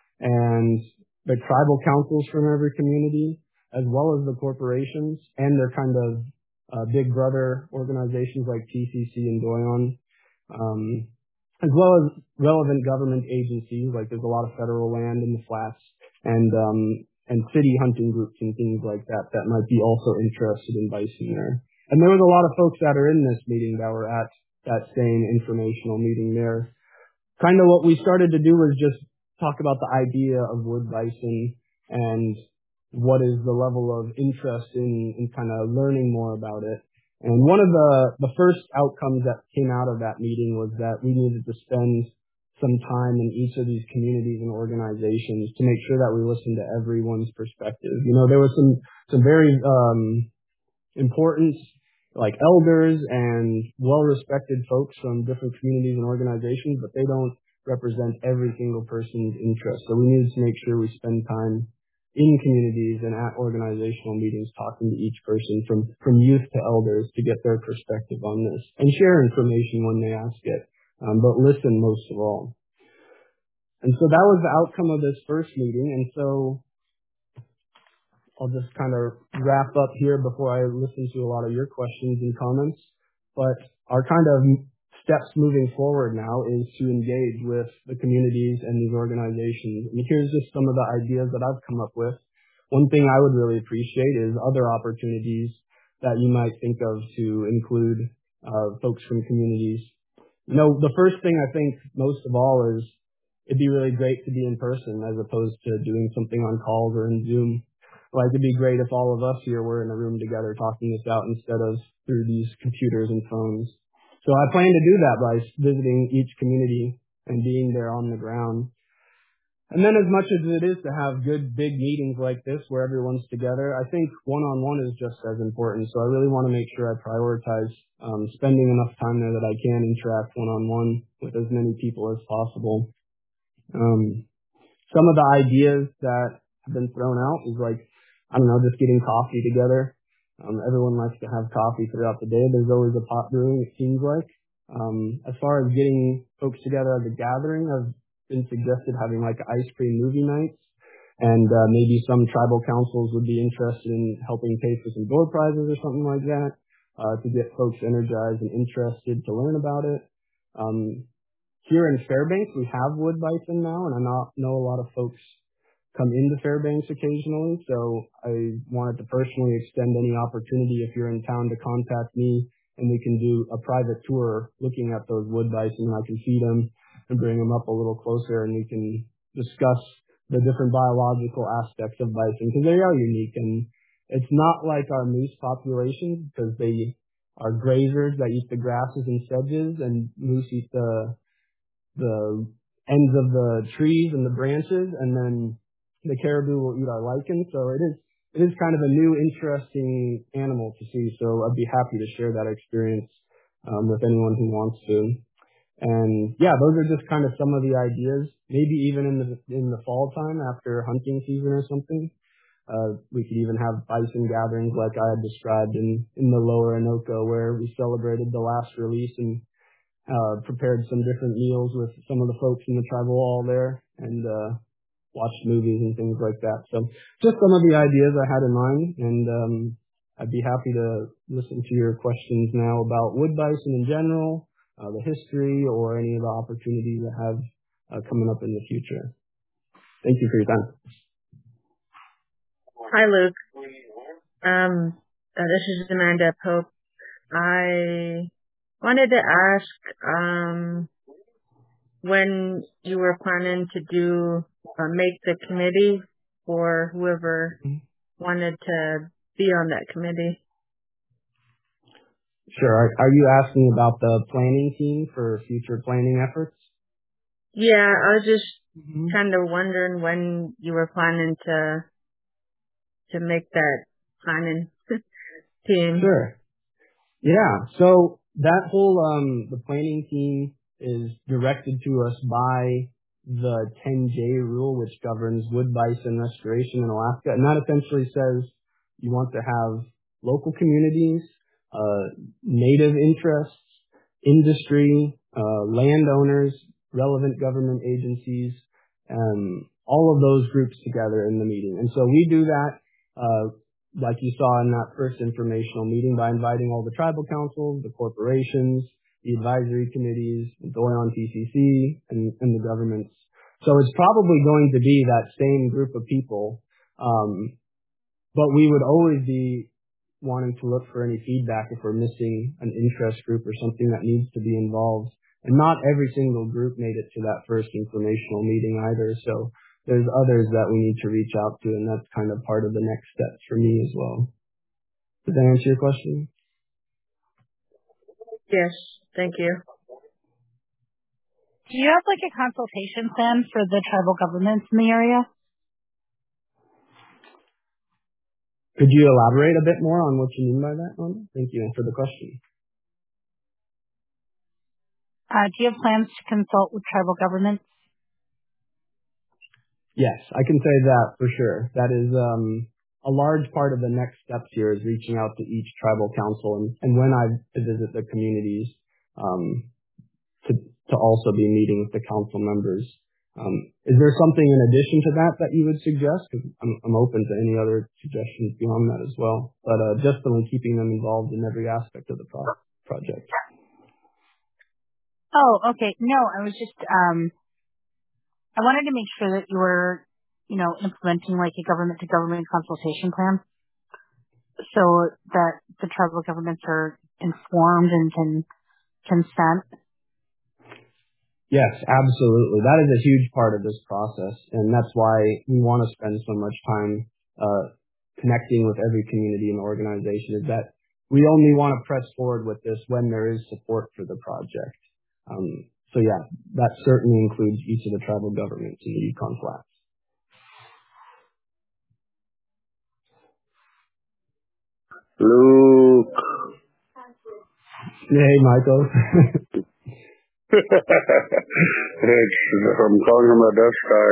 and the tribal councils from every community, as well as the corporations and their kind of uh, big brother organizations like T C C and Doyon, um, as well as relevant government agencies, like there's a lot of federal land in the flats, and um, and city hunting groups and things like that that might be also interested in bison there. And there was a lot of folks that are in this meeting that were at that same informational meeting there. Kind of what we started to do was just talk about the idea of wood bison and what is the level of interest in, in kind of learning more about it. And one of the, the first outcomes that came out of that meeting was that we needed to spend some time in each of these communities and organizations to make sure that we listened to everyone's perspective. You know, there was some, some very um, important like elders and well-respected folks from different communities and organizations, but they don't represent every single person's interest. So we needed to make sure we spend time in communities and at organizational meetings talking to each person from, from youth to elders to get their perspective on this and share information when they ask it, um, but listen most of all. And so that was the outcome of this first meeting. And so I'll just kind of wrap up here before I listen to a lot of your questions and comments. But our kind of steps moving forward now is to engage with the communities and these organizations. And here's just some of the ideas that I've come up with. One thing I would really appreciate is other opportunities that you might think of to include uh, folks from communities. You know, the first thing I think most of all is it'd be really great to be in person as opposed to doing something on calls or in Zoom. Like, it'd be great if all of us here were in a room together talking this out instead of through these computers and phones. So I plan to do that by visiting each community and being there on the ground. And then as much as it is to have good, big meetings like this where everyone's together, I think one-on-one is just as important. So I really want to make sure I prioritize um, spending enough time there that I can interact one-on-one with as many people as possible. Um, some of the ideas that have been thrown out is like, I don't know, just getting coffee together. Um, everyone likes to have coffee throughout the day. There's always a pot brewing, it seems like. Um, as far as getting folks together as a gathering, I've been suggested having like ice cream movie nights. And uh, maybe some tribal councils would be interested in helping pay for some door prizes or something like that uh, to get folks energized and interested to learn about it. Um, here in Fairbanks, we have wood bison now, and I not, know a lot of folks come into Fairbanks occasionally. So I wanted to personally extend any opportunity if you're in town to contact me, and we can do a private tour looking at those wood bison. I can feed them and bring them up a little closer, and we can discuss the different biological aspects of bison because they are unique. And it's not like our moose population because they are grazers that eat the grasses and sedges, and moose eat the the ends of the trees and the branches, and then the caribou will eat our lichen. So it is it is kind of a new, interesting animal to see. So I'd be happy to share that experience um, with anyone who wants to. And yeah, those are just kind of some of the ideas. Maybe even in the in the fall time after hunting season or something, uh, we could even have bison gatherings like I had described in in the Lower Anoka, where we celebrated the last release and uh, prepared some different meals with some of the folks in the tribal hall there, and uh, watched movies and things like that. So just some of the ideas I had in mind, and um, I'd be happy to listen to your questions now about wood bison in general, uh, the history, or any of the opportunities I have uh, coming up in the future. Thank you for your time. Hi, Luke. Um, uh, this is Amanda Pope. I wanted to ask um, when you were planning to do uh, make the committee for whoever wanted to be on that committee. Sure. Are, are you asking about the planning team for future planning efforts? Yeah, I was just mm-hmm. kind of wondering when you were planning to to make that planning team. Sure. Yeah. So that whole um the planning team is directed to us by the ten J rule, which governs wood bison restoration in Alaska. And that essentially says you want to have local communities, uh, native interests, industry, uh, landowners, relevant government agencies, um, all of those groups together in the meeting. And so we do that, uh, like you saw in that first informational meeting, by inviting all the tribal councils, the corporations, the advisory committees, the Doyon T C C, and, and the governments. So it's probably going to be that same group of people, um, but we would always be wanting to look for any feedback if we're missing an interest group or something that needs to be involved. And not every single group made it to that first informational meeting either, so there's others that we need to reach out to, and that's kind of part of the next steps for me as well. Does that answer your question? Yes, thank you. Do you have like a consultation plan for the tribal governments in the area? Could you elaborate a bit more on what you mean by that, Rhonda? Thank you for the question. Uh, do you have plans to consult with tribal governments? Yes, I can say that for sure. That is um, a large part of the next steps here is reaching out to each tribal council, and, and when I visit the communities, um, to to also be meeting with the council members. Um, is there something in addition to that that you would suggest? Because I'm, I'm open to any other suggestions beyond that as well. But uh, definitely keeping them involved in every aspect of the pro- project. Oh, okay. No, I was just, um, I wanted to make sure that you were, you know, implementing like a government-to-government consultation plan so that the tribal governments are informed and can consent. Yes, absolutely. That is a huge part of this process, and that's why we want to spend so much time uh, connecting with every community and organization, is that we only want to press forward with this when there is support for the project. Um, so yeah, that certainly includes each of the tribal governments in the Yukon Flats. Luke. Hey, Michael. It's, I'm calling him a Death Star.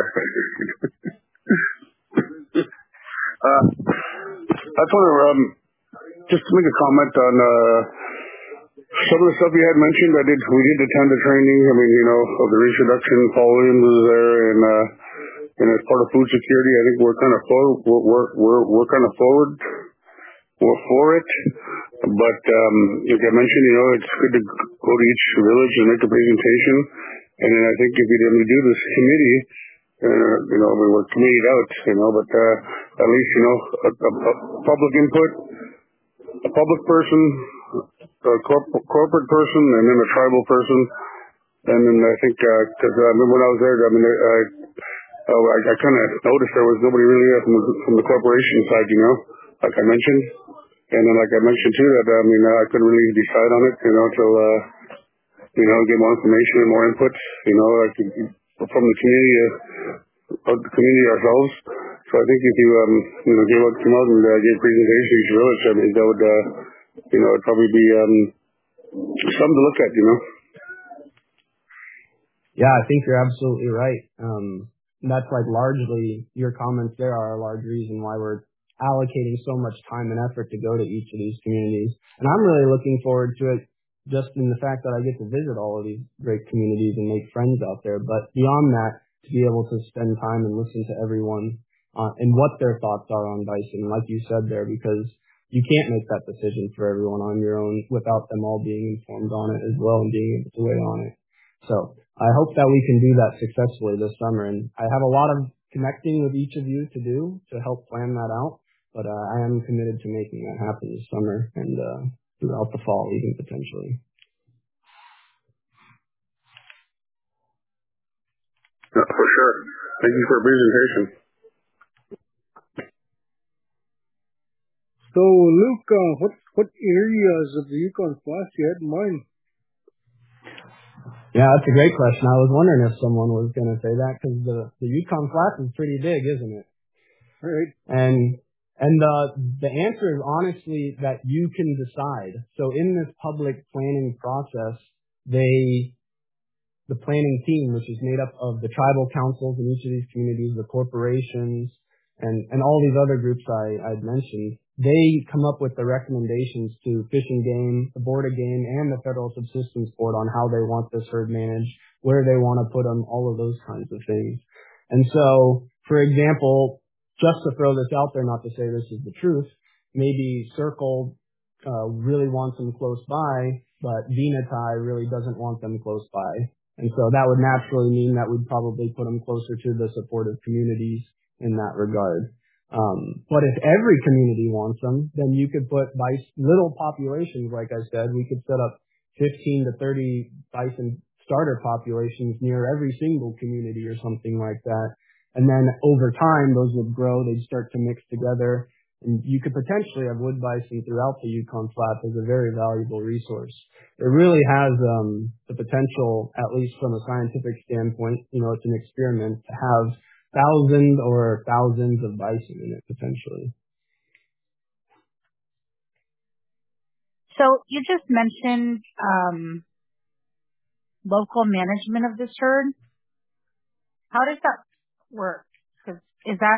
uh, I just want to um, just make a comment on uh, some of the stuff you had mentioned. I did. We did attend the training. I mean, you know, of the reach reduction. Paul Williams was there, and uh, and as part of food security, I think we're kind of forward. We're we're we're, we're kind of forward. We're for it. But um, like I mentioned, you know, it's good to go to each village and make a presentation. And then I think if you didn't do this committee, uh, you know, we were committed out, you know, but uh, at least, you know, a, a, a public input, a public person, a corp- corporate person, and then a tribal person. And then I think, because uh, I remember when I was there, I mean, I, I, I kind of noticed there was nobody really there from the, from the corporation side, you know, like I mentioned. And then, like I mentioned too, that I mean, I couldn't really decide on it, you know, until, uh, you know, get more information and more input, you know, like from the community, uh, the community ourselves. So I think if you, um, you know, gave out, come out and uh, gave a presentation to each village, I mean, that would, uh, you know, it'd probably be um, something to look at, you know. Yeah, I think you're absolutely right. Um, that's like largely your comments there are a large reason why we're allocating so much time and effort to go to each of these communities. And I'm really looking forward to it just in the fact that I get to visit all of these great communities and make friends out there. But beyond that, to be able to spend time and listen to everyone uh, and what their thoughts are on bison, like you said there, because you can't make that decision for everyone on your own without them all being informed on it as well and being able to weigh on it. So I hope that we can do that successfully this summer. And I have a lot of connecting with each of you to do to help plan that out. But uh, I am committed to making that happen this summer and uh, throughout the fall even potentially. Yeah, for sure. Thank you for the presentation. So, Luke, uh, what what areas of the Yukon Flats you had in mind? Yeah, that's a great question. I was wondering if someone was going to say that because the, the Yukon Flats is pretty big, isn't it? Right. And And uh, the answer is honestly that you can decide. So in this public planning process, they, the planning team, which is made up of the tribal councils in each of these communities, the corporations, and, and all these other groups I, I'd mentioned, they come up with the recommendations to Fish and Game, the Board of Game, and the Federal Subsistence Board on how they want this herd managed, where they want to put them, all of those kinds of things. And so, for example, just to throw this out there, not to say this is the truth, maybe Circle uh, really wants them close by, but Venatai really doesn't want them close by. And so that would naturally mean that we'd probably put them closer to the supportive communities in that regard. Um, but if every community wants them, then you could put bison, little populations, like I said, we could set up fifteen to thirty bison starter populations near every single community or something like that. And then over time, those would grow. They'd start to mix together. And you could potentially have wood bison throughout the Yukon Flats as a very valuable resource. It really has um, the potential, at least from a scientific standpoint, you know, it's an experiment, to have thousands or thousands of bison in it potentially. So you just mentioned um, local management of this herd. How does that work? Is that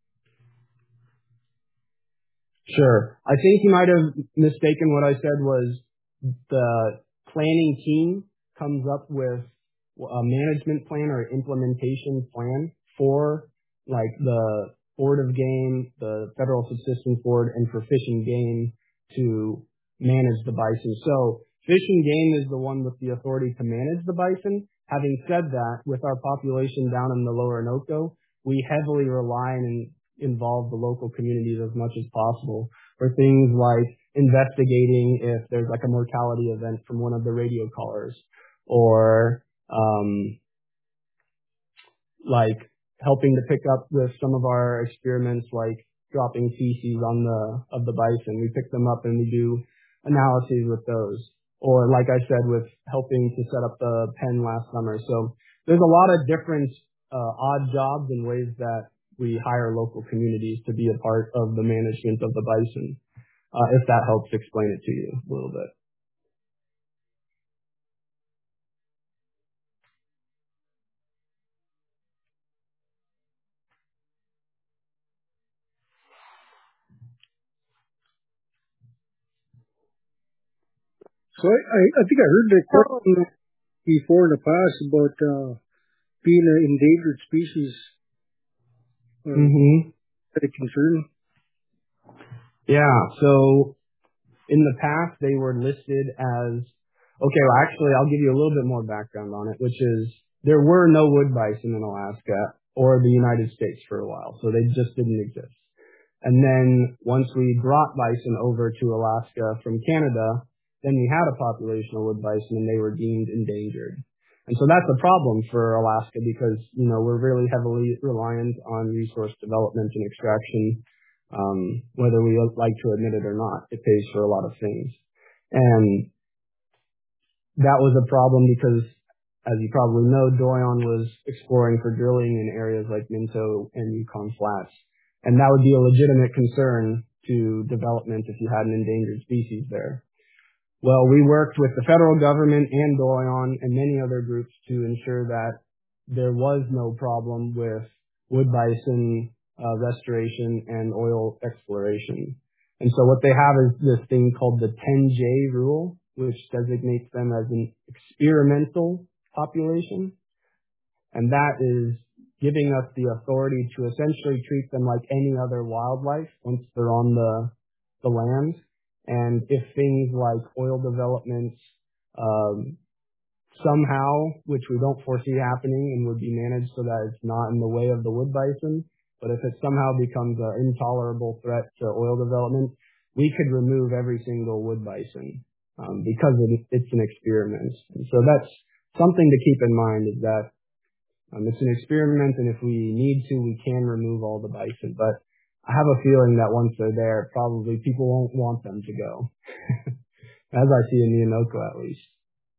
Sure. I think you might have mistaken what I said was the planning team comes up with a management plan or implementation plan for like the Board of Game, the Federal Subsistence Board, and for Fish and Game to manage the bison. So Fish and Game is the one with the authority to manage the bison. Having said that, with our population down in the Lower Anoka, we heavily rely and involve the local communities as much as possible for things like investigating if there's like a mortality event from one of the radio callers, or um, like helping to pick up with some of our experiments, like dropping feces on the of the bison. We pick them up and we do analyses with those. Or like I said, with helping to set up the pen last summer. So there's a lot of different uh, odd jobs and ways that we hire local communities to be a part of the management of the bison, uh, if that helps explain it to you a little bit. So I, I, I think I heard the question before in the past about uh, being an endangered species. Uh, mm-hmm. Is that a concern? Yeah, so in the past they were listed as, okay, well actually I'll give you a little bit more background on it, which is there were no wood bison in Alaska or the United States for a while. So they just didn't exist. And then once we brought bison over to Alaska from Canada, then we had a population of wood bison and they were deemed endangered. And so that's a problem for Alaska because, you know, we're really heavily reliant on resource development and extraction, um, whether we like to admit it or not. It pays for a lot of things. And that was a problem because, as you probably know, Doyon was exploring for drilling in areas like Minto and Yukon Flats. And that would be a legitimate concern to development if you had an endangered species there. Well, we worked with the federal government and Doyon and many other groups to ensure that there was no problem with wood bison uh, restoration and oil exploration. And so what they have is this thing called the ten J rule, which designates them as an experimental population. And that is giving us the authority to essentially treat them like any other wildlife once they're on the, the land. And if things like oil development um, somehow, which we don't foresee happening and would be managed so that it's not in the way of the wood bison, but if it somehow becomes an intolerable threat to oil development, we could remove every single wood bison um, because it, it's an experiment. And so that's something to keep in mind is that um, it's an experiment, and if we need to, we can remove all the bison. But I have a feeling that once they're there, probably people won't want them to go, as I see in the Innoko at least.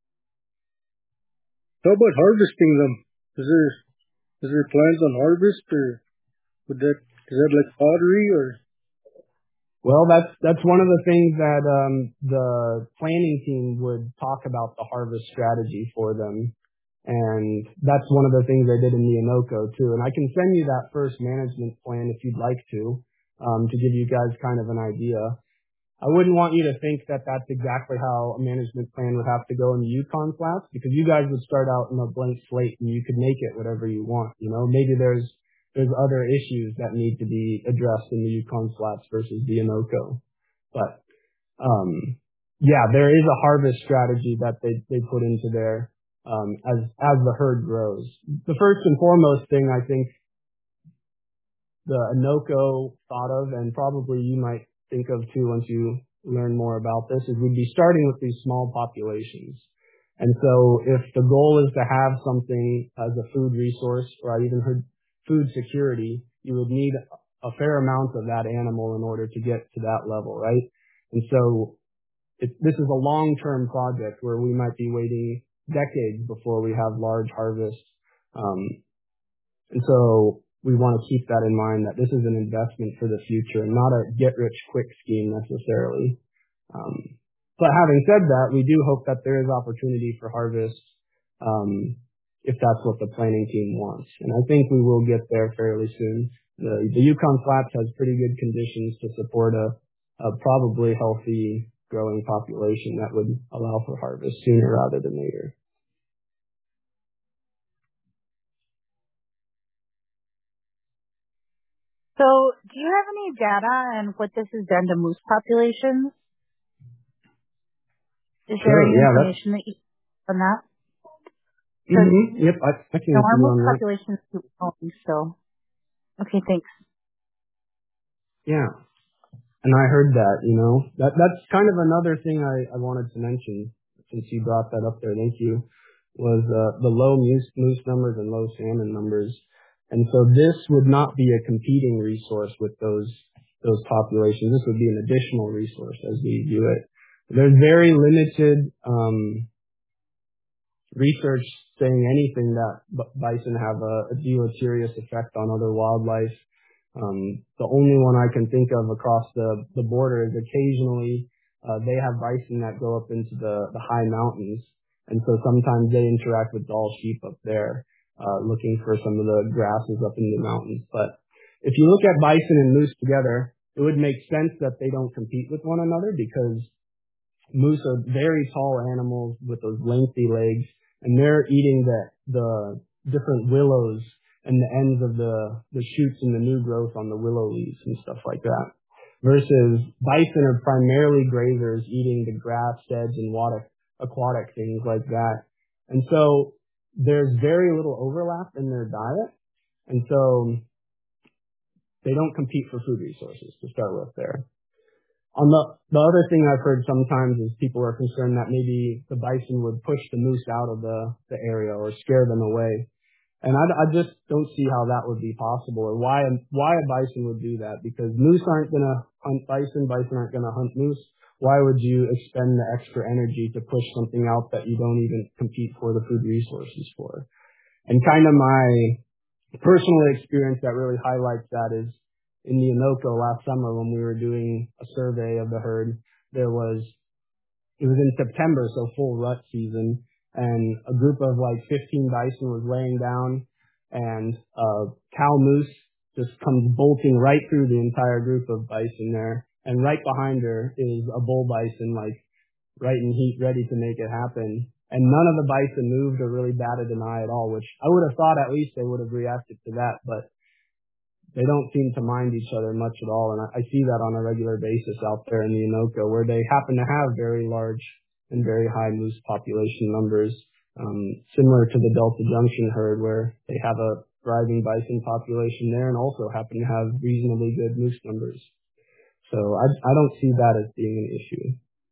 How about harvesting them? Is there is there plans on harvest, or would that is that like pottery or? Well, that's that's one of the things that um, the planning team would talk about the harvest strategy for them. And that's one of the things I did in the Innoko too. And I can send you that first management plan if you'd like to, um, to give you guys kind of an idea. I wouldn't want you to think that that's exactly how a management plan would have to go in the Yukon Flats, because you guys would start out in a blank slate and you could make it whatever you want. You know, maybe there's there's other issues that need to be addressed in the Yukon Flats versus the Innoko. But um, yeah, there is a harvest strategy that they they put into there. Um, as as the herd grows. The first and foremost thing I think the Innoko thought of, and probably you might think of too once you learn more about this, is we'd be starting with these small populations. And so if the goal is to have something as a food resource, or I even heard food security, you would need a fair amount of that animal in order to get to that level, right? And so it, this is a long-term project where we might be waiting decades before we have large harvests. Um, and so we want to keep that in mind, that this is an investment for the future and not a get-rich-quick scheme necessarily. Um, but having said that, we do hope that there is opportunity for harvest um, if that's what the planning team wants. And I think we will get there fairly soon. The, the Yukon Flats has pretty good conditions to support a, a probably healthy growing population that would allow for harvest sooner rather than later. So, do you have any data on what this has done to moose populations? Is there Sure, any yeah, information that you on that? Mm-hmm. Yep, I, I can No, answer our you on moose that. populations keep growing still. Okay, thanks. Yeah, and I heard that. You know, that that's kind of another thing I, I wanted to mention since you brought that up there. Thank you. Was uh, the low moose moose numbers and low salmon numbers. And so this would not be a competing resource with those those populations. This would be an additional resource as we view it. There's very limited um, research saying anything that bison have a, a deleterious effect on other wildlife. Um, the only one I can think of across the, the border is occasionally uh, they have bison that go up into the, the high mountains. And so sometimes they interact with Dall sheep up there. Uh, looking for some of the grasses up in the mountains. But if you look at bison and moose together, it would make sense that they don't compete with one another, because moose are very tall animals with those lengthy legs, and they're eating the, the different willows and the ends of the, the shoots and the new growth on the willow leaves and stuff like that. Versus bison are primarily grazers, eating the grass, sedge, and water, aquatic things like that. And so there's very little overlap in their diet. And so they don't compete for food resources to start with there. On the, the other thing I've heard sometimes is people are concerned that maybe the bison would push the moose out of the, the area or scare them away. And I, I just don't see how that would be possible, or why, why a bison would do that, because moose aren't going to hunt bison, bison aren't going to hunt moose. Why would you expend the extra energy to push something out that you don't even compete for the food resources for? And kind of my personal experience that really highlights that is in the Anoka last summer when we were doing a survey of the herd. There was, it was in September, so full rut season, and a group of like fifteen bison was laying down, and a cow moose just comes bolting right through the entire group of bison there. And right behind her is a bull bison, like right in heat, ready to make it happen. And none of the bison moved or really batted an eye at all, which I would have thought at least they would have reacted to that, but they don't seem to mind each other much at all. And I, I see that on a regular basis out there in the Anoka, where they happen to have very large and very high moose population numbers, um, similar to the Delta Junction herd, where they have a thriving bison population there and also happen to have reasonably good moose numbers. So I, I don't see that as being an issue.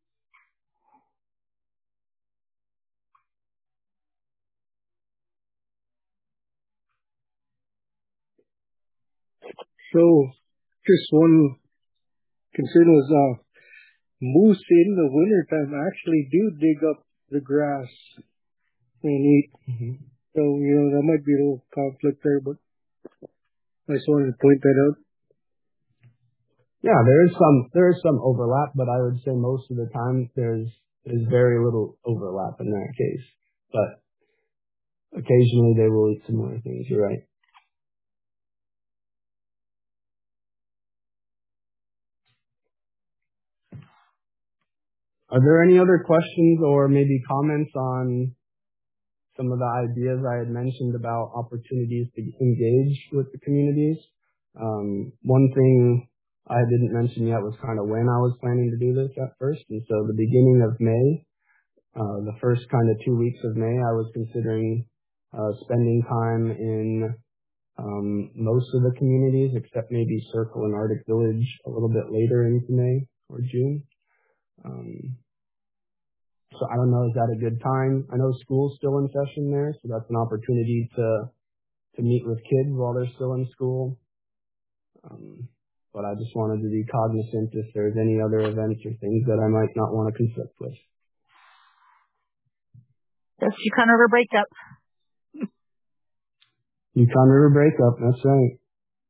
So just one concern was uh, moose in the wintertime actually do dig up the grass and eat. Mm-hmm. So, you know, that might be a little conflict there, but I just wanted to point that out. Yeah, there is some there is some overlap, but I would say most of the time there's there's very little overlap in that case. But occasionally they will eat similar things. You're right. Are there any other questions or maybe comments on some of the ideas I had mentioned about opportunities to engage with the communities? Um, one thing I didn't mention yet was kind of when I was planning to do this at first. And so the beginning of May, uh, the first kind of two weeks of May, I was considering uh, spending time in um, most of the communities, except maybe Circle and Arctic Village a little bit later into May or June. Um, so I don't know, is that a good time? I know school's still in session there, so that's an opportunity to to meet with kids while they're still in school. Um, but I just wanted to be cognizant if there's any other events or things that I might not want to conflict with. That's Yukon River breakup. Yukon River breakup, that's right.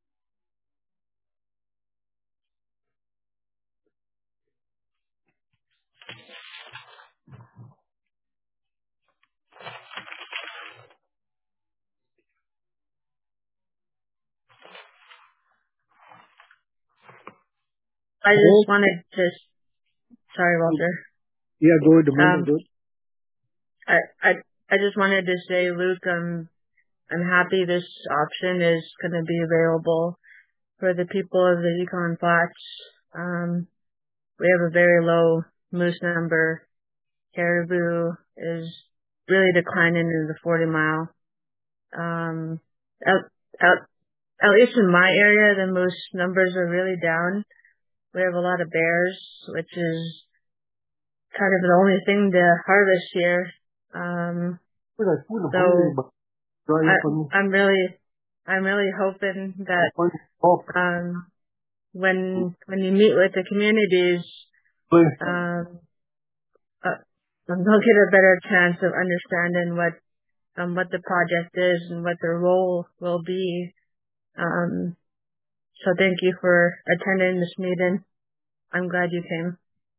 I just wanted to, sorry, Walter. Yeah, go ahead, Amanda. Um, I, I, I just wanted to say, Luke, um, I'm happy this option is going to be available for the people of the Yukon Flats. Um, we have a very low moose number. Caribou is really declining in the forty mile. Um, out, out, at least in my area, the moose numbers are really down. We have a lot of bears, which is kind of the only thing to harvest here. Um, so I, I'm really, I'm really hoping that um, when when you meet with the communities, um, uh, they'll get a better chance of understanding what um, what the project is and what their role will be. Um, so thank you for attending this meeting. I'm glad you came.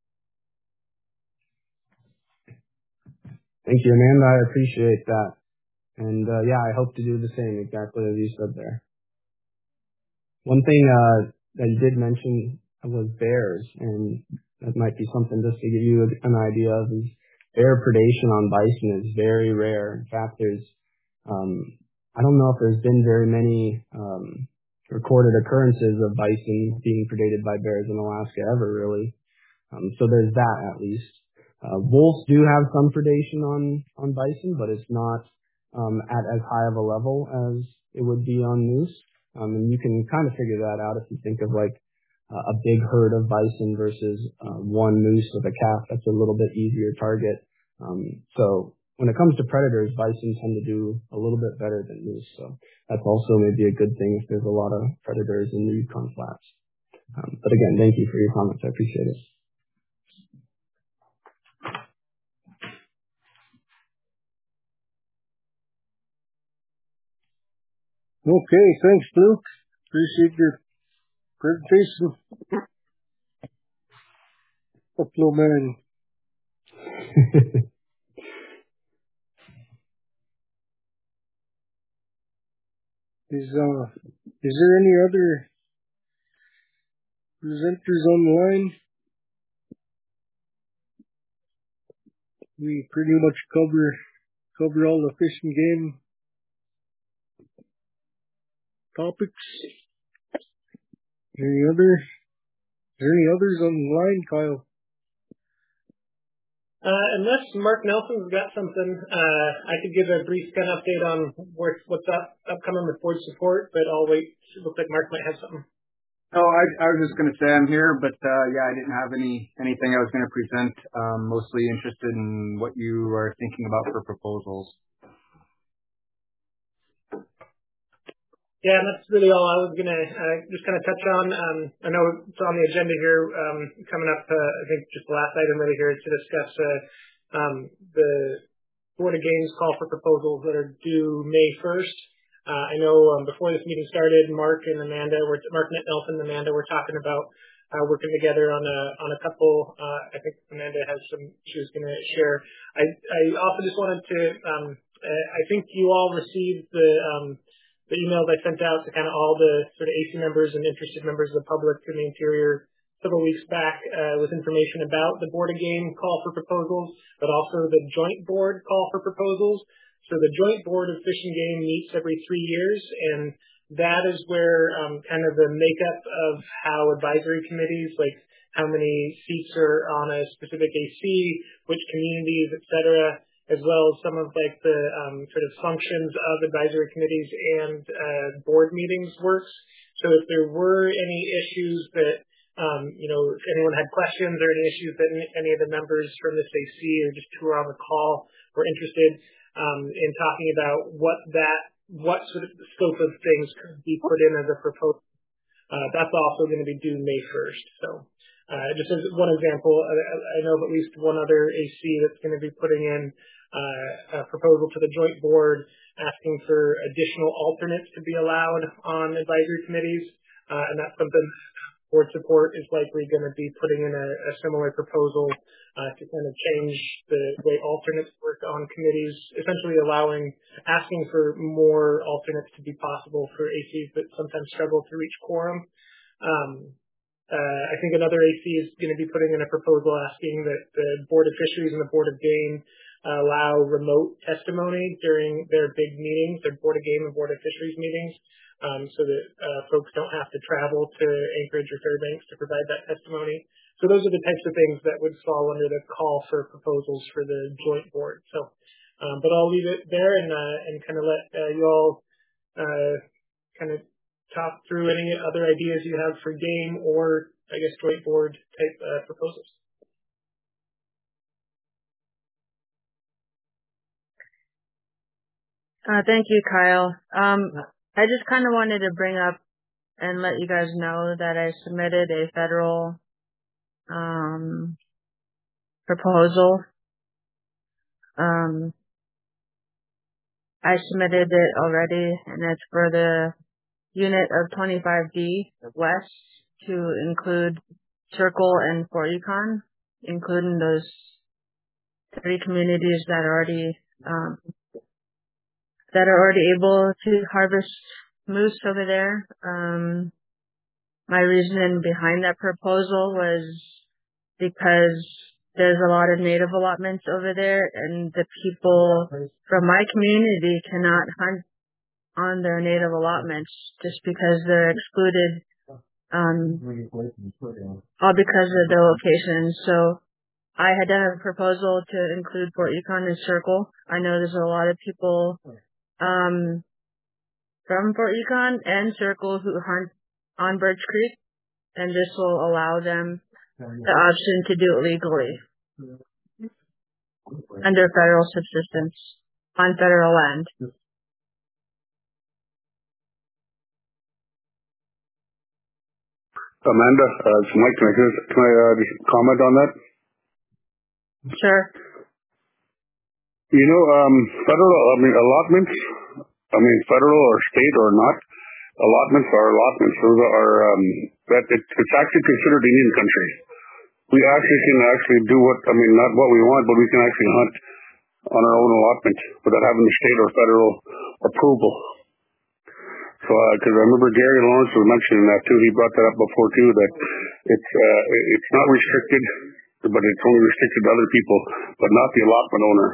Thank you, Amanda. I appreciate that. And uh, yeah, I hope to do the same, exactly as you said there. One thing uh, that you did mention was bears, and that might be something just to give you an idea of is bear predation on bison is very rare. In fact, there's, um, I don't know if there's been very many um, recorded occurrences of bison being predated by bears in Alaska ever, really. Um, so there's that at least. Uh, wolves do have some predation on, on bison, but it's not um, at as high of a level as it would be on moose. Um, and you can kind of figure that out if you think of like uh, a big herd of bison versus uh, one moose with a calf. That's a little bit easier target. Um, so when it comes to predators, bison tend to do a little bit better than moose. So that's also maybe a good thing if there's a lot of predators in the Yukon Flats. Um, but again, thank you for your comments. I appreciate it. Okay, thanks, Luke. Appreciate your presentation. Buffalo man. Is uh, is there any other presenters on the line? We pretty much cover cover all the fish and game topics. Any other? Is there any others on the line, Kyle? Uh, unless Mark Nelson's got something, uh, I could give a brief kind of update on where, what's up, upcoming with board support, but I'll wait. It looks like Mark might have something. Oh, I, I was just going to say I'm here, but uh, yeah, I didn't have any anything I was going to present. Um, mostly interested in what you are thinking about for proposals. Yeah, and that's really all I was going to uh, just kind of touch on. Um, I know it's on the agenda here um, coming up. Uh, I think just the last item really here is to discuss uh, um, the Board of Games call for proposals that are due May first. Uh, I know um, before this meeting started, Mark and Amanda, were, Mark Nelson and Amanda were talking about uh, working together on a on a couple. Uh, I think Amanda has some she was going to share. I I also just wanted to. Um, I think you all received the. Um, the emails I sent out to kind of all the sort of A C members and interested members of the public in the interior several weeks back uh, with information about the Board of Game call for proposals, but also the joint board call for proposals. So the joint board of Fish and Game meets every three years, and that is where um, kind of the makeup of how advisory committees, like how many seats are on a specific A C, which communities, et cetera, as well as some of like the um, sort of functions of advisory committees and uh, board meetings works. So if there were any issues that, um, you know, if anyone had questions or any issues that any of the members from this A C or just who were on the call were interested um, in talking about what that, what sort of scope of things could be put in as a proposal, uh, that's also going to be due May first. So uh, just as one example, I, I know of at least one other A C that's going to be putting in Uh, a proposal to the joint board asking for additional alternates to be allowed on advisory committees, uh, and that's something board support is likely going to be putting in a, a similar proposal uh, to kind of change the way alternates work on committees, essentially allowing, asking for more alternates to be possible for A Cs that sometimes struggle to reach quorum. Um, uh, I think another A C is going to be putting in a proposal asking that the Board of Fisheries and the Board of Game allow remote testimony during their big meetings, their Board of Game and Board of Fisheries meetings, um, so that uh, folks don't have to travel to Anchorage or Fairbanks to provide that testimony. So those are the types of things that would fall under the call for proposals for the joint board. So, um, but I'll leave it there and uh, and kind of let uh, you all uh, kind of talk through any other ideas you have for game or I guess joint board type uh, proposals. Uh, thank you, Kyle. Um, I just kind of wanted to bring up and let you guys know that I submitted a federal um, proposal. Um, I submitted it already, and it's for the unit of twenty-five D West to include Circle and Fort Yukon, including those three communities that are already um, that are already able to harvest moose over there. Um, my reasoning behind that proposal was because there's a lot of native allotments over there, and the people from my community cannot hunt on their native allotments just because they're excluded, um, all because of the location. So I had done a proposal to include Fort Yukon and Circle. I know there's a lot of people um, from Fort Yukon and Circle who hunt on Birch Creek, and this will allow them the option to do it legally under federal subsistence on federal land. Amanda, uh, it's Mike. Can I, just, can I uh, just comment on that? Sure. You know, um, federal, I mean, allotments, I mean, federal or state or not, allotments are allotments. Those are, um, that it, it's actually considered Indian country. We actually can actually do what, I mean, not what we want, but we can actually hunt on our own allotment without having the state or federal approval. So, because uh, I remember Gary Lawrence was mentioning that too. He brought that up before too, that it's uh, it's not restricted, but it's only restricted to other people, but not the allotment owner.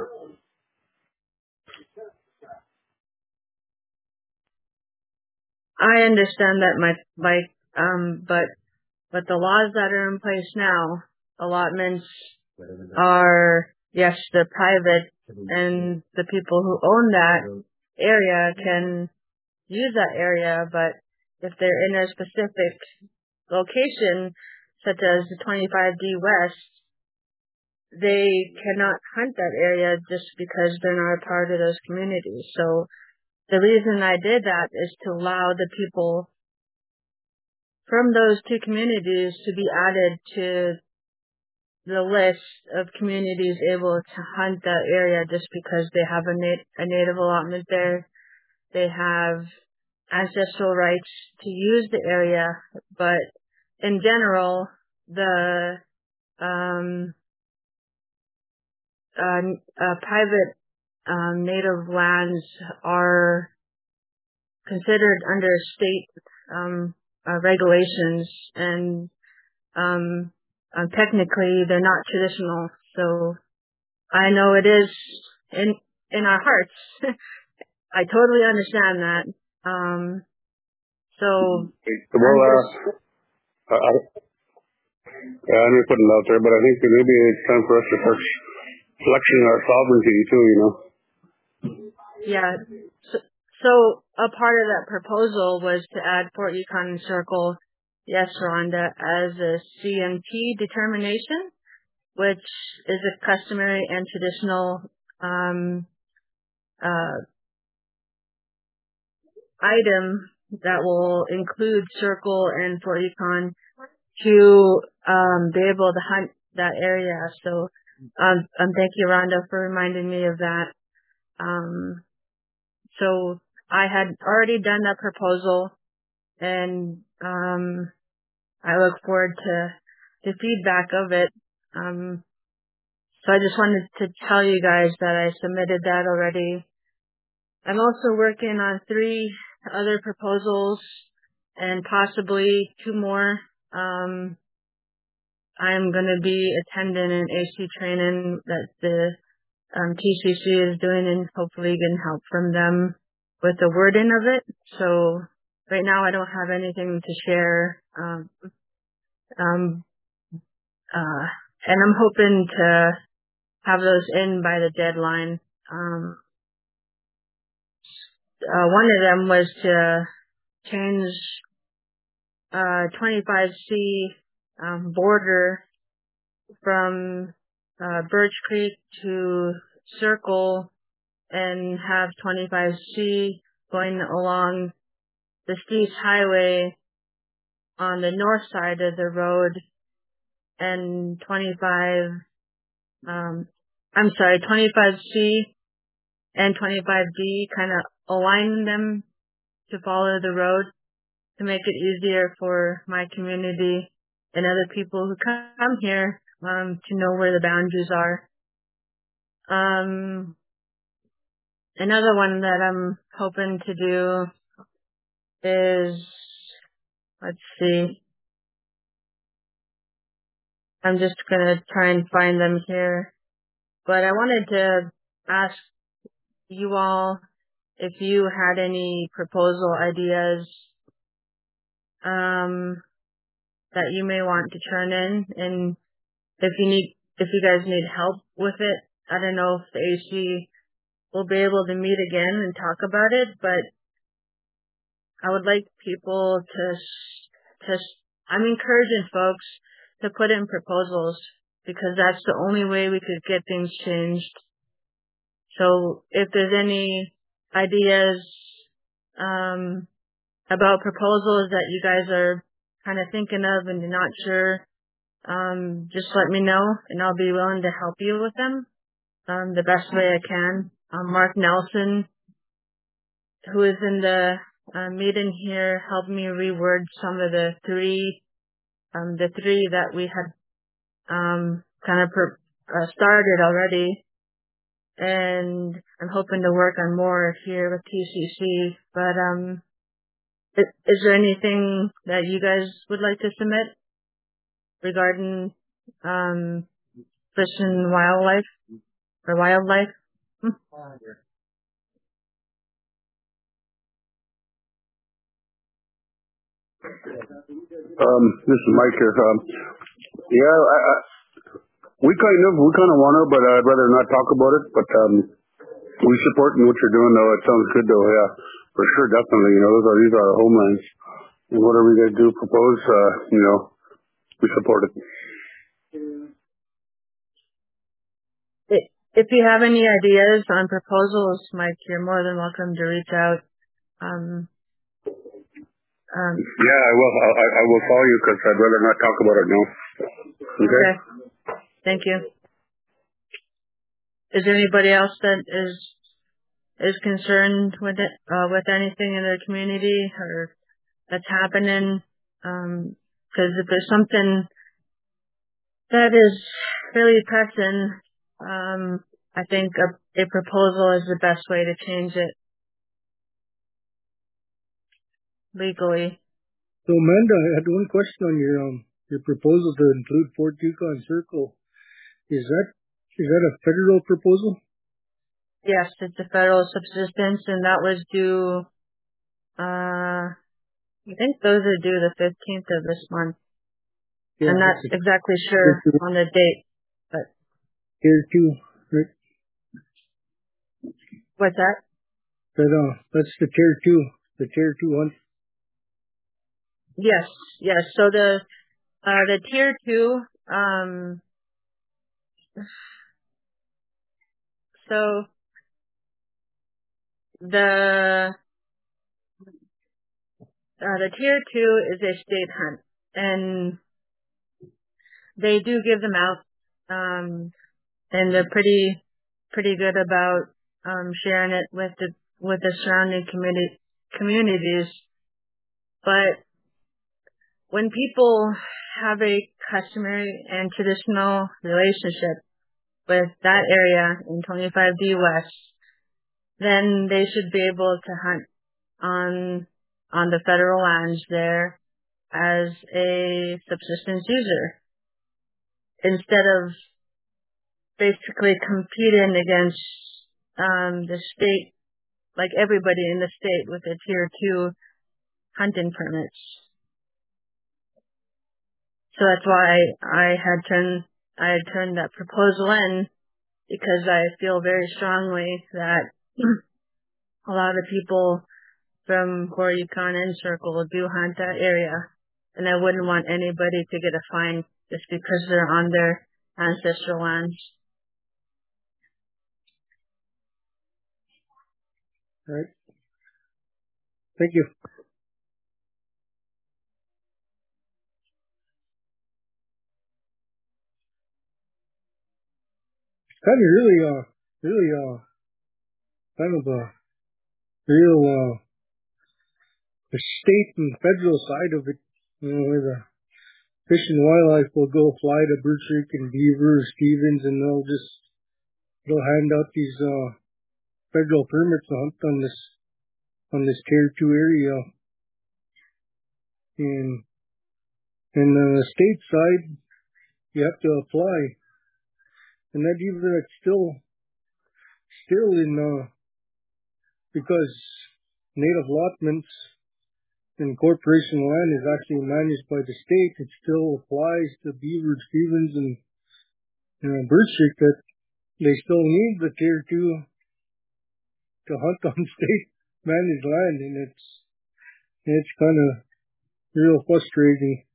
I understand that, Mike, Mike, um, but but the laws that are in place now, allotments are, yes, they're private, and the people who own that area can use that area, but if they're in a specific location, such as the twenty-five D West, they cannot hunt that area just because they're not a part of those communities. So the reason I did that is to allow the people from those two communities to be added to the list of communities able to hunt that area just because they have a, nat- a native allotment there. They have ancestral rights to use the area, but in general, the um, uh, uh, private um, native lands are considered under state um, uh, regulations, and um, um, technically they're not traditional. So I know it is in in our hearts. I totally understand that. Um, so well, uh, I, I, yeah, I'm just putting it out there, but I think that maybe it's time for us to start flexing our sovereignty too. You know. Yeah. So, so a part of that proposal was to add Fort Yukon and Circle, yes, Rhonda, as a C M T determination, which is a customary and traditional um, uh, item that will include Circle and Fort Yukon to um, be able to hunt that area. So um, um, thank you, Rhonda, for reminding me of that. Um, so I had already done that proposal, and um, I look forward to the feedback of it. Um, so I just wanted to tell you guys that I submitted that already. I'm also working on three other proposals and possibly two more. Um, I'm going to be attending an A C training that the um, T C C is doing, and hopefully get help from them with the wording of it. So right now I don't have anything to share. Um, um, uh, and I'm hoping to have those in by the deadline. Um, uh, one of them was to change uh, twenty-five C um, border from uh, Birch Creek to Circle and have twenty-five C going along the Steves Highway on the north side of the road, and twenty-five, um, I'm sorry, twenty-five C and twenty-five D kind of align them to follow the road to make it easier for my community and other people who come here um, to know where the boundaries are. Um, another one that I'm hoping to do is, let's see, I'm just going to try and find them here. But I wanted to ask you all if you had any proposal ideas um, that you may want to turn in, and if you need if you guys need help with it. I don't know if the A C will be able to meet again and talk about it, but I would like people to, to, I'm encouraging folks to put in proposals because that's the only way we could get things changed. So if there's any ideas, um, about proposals that you guys are kind of thinking of and you're not sure, um, just let me know and I'll be willing to help you with them, um, the best way I can. Um, Mark Nelson, who is in the uh, meeting here, helped me reword some of the three, um, the three that we had, um, kind of per, uh, started already. And I'm hoping to work on more here with T C C, but, um, is, is there anything that you guys would like to submit regarding, um, fish and wildlife or wildlife? Hmm. Um, this is Mike here. Um, yeah, I, I, we kind of, we kind of want to, but I'd rather not talk about it, but, um, we support what you're doing though. It sounds good though. Yeah, for sure. Definitely. You know, those are, these are our homelands and whatever you guys do propose, uh, you know, we support it. If you have any ideas on proposals, Mike, you're more than welcome to reach out. Um, um, yeah, I will. I, I will call you because I'd rather not talk about it now. Okay? Okay. Thank you. Is there anybody else that is is concerned with it, uh, with anything in their community or that's happening? Um, because if there's something that is really pressing, um, I think a, a proposal is the best way to change it legally. So Amanda, I had one question on your um your proposal to include Fort Yukon Circle. Is that is that a federal proposal? Yes, it's a federal subsistence, and that was due. Uh, I think those are due the fifteenth of this month. Yeah, I'm not exactly sure on the date, but tier two, right? What's that? That uh, that's the tier two, the tier two one. Yes, yes. So the uh the tier two, um, so the uh, the tier two is a state hunt, and they do give them out, um, and they're pretty pretty good about um sharing it with the with the surrounding community communities, but when people have a customary and traditional relationship with that area in twenty-five D West, then they should be able to hunt on on the federal lands there as a subsistence user instead of basically competing against um, the state, like everybody in the state with a tier two hunting permits. So that's why I had turned I had turned that proposal in, because I feel very strongly that a lot of people from Fort Yukon and Circle do hunt that area, and I wouldn't want anybody to get a fine just because they're on their ancestral lands. All right. Thank you. Kind of really, uh, really, uh, kind of a real, uh, the state and federal side of it, you know, where the Fish and Wildlife will go fly to Birch Creek and Beaver or Stevens, and they'll just, they'll hand out these, uh, federal permits to hunt on this, on this tier two area. And, and on the state side, you have to apply. And that even, it's still, still in, uh, because native allotments and corporation land is actually managed by the state, it still applies to Beaver, Stevens, and uh, bird streak that they still need the tier two to hunt on state managed land, and it's it's kind of real frustrating.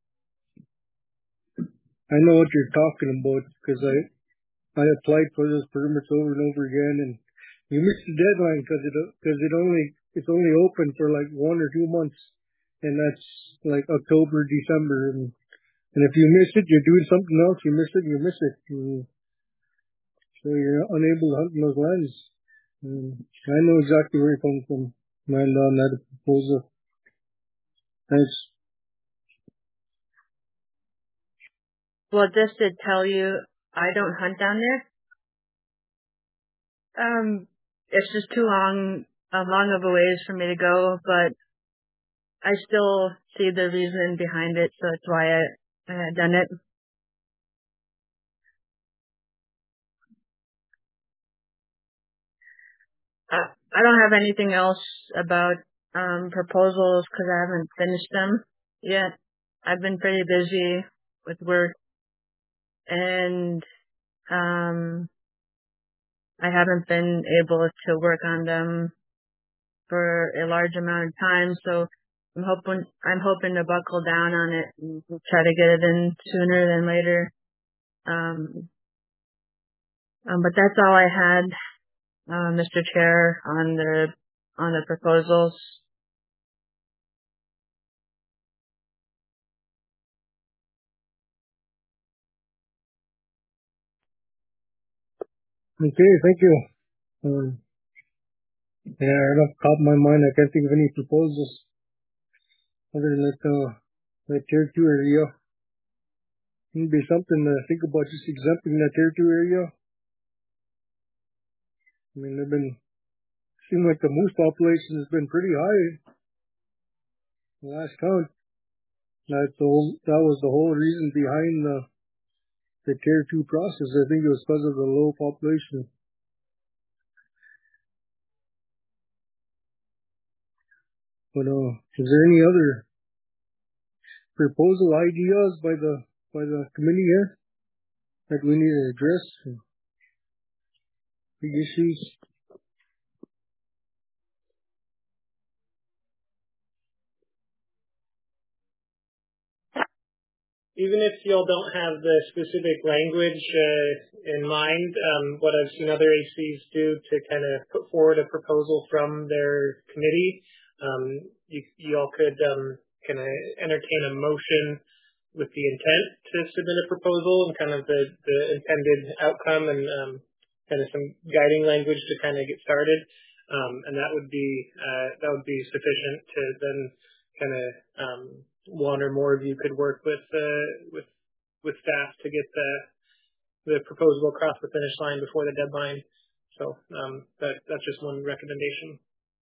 I know what you're talking about because I I applied for those permits over and over again, and you missed the deadline because it because it only it's only open for like one or two months, and that's like October, December, and and if you miss it, you're doing something else. You miss it, you miss it, and so you're unable to hunt in those lands. And I know exactly where you're coming from, man, on that proposal. Thanks. Well, just to tell you, I don't hunt down there. Um, it's just too long, uh, long of a ways for me to go, but I still see the reason behind it, so that's why I, I had done it. I, I don't have anything else about um, proposals because I haven't finished them yet. I've been pretty busy with work, and um, I haven't been able to work on them for a large amount of time, so I'm hoping I'm hoping to buckle down on it and try to get it in sooner than later. Um, um, but that's all I had, uh, Mister Chair, on the on the proposals. Okay, thank you. Um, yeah, right off the top of my mind, I can't think of any proposals other than that, uh, that tier two area. It'd be something to think about, just exempting that tier two area. I mean, they've been, seem like the moose population has been pretty high the last count. That's the whole, that was the whole reason behind the, the tier two process. I think it was because of the low population. But, uh, is there any other proposal ideas by the, by the committee here that we need to address? Big issues? Even if y'all don't have the specific language uh, in mind, um, what I've seen other A Cs do to kind of put forward a proposal from their committee, um, you, y'all could um, kind of entertain a motion with the intent to submit a proposal and kind of the, the intended outcome and um, kind of some guiding language to kind of get started, um, and that would be uh, that would be sufficient to then kind of um, one or more of you could work with uh, with with staff to get the the proposal across the finish line before the deadline. So um, that that's just one recommendation.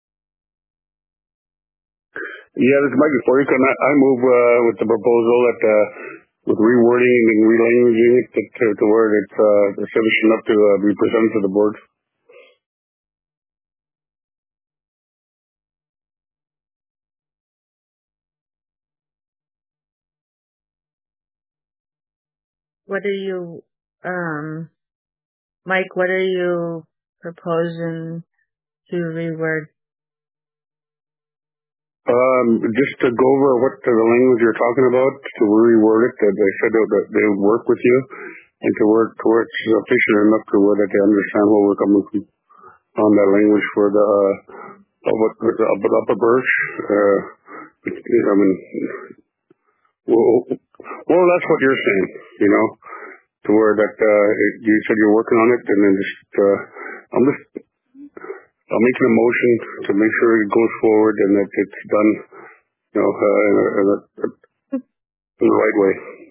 Yeah, this is Mike Fork, and I, I move uh, with the proposal that uh, with rewording and relanguaging it to, to, to where it's uh, sufficient enough to uh, be presented to the board. What are you, um, Mike? What are you proposing to reword? Um, just to go over what the language you're talking about, to reword it, that they said that they would work with you, and to work to work sufficient enough to where that they understand where we're coming from on that language for the uh, upper, upper, upper birch. Uh, I mean, well, well, that's what you're saying, you know, to where that uh, you said you're working on it, and then just uh, I'm just I'm making a motion to make sure it goes forward and that it's done, you know, uh, in, a, in, a, in the right way.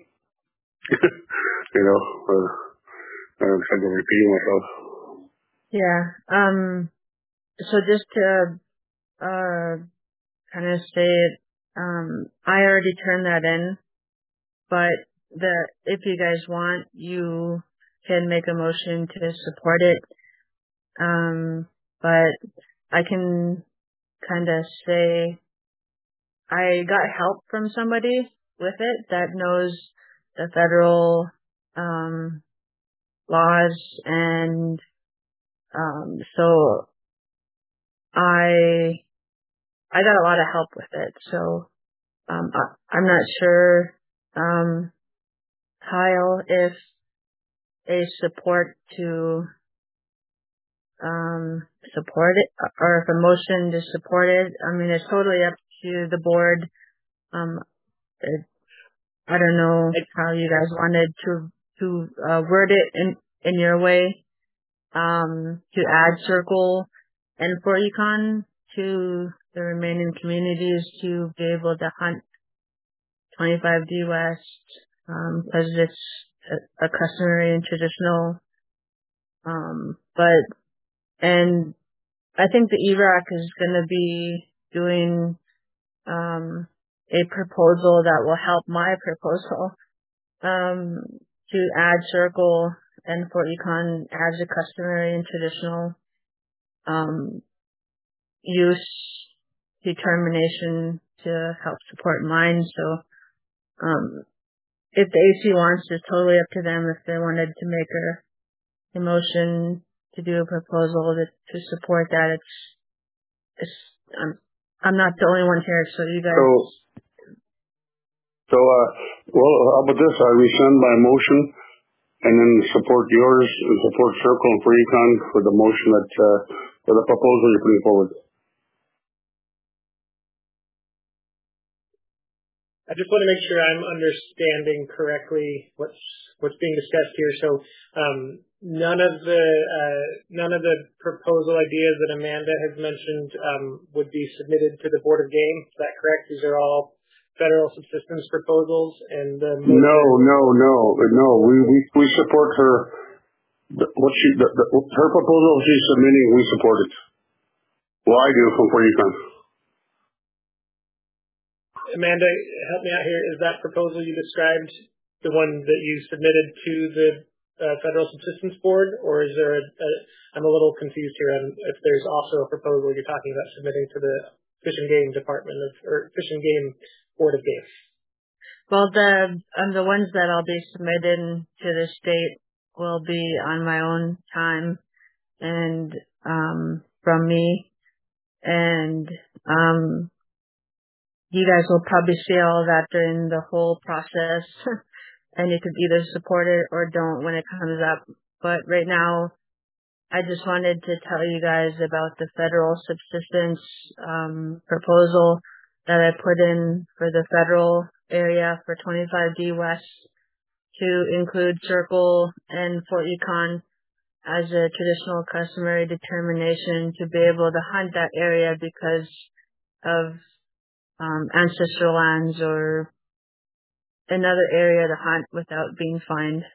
you know, uh, I'm kind of repeating myself. Yeah. Um. So just to uh kind of say it, um, I already turned that in, but the if you guys want, you can make a motion to support it. Um, but I can kind of say I got help from somebody with it that knows the federal um laws, and um, so I I got a lot of help with it. So um, I, I'm not sure, um, Kyle, if a support to um, support it or if a motion to support it. I mean, it's totally up to the board. Um, it, I don't know how you guys wanted to to uh, word it in in your way. Um, to add Circle and Fort Yukon to the remaining communities to be able to hunt twenty-five D West, um, because it's a, a customary and traditional. Um, but and I think the E R A C is going to be doing um a proposal that will help my proposal um to add Circle and Fort Yukon as a customary and traditional um use determination to help support mine. So um if the A C wants, it's totally up to them if they wanted to make a, a motion to do a proposal to, to support that. It's it's I'm I'm not the only one here, so you guys. So, so uh, well, how about this? I rescind my motion and then support yours and support Circle and Fort Yukon for the motion that uh, for the proposal you're putting forward. I just want to make sure I'm understanding correctly what's what's being discussed here. So um, none of the uh, none of the proposal ideas that Amanda has mentioned um, would be submitted to the Board of Game. Is that correct? These are all federal subsistence proposals, and the no, no, no, no. We we we support her. The, what she the, the, her proposal she's submitting, we support it. Well, I do from Fort Yukon. Amanda, help me out here. Is that proposal you described the one that you submitted to the uh, Federal Subsistence Board, or is there a, a I'm a little confused here on if there's also a proposal you're talking about submitting to the Fish and Game Department of, or Fish and Game Board of Game? Well, the um, the ones that I'll be submitting to the state will be on my own time and um, from me, and um, you guys will probably see all that during the whole process, and you could either support it or don't when it comes up. But right now, I just wanted to tell you guys about the federal subsistence um, proposal that I put in for the federal area for twenty-five D West to include Circle and Fort Yukon as a traditional customary determination to be able to hunt that area because of um, ancestral lands or another area to hunt without being fined.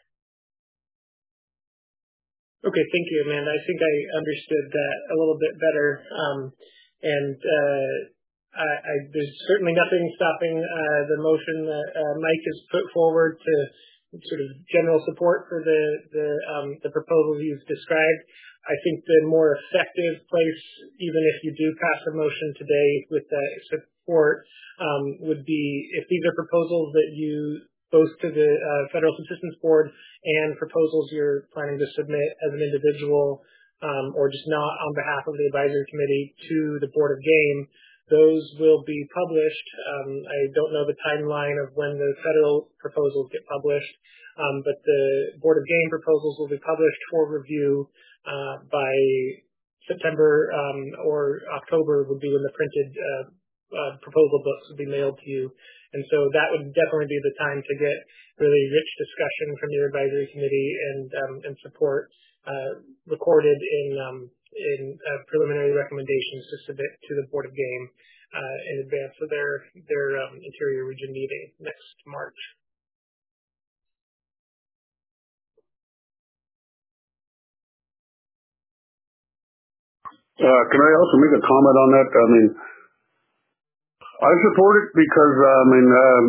Okay, thank you, Amanda. I think I understood that a little bit better. Um, and uh, I, I, there's certainly nothing stopping uh, the motion that uh, Mike has put forward to sort of general support for the the, um, the proposals you've described. I think the more effective place, even if you do pass a motion today with that support, um, would be if these are proposals that you both to the uh, Federal Subsistence Board and proposals you're planning to submit as an individual um, or just not on behalf of the advisory committee to the Board of Game, those will be published. Um, I don't know the timeline of when the federal proposals get published, um, but the Board of Game proposals will be published for review uh, by September um, or October would be when the printed uh, uh, proposal books would be mailed to you. And so that would definitely be the time to get really rich discussion from your advisory committee and um, and support uh, recorded in um, in uh, preliminary recommendations to submit to the Board of Game uh, in advance of their their um, Interior Region meeting next March. Uh, can I also make a comment on that? I mean, I support it because uh, I mean. Um,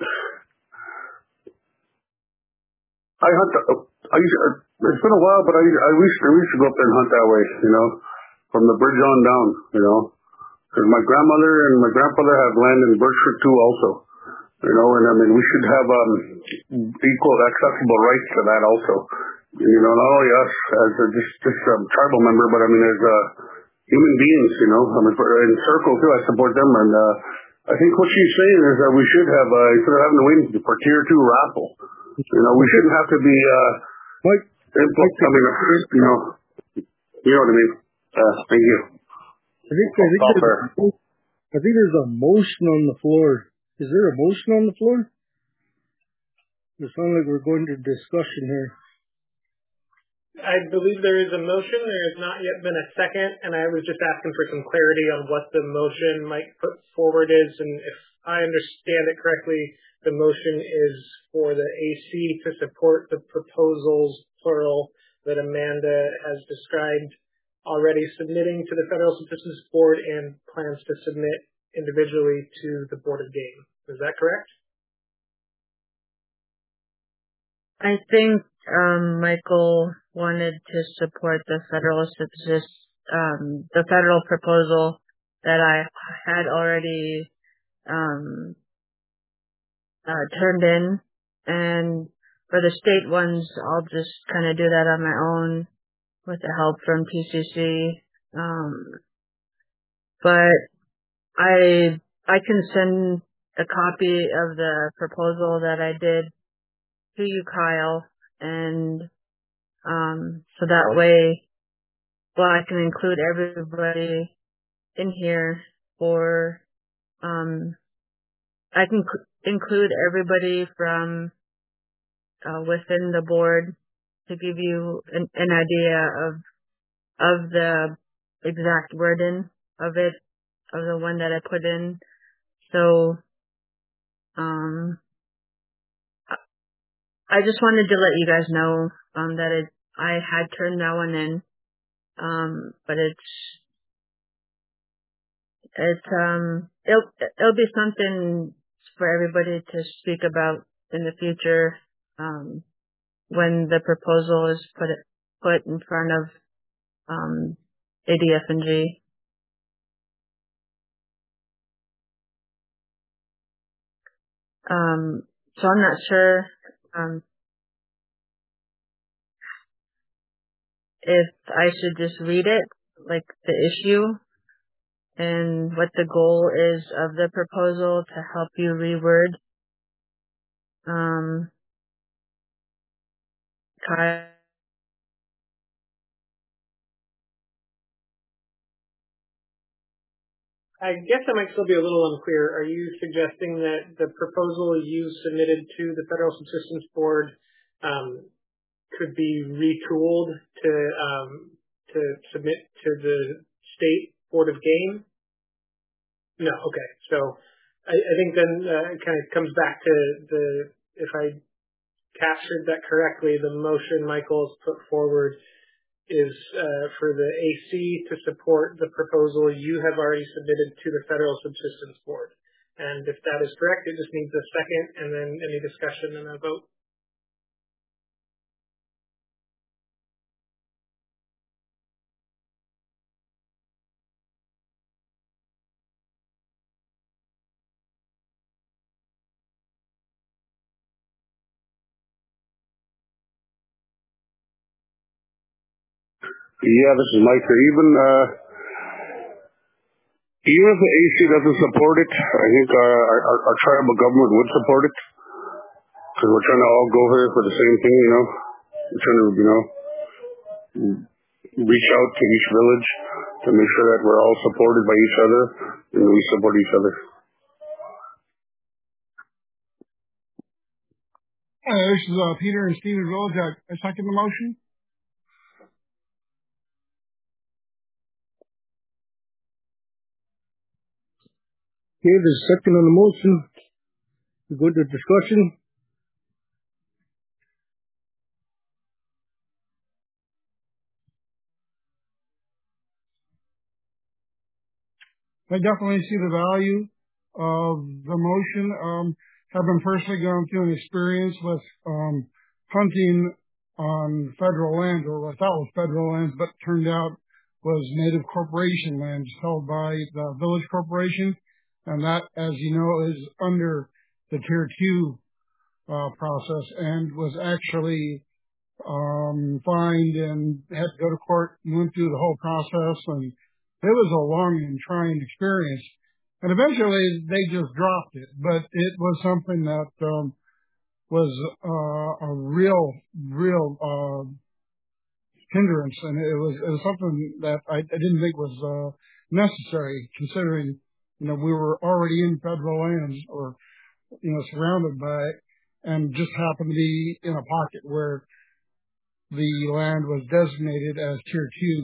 I hunt. I used, it's been a while, but I I used I used to go up there and hunt that way, you know, from the bridge on down, you know, because my grandmother and my grandfather have land in Birchford too, also, you know, and I mean we should have um equal accessible rights to that also, you know, not only us as a, just just a tribal member, but I mean as uh, human beings, you know. I mean, for, in Circle too, I support them, and uh, I think what she's saying is that we should have uh, instead of having to wait for tier two raffle, you know, we shouldn't have to be. Uh, Mike, impl- I mean, you know, you know what I mean. Uh, thank you. I think I think, there's, I think there's a motion on the floor. Is there a motion on the floor? It sounds like we're going to discussion here. I believe there is a motion. There has not yet been a second, and I was just asking for some clarity on what the motion Mike put forward is. And if I understand it correctly, the motion is for the A C to support the proposals, plural, that Amanda has described already submitting to the Federal Subsistence Board and plans to submit individually to the Board of Game. Is that correct? I think um, Michael wanted to support the federal subsist, um, the federal proposal that I had already um, uh, turned in, and for the state ones, I'll just kind of do that on my own with the help from P C C. Um, but I I can send a copy of the proposal that I did to you, Kyle, and um, so that way, well, I can include everybody in here, or um, I can c- include everybody from uh, within the board to give you an, an idea of of the exact wording of it, of the one that I put in. So, um, I just wanted to let you guys know um, that it, I had turned that one in, um, but it's it's um it'll it'll be something for everybody to speak about in the future um, when the proposal is put put in front of um, A D F and G. Um, so I'm not sure um, if I should just read it, like the issue, and what the goal is of the proposal to help you reword. Um, Kyle, I guess I might still be a little unclear. Are you suggesting that the proposal you submitted to the Federal Subsistence Board um, could be retooled to um, to submit to the State Board of Game? No. Okay. So I, I think then uh, it kind of comes back to the, if I captured that correctly, the motion Michael has put forward is uh, for the A C to support the proposal you have already submitted to the Federal Subsistence Board. And if that is correct, it just needs a second and then any discussion and a vote. Yeah, this is Mike. Even uh, even if the A C doesn't support it, I think uh, our, our, our tribal government would support it because we're trying to all go here for the same thing, you know. We're trying to, you know, reach out to each village to make sure that we're all supported by each other and we support each other. Uh, this is uh, Peter and Stephen Village. I, I second the motion. Okay, there's a second on the motion. We go to discussion. I definitely see the value of the motion. Um, having personally gone through an experience with um, hunting on federal lands, or what I thought was federal lands, but turned out was native corporation lands held by the village corporation, and that, as you know, is under the tier two uh, process, and was actually um, fined and had to go to court and went through the whole process. And it was a long and trying experience. And eventually they just dropped it. But it was something that um, was uh, a real, real uh, hindrance. And it was, it was something that I, I didn't think was uh, necessary, considering, you know, we were already in federal lands or, you know, surrounded by it, and just happened to be in a pocket where the land was designated as Tier two.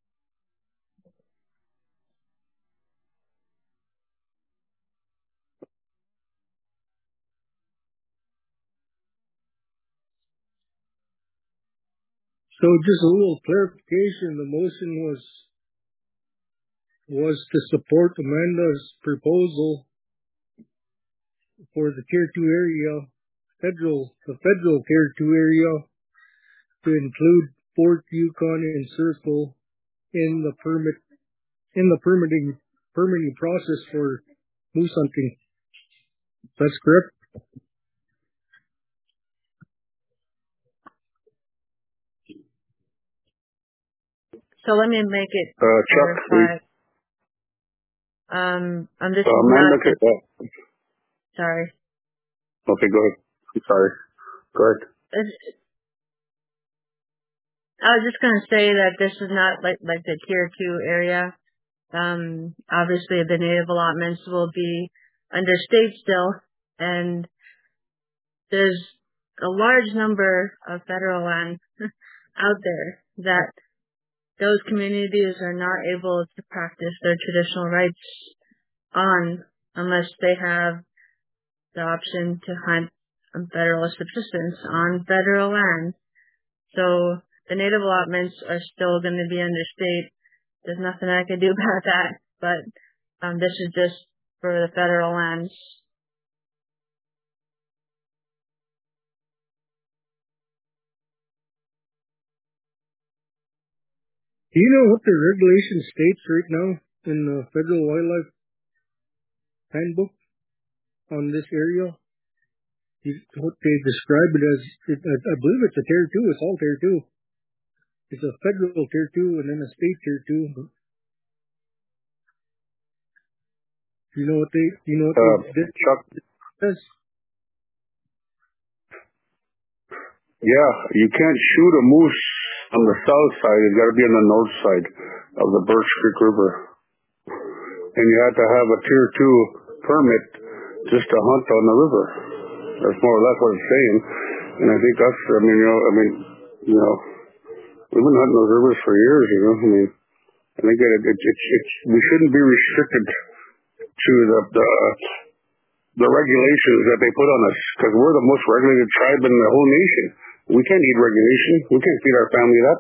So just a little clarification. The motion was was to support Amanda's proposal for the Tier two area, federal, the federal Tier two area, to include Fort Yukon and Circle in the permit, in the permitting, permitting process for moose hunting. That's correct? So let me make it Uh, Chuck, clarify. Um, I'm just uh, not. Amanda, okay, uh, Sorry. okay, go ahead. I'm sorry. Go ahead. It's, I was just gonna say that this is not like like the Tier two area. Um, obviously the native allotments will be under state still, and there's a large number of federal land out there that those communities are not able to practice their traditional rights on unless they have the option to hunt on federal subsistence on federal land. So the native allotments are still going to be under state. There's nothing I can do about that, but um, this is just for the federal lands. Do you know what the regulation states right now in the Federal Wildlife Handbook on this area? What they describe it as, it, I believe it's a Tier two, it's all Tier two. It's a federal Tier two and then a state Tier two. Do you know what they, do you know what Uh, they Chuck, says? yeah, you can't shoot a moose on the south side. It's got to be on the north side of the Birch Creek River. And you have to have a Tier two permit just to hunt on the river. That's more or less what it's saying. And I think that's, I mean, you know, I mean, you know, we've been hunting those rivers for years, you know. I mean, I think that it, it, it, it's, we shouldn't be restricted to the, the, the regulations that they put on us, because we're the most regulated tribe in the whole nation. We can't need regulation. We can't feed our family that.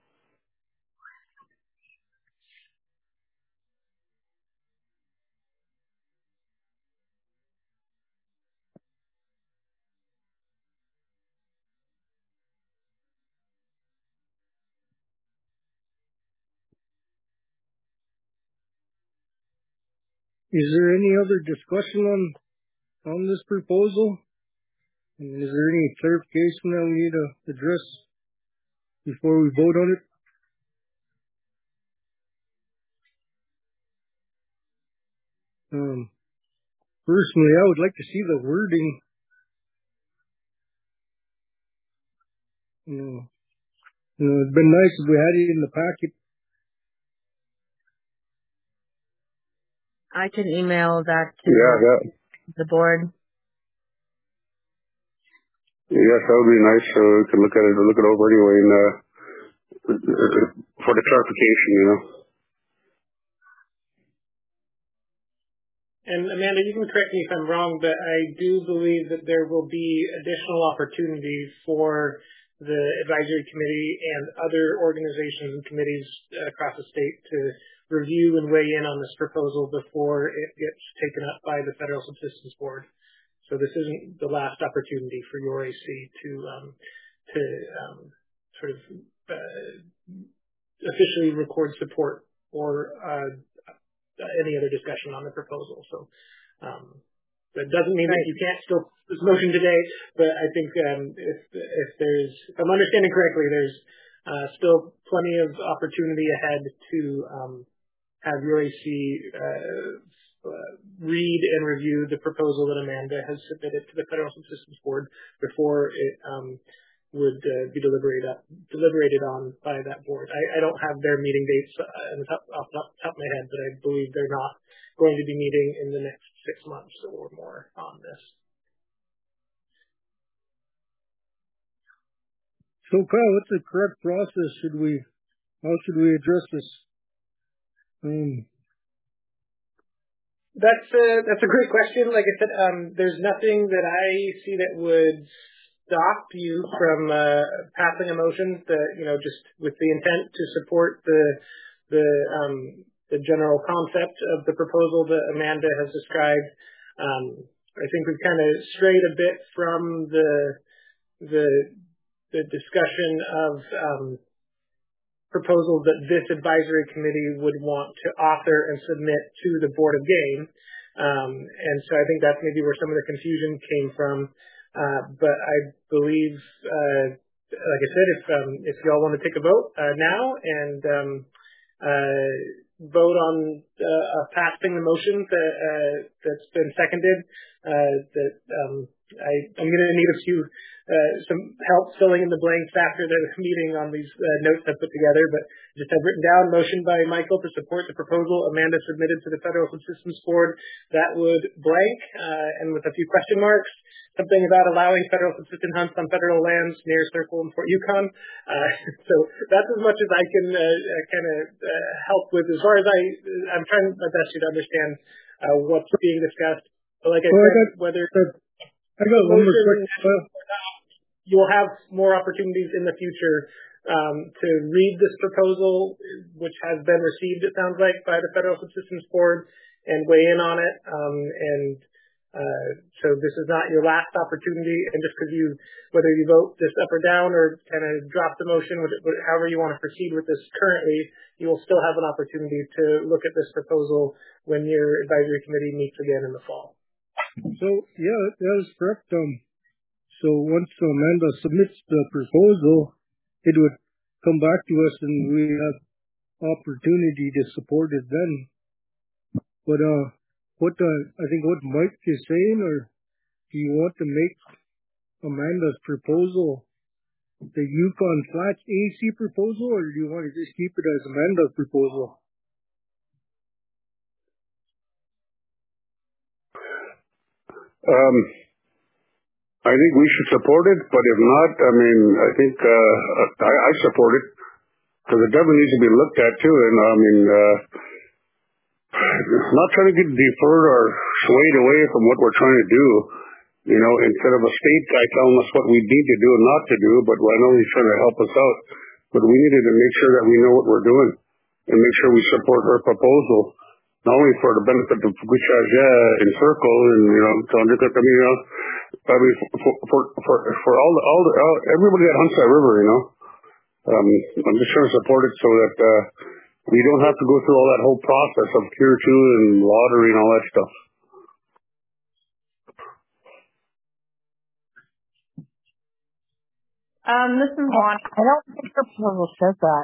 Is there any other discussion on, on this proposal? And is there any clarification that we need to address before we vote on it? Um, personally, I would like to see the wording. You know, you know, it'd been nice if we had it in the packet. I can email that to Yeah, yeah. the board. Yes, that would be nice. So we can look at it, look it over anyway, and uh, for the clarification, you know. And Amanda, you can correct me if I'm wrong, but I do believe that there will be additional opportunities for the advisory committee and other organizations and committees across the state to review and weigh in on this proposal before it gets taken up by the Federal Subsistence Board. So this isn't the last opportunity for your A C to um, to um, sort of uh, officially record support or uh, any other discussion on the proposal. So um, That doesn't mean right. that you can't still this motion today, but I think um, if if there's, if I'm understanding correctly, there's uh, still plenty of opportunity ahead to um, have your A C uh, uh, read and review the proposal that Amanda has submitted to the Federal Subsistence Board before it um, would uh, be deliberated deliberated on by that board. I, I don't have their meeting dates uh, on the top, off the top of my head, but I believe they're not going to be meeting in the next six months or more on this. So, Kyle, what's the correct process? Should we, how should we address this? Um, that's a, that's a great question. Like I said, um, there's nothing that I see that would stop you from uh, passing a motion that, you know, just with the intent to support the the um, the general concept of the proposal that Amanda has described. Um, I think we've kind of strayed a bit from the the the discussion of um, proposals that this advisory committee would want to author and submit to the Board of Game. Um, and so I think that's maybe where some of the confusion came from. Uh, but I believe, uh, like I said, if um, if y'all want to take a vote uh, now and um, uh, vote on uh, uh, passing the motion that, uh, that's been seconded, uh, that um, I, I'm going to need a few uh, some help filling in the blanks after the meeting on these uh, notes I've put together, but just have written down motion by Michael to support the proposal Amanda submitted to the Federal Subsistence Board. That would blank, uh, and with a few question marks, something about allowing federal subsistence hunts on federal lands near Circle and Fort Yukon. Uh, so that's as much as I can uh, kind of uh, help with. As far as I, I'm trying my best to understand uh, what's being discussed. But like I well, said, I got, whether I got one more question. You will have more opportunities in the future um, to read this proposal, which has been received, it sounds like, by the Federal Subsistence Board, and weigh in on it. Um, and uh, so this is not your last opportunity. And just because you, whether you vote this up or down or kind of drop the motion, however you want to proceed with this currently, you will still have an opportunity to look at this proposal when your advisory committee meets again in the fall. So, yeah, that is correct. Um, so once Amanda submits the proposal, it would come back to us and we have opportunity to support it then. But uh, what uh, I think what Mike is saying, or do you want to make Amanda's proposal the Yukon Flats A C proposal, or do you want to just keep it as Amanda's proposal? Um, I think we should support it, but if not, I mean, I think uh, I, I support it because it definitely needs to be looked at too. And I mean, uh, not trying to get deferred or swayed away from what we're trying to do. You know, instead of a state guy telling us what we need to do and not to do, but I know he's trying to help us out. But we needed to make sure that we know what we're doing and make sure we support her proposal, not only for the benefit of Guchaja and Circle and, you know, I mean, you know, I mean, for, for, for, for all the, all the, all, everybody that hunts that river, you know. Um, I'm just trying to support it so that, uh, we don't have to go through all that whole process of tier two and lottery and all that stuff. Um, this is Juan. I don't think the proposal says that.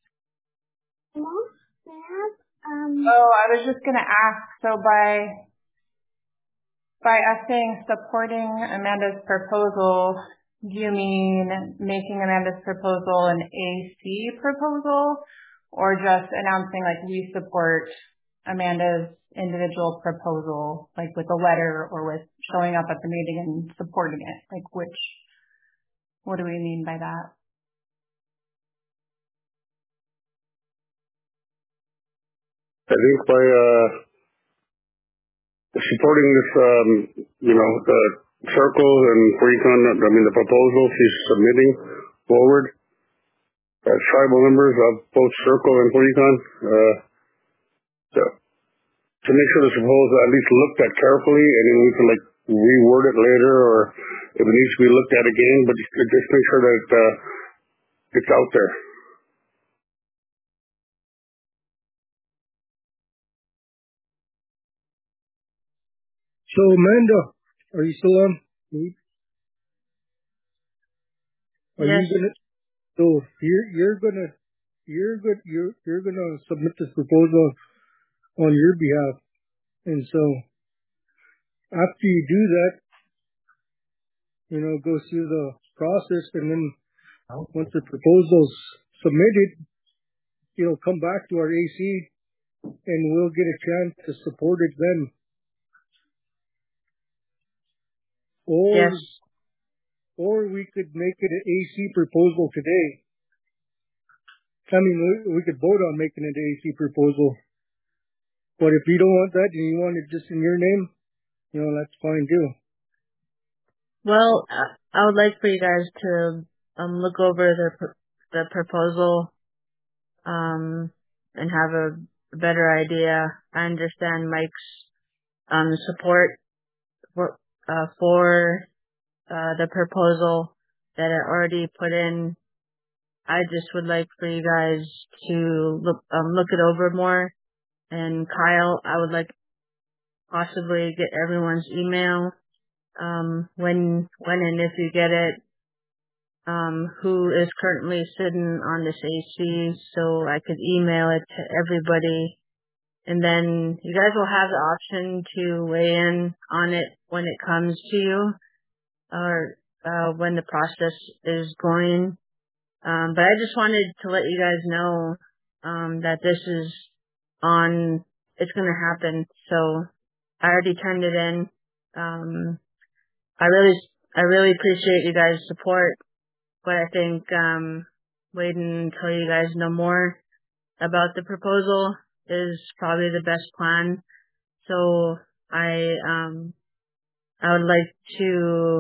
Um, oh, I was just going to ask, so by by us saying supporting Amanda's proposal, do you mean making Amanda's proposal an A C proposal, or just announcing like we support Amanda's individual proposal, like with a letter or with showing up at the meeting and supporting it? Like which, what do we mean by that? I think by uh, supporting this, um, you know, the Circle and Freecon, I mean, the proposal she's submitting forward as tribal members of both Circle and Freecon, uh, to, to make sure this proposal at least looked at carefully, and then we can like reword it later, or if it needs to be looked at again, but just, just make sure that uh, it's out there. So Amanda, are you still on? Are Yes. you gonna? So you're you're gonna you're good you're you're gonna submit this proposal on your behalf, and so after you do that, you know, go through the process, and then once the proposal's submitted, it'll come back to our A C, and we'll get a chance to support it then. Or Yes. or we could make it an A C proposal today. I mean, we, we could vote on making it an A C proposal. But if you don't want that and you want it just in your name, you know, that's fine too. Well, uh, I would like for you guys to um look over the pr- the proposal um and have a better idea. I understand Mike's um support for uh for uh the proposal that I already put in. I just would like for you guys to look um look it over more. And Kyle, I would like possibly get everyone's email um when when and if you get it, um who is currently sitting on this A C, so I could email it to everybody, and then you guys will have the option to weigh in on it when it comes to you, or uh when the process is going. Um but I just wanted to let you guys know um that this is on it's gonna happen. So I already turned it in. Um I really I really appreciate you guys' support, but I think um waiting until you guys know more about the proposal is probably the best plan. So I um I would like to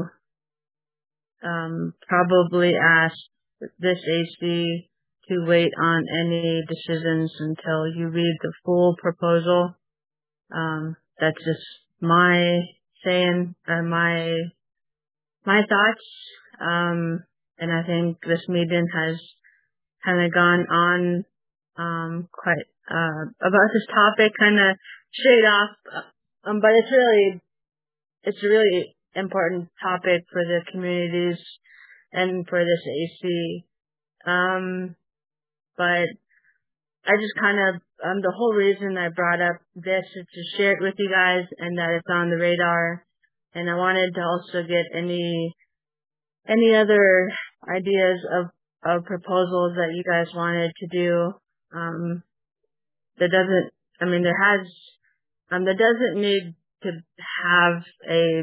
um probably ask this A C to wait on any decisions until you read the full proposal. Um that's just my saying or my my thoughts. Um and I think this meeting has kind of gone on um quite uh about this topic kind of straight off, um but it's really it's a really important topic for the communities and for this A C. Um but I just kind of um the whole reason I brought up this is to share it with you guys and that it's on the radar, and I wanted to also get any any other ideas of of proposals that you guys wanted to do. Um, that doesn't, I mean, there has, um, that doesn't need to have a,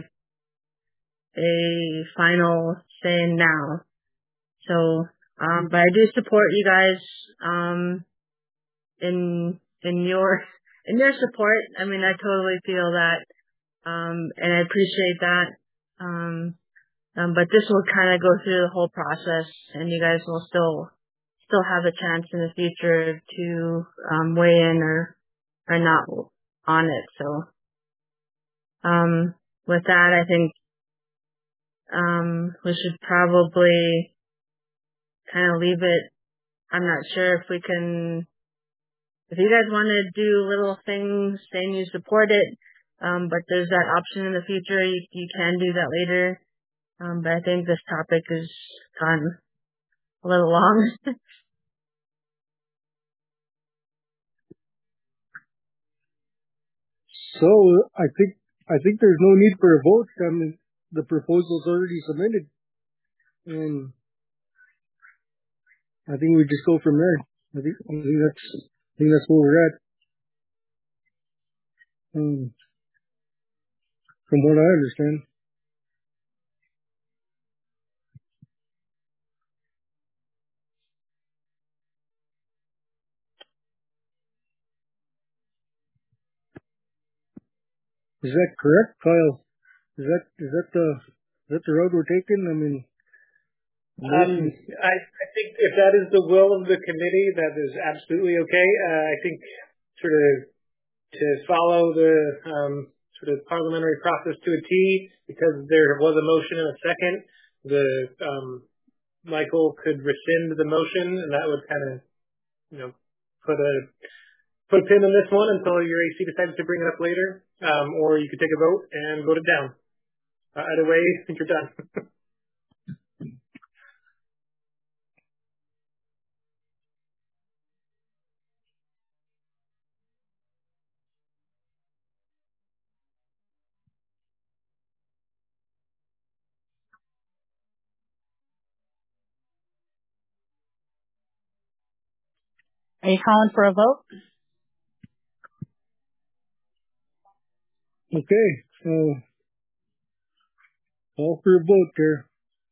a final say now. So, um, but I do support you guys, um, in, in your, in your support. I mean, I totally feel that, um, and I appreciate that. Um, um, but this will kind of go through the whole process, and you guys will still, still have a chance in the future to, um, weigh in or, or not on it. So, um, with that, I think, um, we should probably kind of leave it. I'm not sure if we can, if you guys want to do little things saying you support it, um, but there's that option in the future. You, you can do that later. Um, but I think this topic has gone a little long. So I think I think there's no need for a vote. I mean, the proposal's already submitted, and I think we just go from there. I think I think that's I think that's where we're at. Um, from what I understand. Is that correct, Kyle? Is that is that the is that the road we're taking? I mean, um, I, I think if that is the will of the committee, that is absolutely okay. Uh, I think sort of to follow the um, sort of parliamentary process to a T, because there was a motion and a second, the um, Michael could rescind the motion, and that would kind of, you know, put a put a pin in this one until your A C decides to bring it up later, um, or you could take a vote and vote it down. Uh, either way, I think you're done. Are you calling for a vote? Okay, so call for a vote there.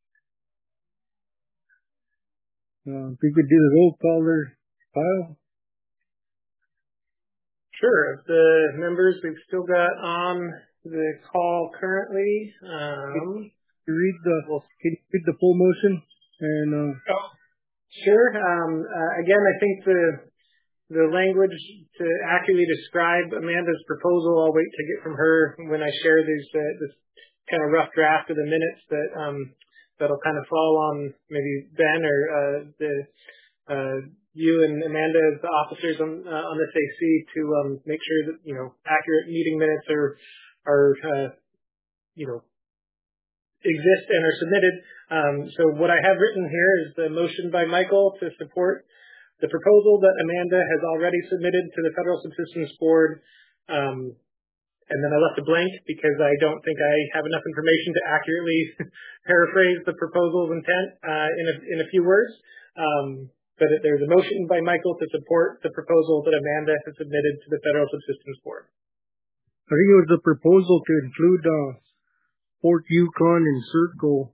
Uh, if you could do the roll call there, Kyle. Sure. Of the members we've still got on the call currently. Um, you read the can you read the full motion and uh, oh, sure. Um, uh, again, I think the the language to accurately describe Amanda's proposal, I'll wait to get from her when I share these uh, this kind of rough draft of the minutes that um, that'll kind of fall on maybe Ben or uh, the uh, you and Amanda as the officers on uh, on this A C to um, make sure that you know accurate meeting minutes are are uh, you know exist and are submitted. Um, so what I have written here is the motion by Michael to support the proposal that Amanda has already submitted to the Federal Subsistence Board. Um, and then I left a blank because I don't think I have enough information to accurately paraphrase the proposal's intent uh, in a in a few words. Um, but there's a motion by Michael to support the proposal that Amanda has submitted to the Federal Subsistence Board. I think it was a proposal to include uh, Fort Yukon and Circle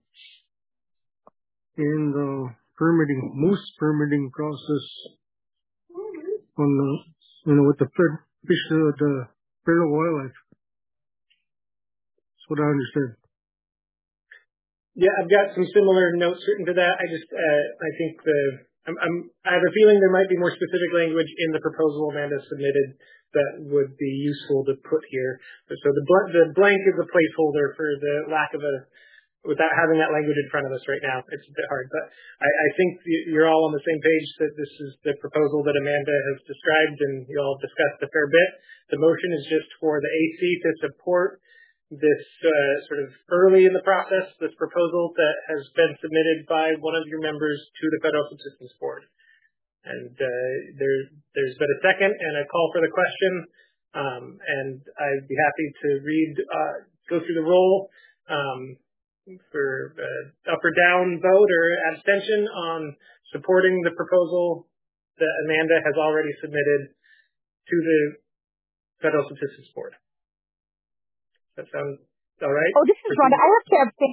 in the permitting, most permitting process on the, you know, with the fed, fish, uh, the federal wildlife. That's what I understood. Yeah, I've got some similar notes written to that. I just, uh, I think the, I'm, I'm, I have a feeling there might be more specific language in the proposal Amanda submitted that would be useful to put here. So the, bl- the blank is a placeholder for the lack of a, without having that language in front of us right now. It's a bit hard, but I, I think you're all on the same page that this is the proposal that Amanda has described and you all discussed a fair bit. The motion is just for the A C to support this uh, sort of early in the process, this proposal that has been submitted by one of your members to the Federal Subsistence Board. And uh, there, there's been a second and a call for the question. Um, and I'd be happy to read, uh, go through the roll um, for uh, up or down vote or abstention on supporting the proposal that Amanda has already submitted to the Federal Subsistence Board. That sounds all right? Oh, this is Rhonda. I have to abstain.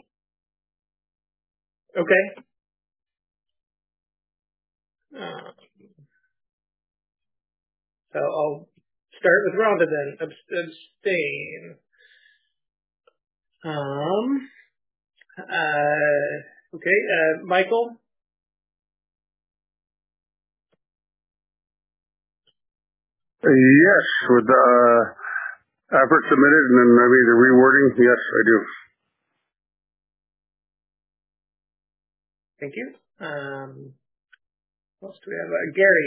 Okay. Uh, so I'll start with Rhonda then. Abstain. Um. Uh. Okay. Uh. Michael. Yes, with the uh, effort submitted and then maybe the rewording. Yes, I do. Thank you. Um. What else do we have? Uh, Gary.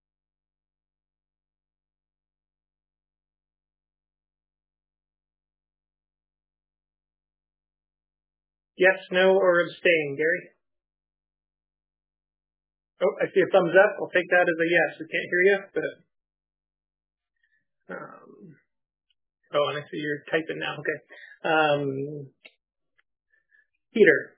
Yes, no, or abstain, Gary? Oh, I see a thumbs up. I'll take that as a yes. We can't hear you, but um. Oh, and I see you're typing now. Okay. Um. Peter.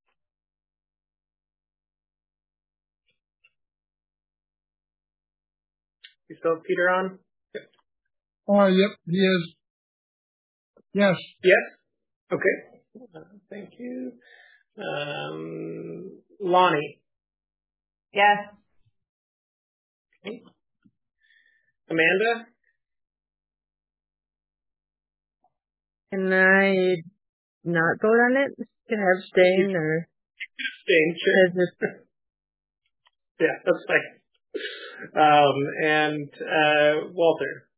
You still have Peter on? Oh, yep, he is. Yes. Yes? Okay. Uh, thank you. Um, Lonnie. Yes. Okay. Amanda? Can I not vote on it? Can I abstain or? Abstain, sure. Yeah, that's fine. Um, and uh, Walter.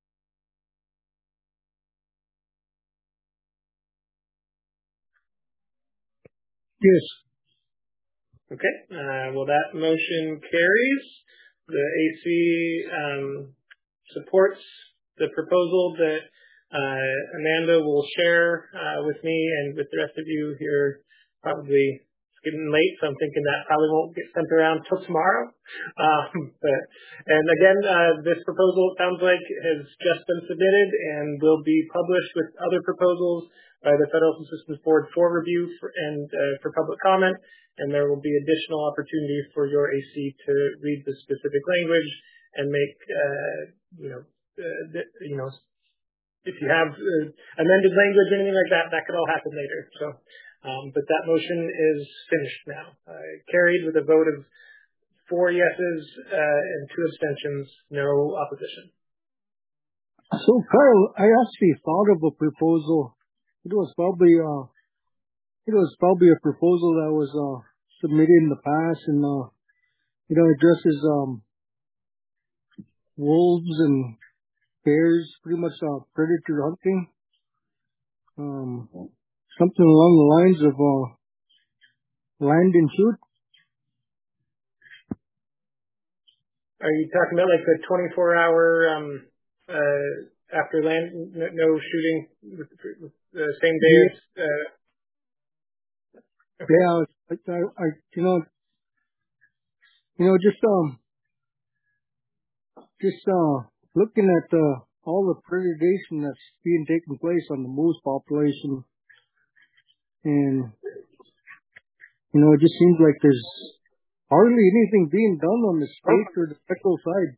Yes. Okay. Uh, well, that motion carries. The A C um, supports the proposal that uh, Amanda will share uh, with me and with the rest of you here. Probably it's getting late, so I'm thinking that probably won't get sent around till tomorrow. Um, but and again, uh, this proposal, it sounds like, has just been submitted and will be published with other proposals by the Federal Systems Board for review for, and uh, for public comment. And there will be additional opportunity for your A C to read the specific language and make, uh, you know, uh, th- you know. If you have uh, amended language or anything like that, that could all happen later. So, um, but that motion is finished now. Uh, carried with a vote of four yeses uh, and two abstentions, no opposition. So, Kyle, I actually thought of a proposal. It was probably uh, it was probably a proposal that was uh, submitted in the past, and uh, you know, addresses um, wolves and bears, pretty much uh, predator hunting. Um, something along the lines of uh, land and shoot. Are you talking about like the twenty-four hour um, uh, after land, no, no shooting with, with the same day as? Uh, okay. Yeah, I, I, I, you know, you know, just um, just uh, looking at uh, all the predation that's being taken place on the moose population, and you know, it just seems like there's hardly anything being done on the state or the federal side.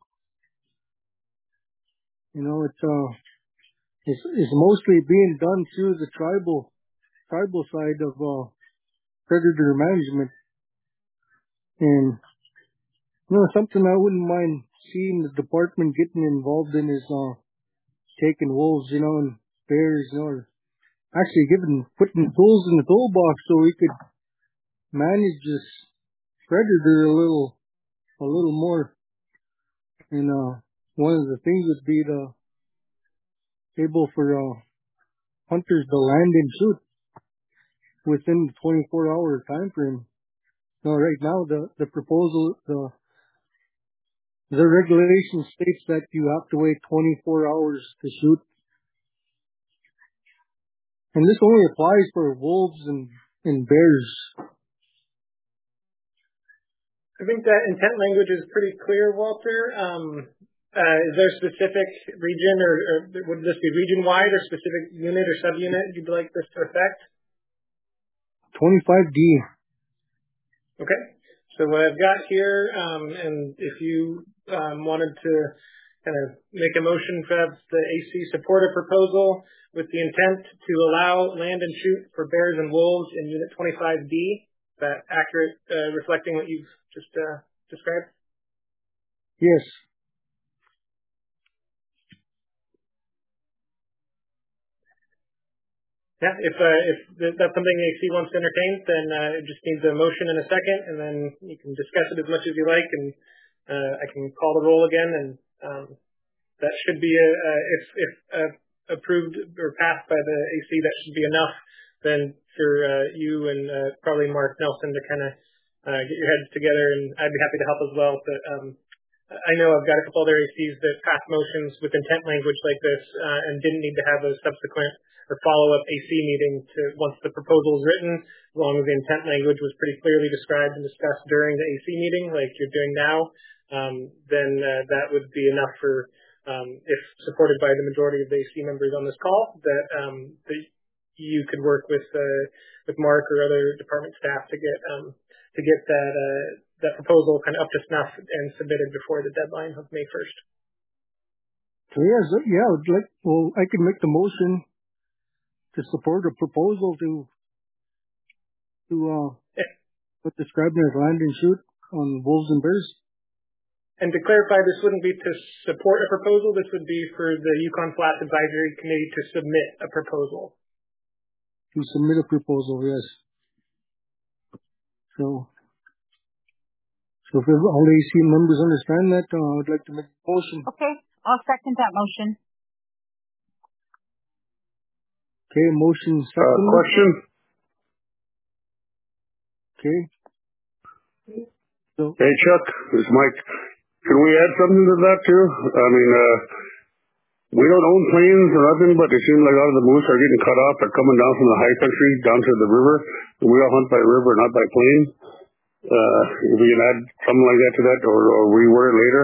You know, it's uh, it's, it's mostly being done through the tribal tribal side of uh, predator management, and you know, something I wouldn't mind seeing the department getting involved in is uh, taking wolves, you know, and bears, you know, or actually giving putting tools in the toolbox so we could manage this predator a little, a little more. And uh, one of the things would be to able for uh, hunters to land and shoot within the twenty-four hour time frame. Now, right now, the the proposal, the the regulation states that you have to wait twenty-four hours to shoot, and this only applies for wolves and and bears. I think that intent language is pretty clear, Walter. Um, uh, is there a specific region, or, or would this be region-wide, or specific unit or subunit you'd like this to affect? twenty-five D. Okay. So what I've got here, um, and if you um, wanted to kind of make a motion for the A C support a proposal with the intent to allow land and shoot for bears and wolves in Unit twenty-five D, is that accurate, uh, reflecting what you've just uh, described? Yes. Yeah, if uh, if that's something A C wants to entertain, then uh, it just needs a motion and a second, and then you can discuss it as much as you like, and uh, I can call the roll again, and um, that should be a, a if if uh, approved or passed by the A C, that should be enough then for uh, you and uh, probably Mark Nelson to kind of uh, get your heads together, and I'd be happy to help as well. But um, I know I've got a couple other A Cs that passed motions with intent language like this uh, and didn't need to have a subsequent or follow-up A C meeting to once the proposal is written, as long as the intent language was pretty clearly described and discussed during the A C meeting, like you're doing now, um, then uh, that would be enough for, um, if supported by the majority of the A C members on this call, that, um, that you could work with uh, with Mark or other department staff to get um, to get that uh, that proposal kind of up to snuff and submitted before the deadline of May first. So yeah, so, yeah, I would like, well, I can make the motion to support a proposal to to uh yeah. what described as land and shoot on wolves and bears. And to clarify, this wouldn't be to support a proposal. This would be for the Yukon Flats Advisory Committee to submit a proposal. To submit a proposal, yes. So, so if all A C members understand that, uh, I'd like to make a motion. Okay, I'll second that motion. Okay, motion second. Uh, question? Okay. So, hey, Chuck, it's Mike. Can we add something to that too? I mean, uh, we don't own planes or nothing, but it seems like a lot of the moose are getting cut off. They're coming down from the high country down to the river. And we all hunt by river, not by plane. Uh, if we can add something like that to that, or, or reword it later.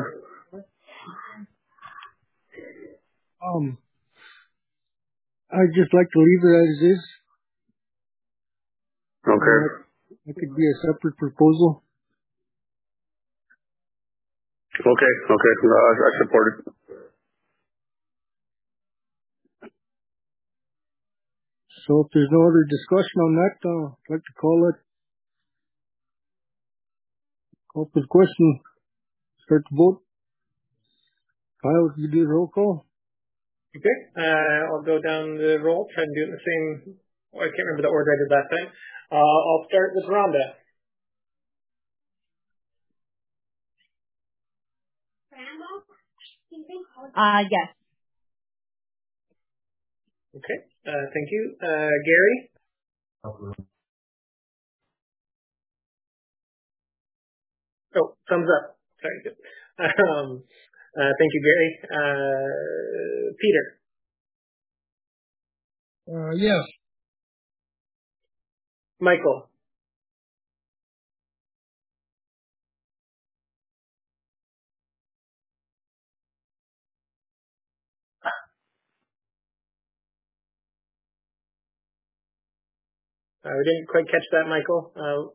Um, I'd just like to leave it as is. Okay. Uh, it could be a separate proposal. Okay, okay. Uh, I, I support it. So if there's no other discussion on that, uh, I'd like to call it. Call for the question. Start the vote. Kyle, you do the roll call. Okay. Uh, I'll go down the roll, try and do it in the same. Oh, I can't remember the order I did last time. Uh, I'll start with Rhonda. Uh, yes. Okay. Uh, thank you. Uh, Gary? Oh, thumbs up. Sorry. Um, uh, thank you, Gary. Uh, Peter? Uh, yes. Michael? Uh, we didn't quite catch that, Michael. Uh,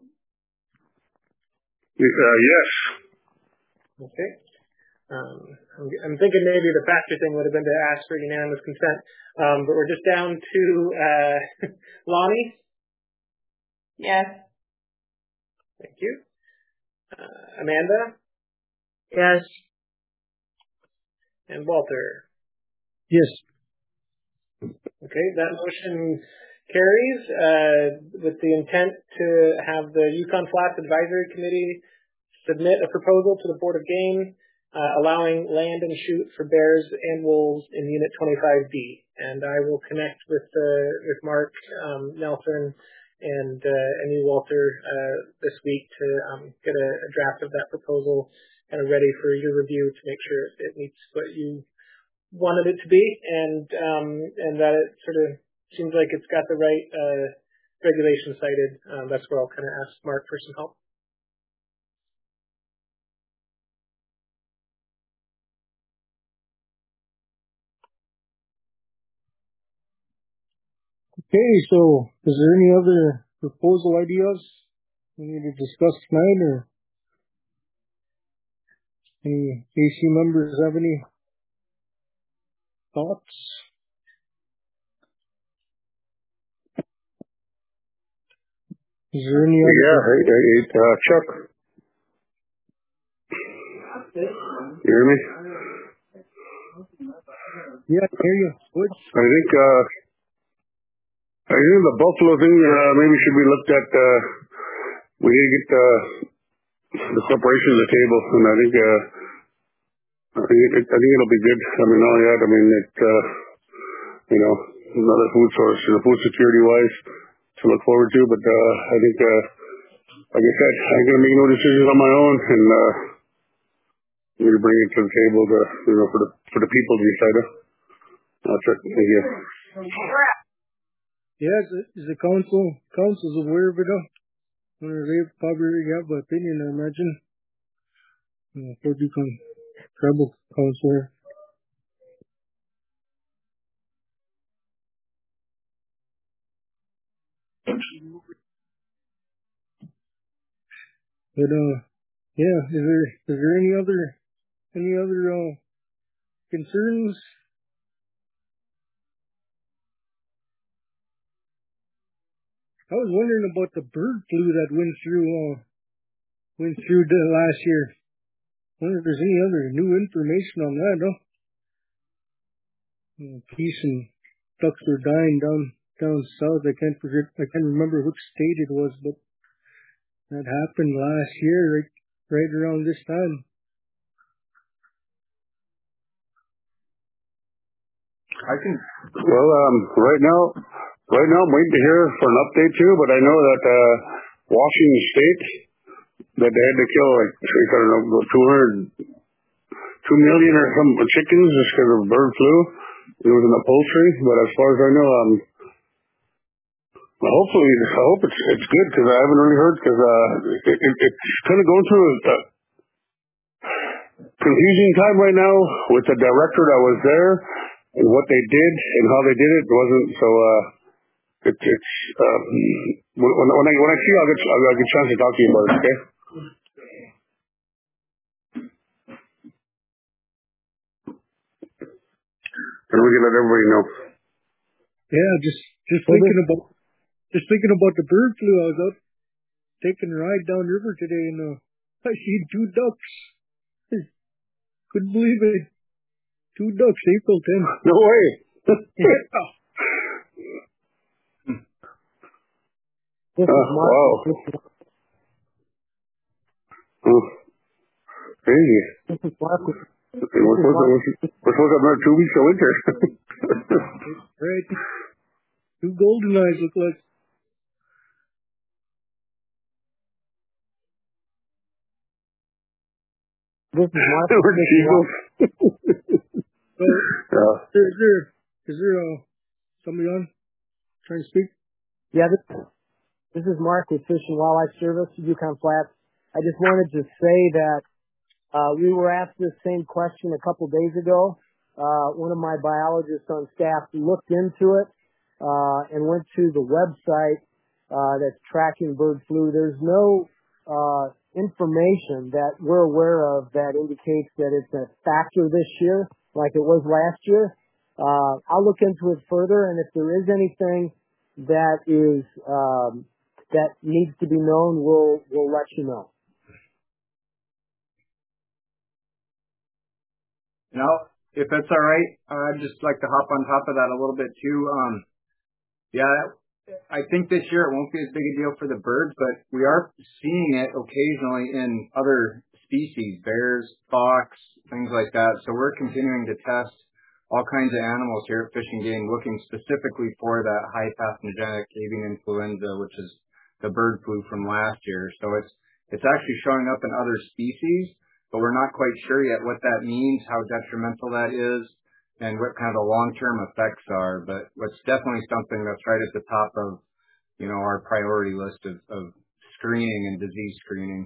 uh, yes. Okay. Um, I'm, I'm thinking maybe the faster thing would have been to ask for unanimous consent, um, but we're just down to uh, Lonnie. Yes. Thank you. Uh, Amanda? Yes. And Walter? Yes. Okay, that motion carries uh, with the intent to have the Yukon Flats Advisory Committee submit a proposal to the Board of Game uh, allowing land and shoot for bears and wolves in Unit twenty-five B. And I will connect with uh, with Mark um, Nelson and uh, and you, Walter, uh, this week to um, get a, a draft of that proposal kind of ready for your review to make sure it meets what you wanted it to be, and um, and that it sort of seems like it's got the right uh, regulation cited. Um, that's where I'll kind of ask Mark for some help. Okay, so is there any other proposal ideas we need to discuss tonight, or any A C members have any thoughts? Is there any other? Yeah, hey, hey, hey, uh, Chuck. You hear me? Yeah, I hear you. Good. I think, uh, I think the buffalo thing uh, maybe should be looked at. Uh, we need to get uh, the separation of the table, and I think, uh, I think, it, I think it'll be good. I mean, not only that, I mean, it, uh, you know, another food source, you know, food security wise to look forward to. But uh, I think, uh, like I said, I'm gonna make no decisions on my own, and uh, I'm gonna bring it to the table to, you know, for the for the people to decide. That's it. Thank you. Yeah, is the, is the council council's aware of it? Huh? They probably already have an opinion, I imagine. Uh, for become tribal councilor. But uh, yeah, is there is there any other any other uh, concerns? I was wondering about the bird flu that went through uh, went through the last year. I wonder if there's any other new information on that, huh? Uh, geese and ducks were dying down down south. I can't forget. I can't remember which state it was, but that happened last year, right right around this time. I can. Well, um, right now, right now I'm waiting to hear for an update too. But I know that uh, Washington State, that they had to kill like I don't know two hundred two million or some chickens just because of bird flu. It was in the poultry, but as far as I know, um, hopefully, I hope it's it's good because I haven't really heard because uh, it, it, it's kind of going through a confusing time right now with the director that was there and what they did and how they did it. It wasn't so. Uh, it, it's um, when when I when I see you, I'll get I'll get a chance to talk to you about it. Okay. And we can let everybody know. Yeah, just just thinking about just thinking about the bird flu. I was out taking a ride down river today, and uh, I seen two ducks. I couldn't believe it. Two ducks, April tenth. No way. Yeah. This uh, is Mark. Wow. Oh, crazy. This is Mark. We're supposed to we're supposed to have another two weeks of winter. Right. Two golden eyes look like. This is Mark. We're seagulls. So, yeah. is there is there uh, somebody on trying to speak? Yeah, this, this is Mark with Fish and Wildlife Service, Yukon Flats. I just wanted to say that uh, we were asked this same question a couple days ago. Uh, one of my biologists on staff looked into it uh, and went to the website uh, that's tracking bird flu. There's no uh, information that we're aware of that indicates that it's a factor this year like it was last year. Uh, I'll look into it further, and if there is anything that is um, that needs to be known, we'll we'll let you know. Now, if that's all right, I'd just like to hop on top of that a little bit too. Um, yeah, I think this year it won't be as big a deal for the birds, but we are seeing it occasionally in other species, bears, fox, things like that. So we're continuing to test all kinds of animals here at Fish and Game, looking specifically for that high pathogenic avian influenza, which is the bird flu from last year. So it's it's actually showing up in other species, but we're not quite sure yet what that means, how detrimental that is, and what kind of long-term effects are. But it's definitely something that's right at the top of, you know, our priority list of, of screening and disease screening.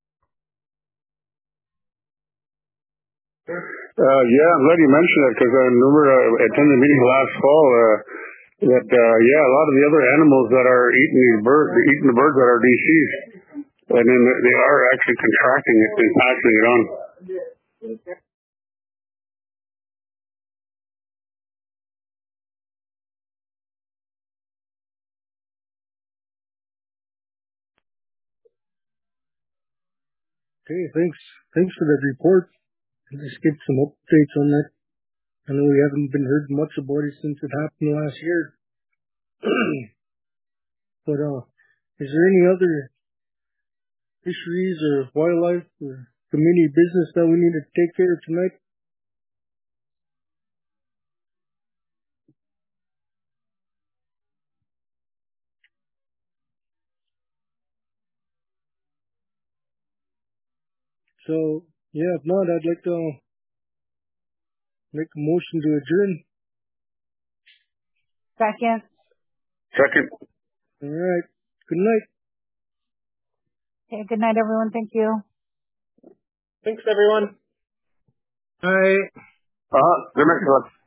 Uh, yeah, I'm glad you mentioned that because I remember I attended the meeting last fall. Uh, that uh, yeah, a lot of the other animals that are eating these birds, eating the birds that are deceased, and then they are actually contracting it and passing it on. Okay, thanks. Thanks for that report. Let's get some updates on that. I know we haven't been heard much about it since it happened last year. But uh, is there any other fisheries or wildlife or community business that we need to take care of tonight? So, yeah, if not, I'd like to make a motion to adjourn. Second. Second. All right. Good night. Okay, good night, everyone. Thank you. Thanks, everyone. All right. Uh-huh. Good night,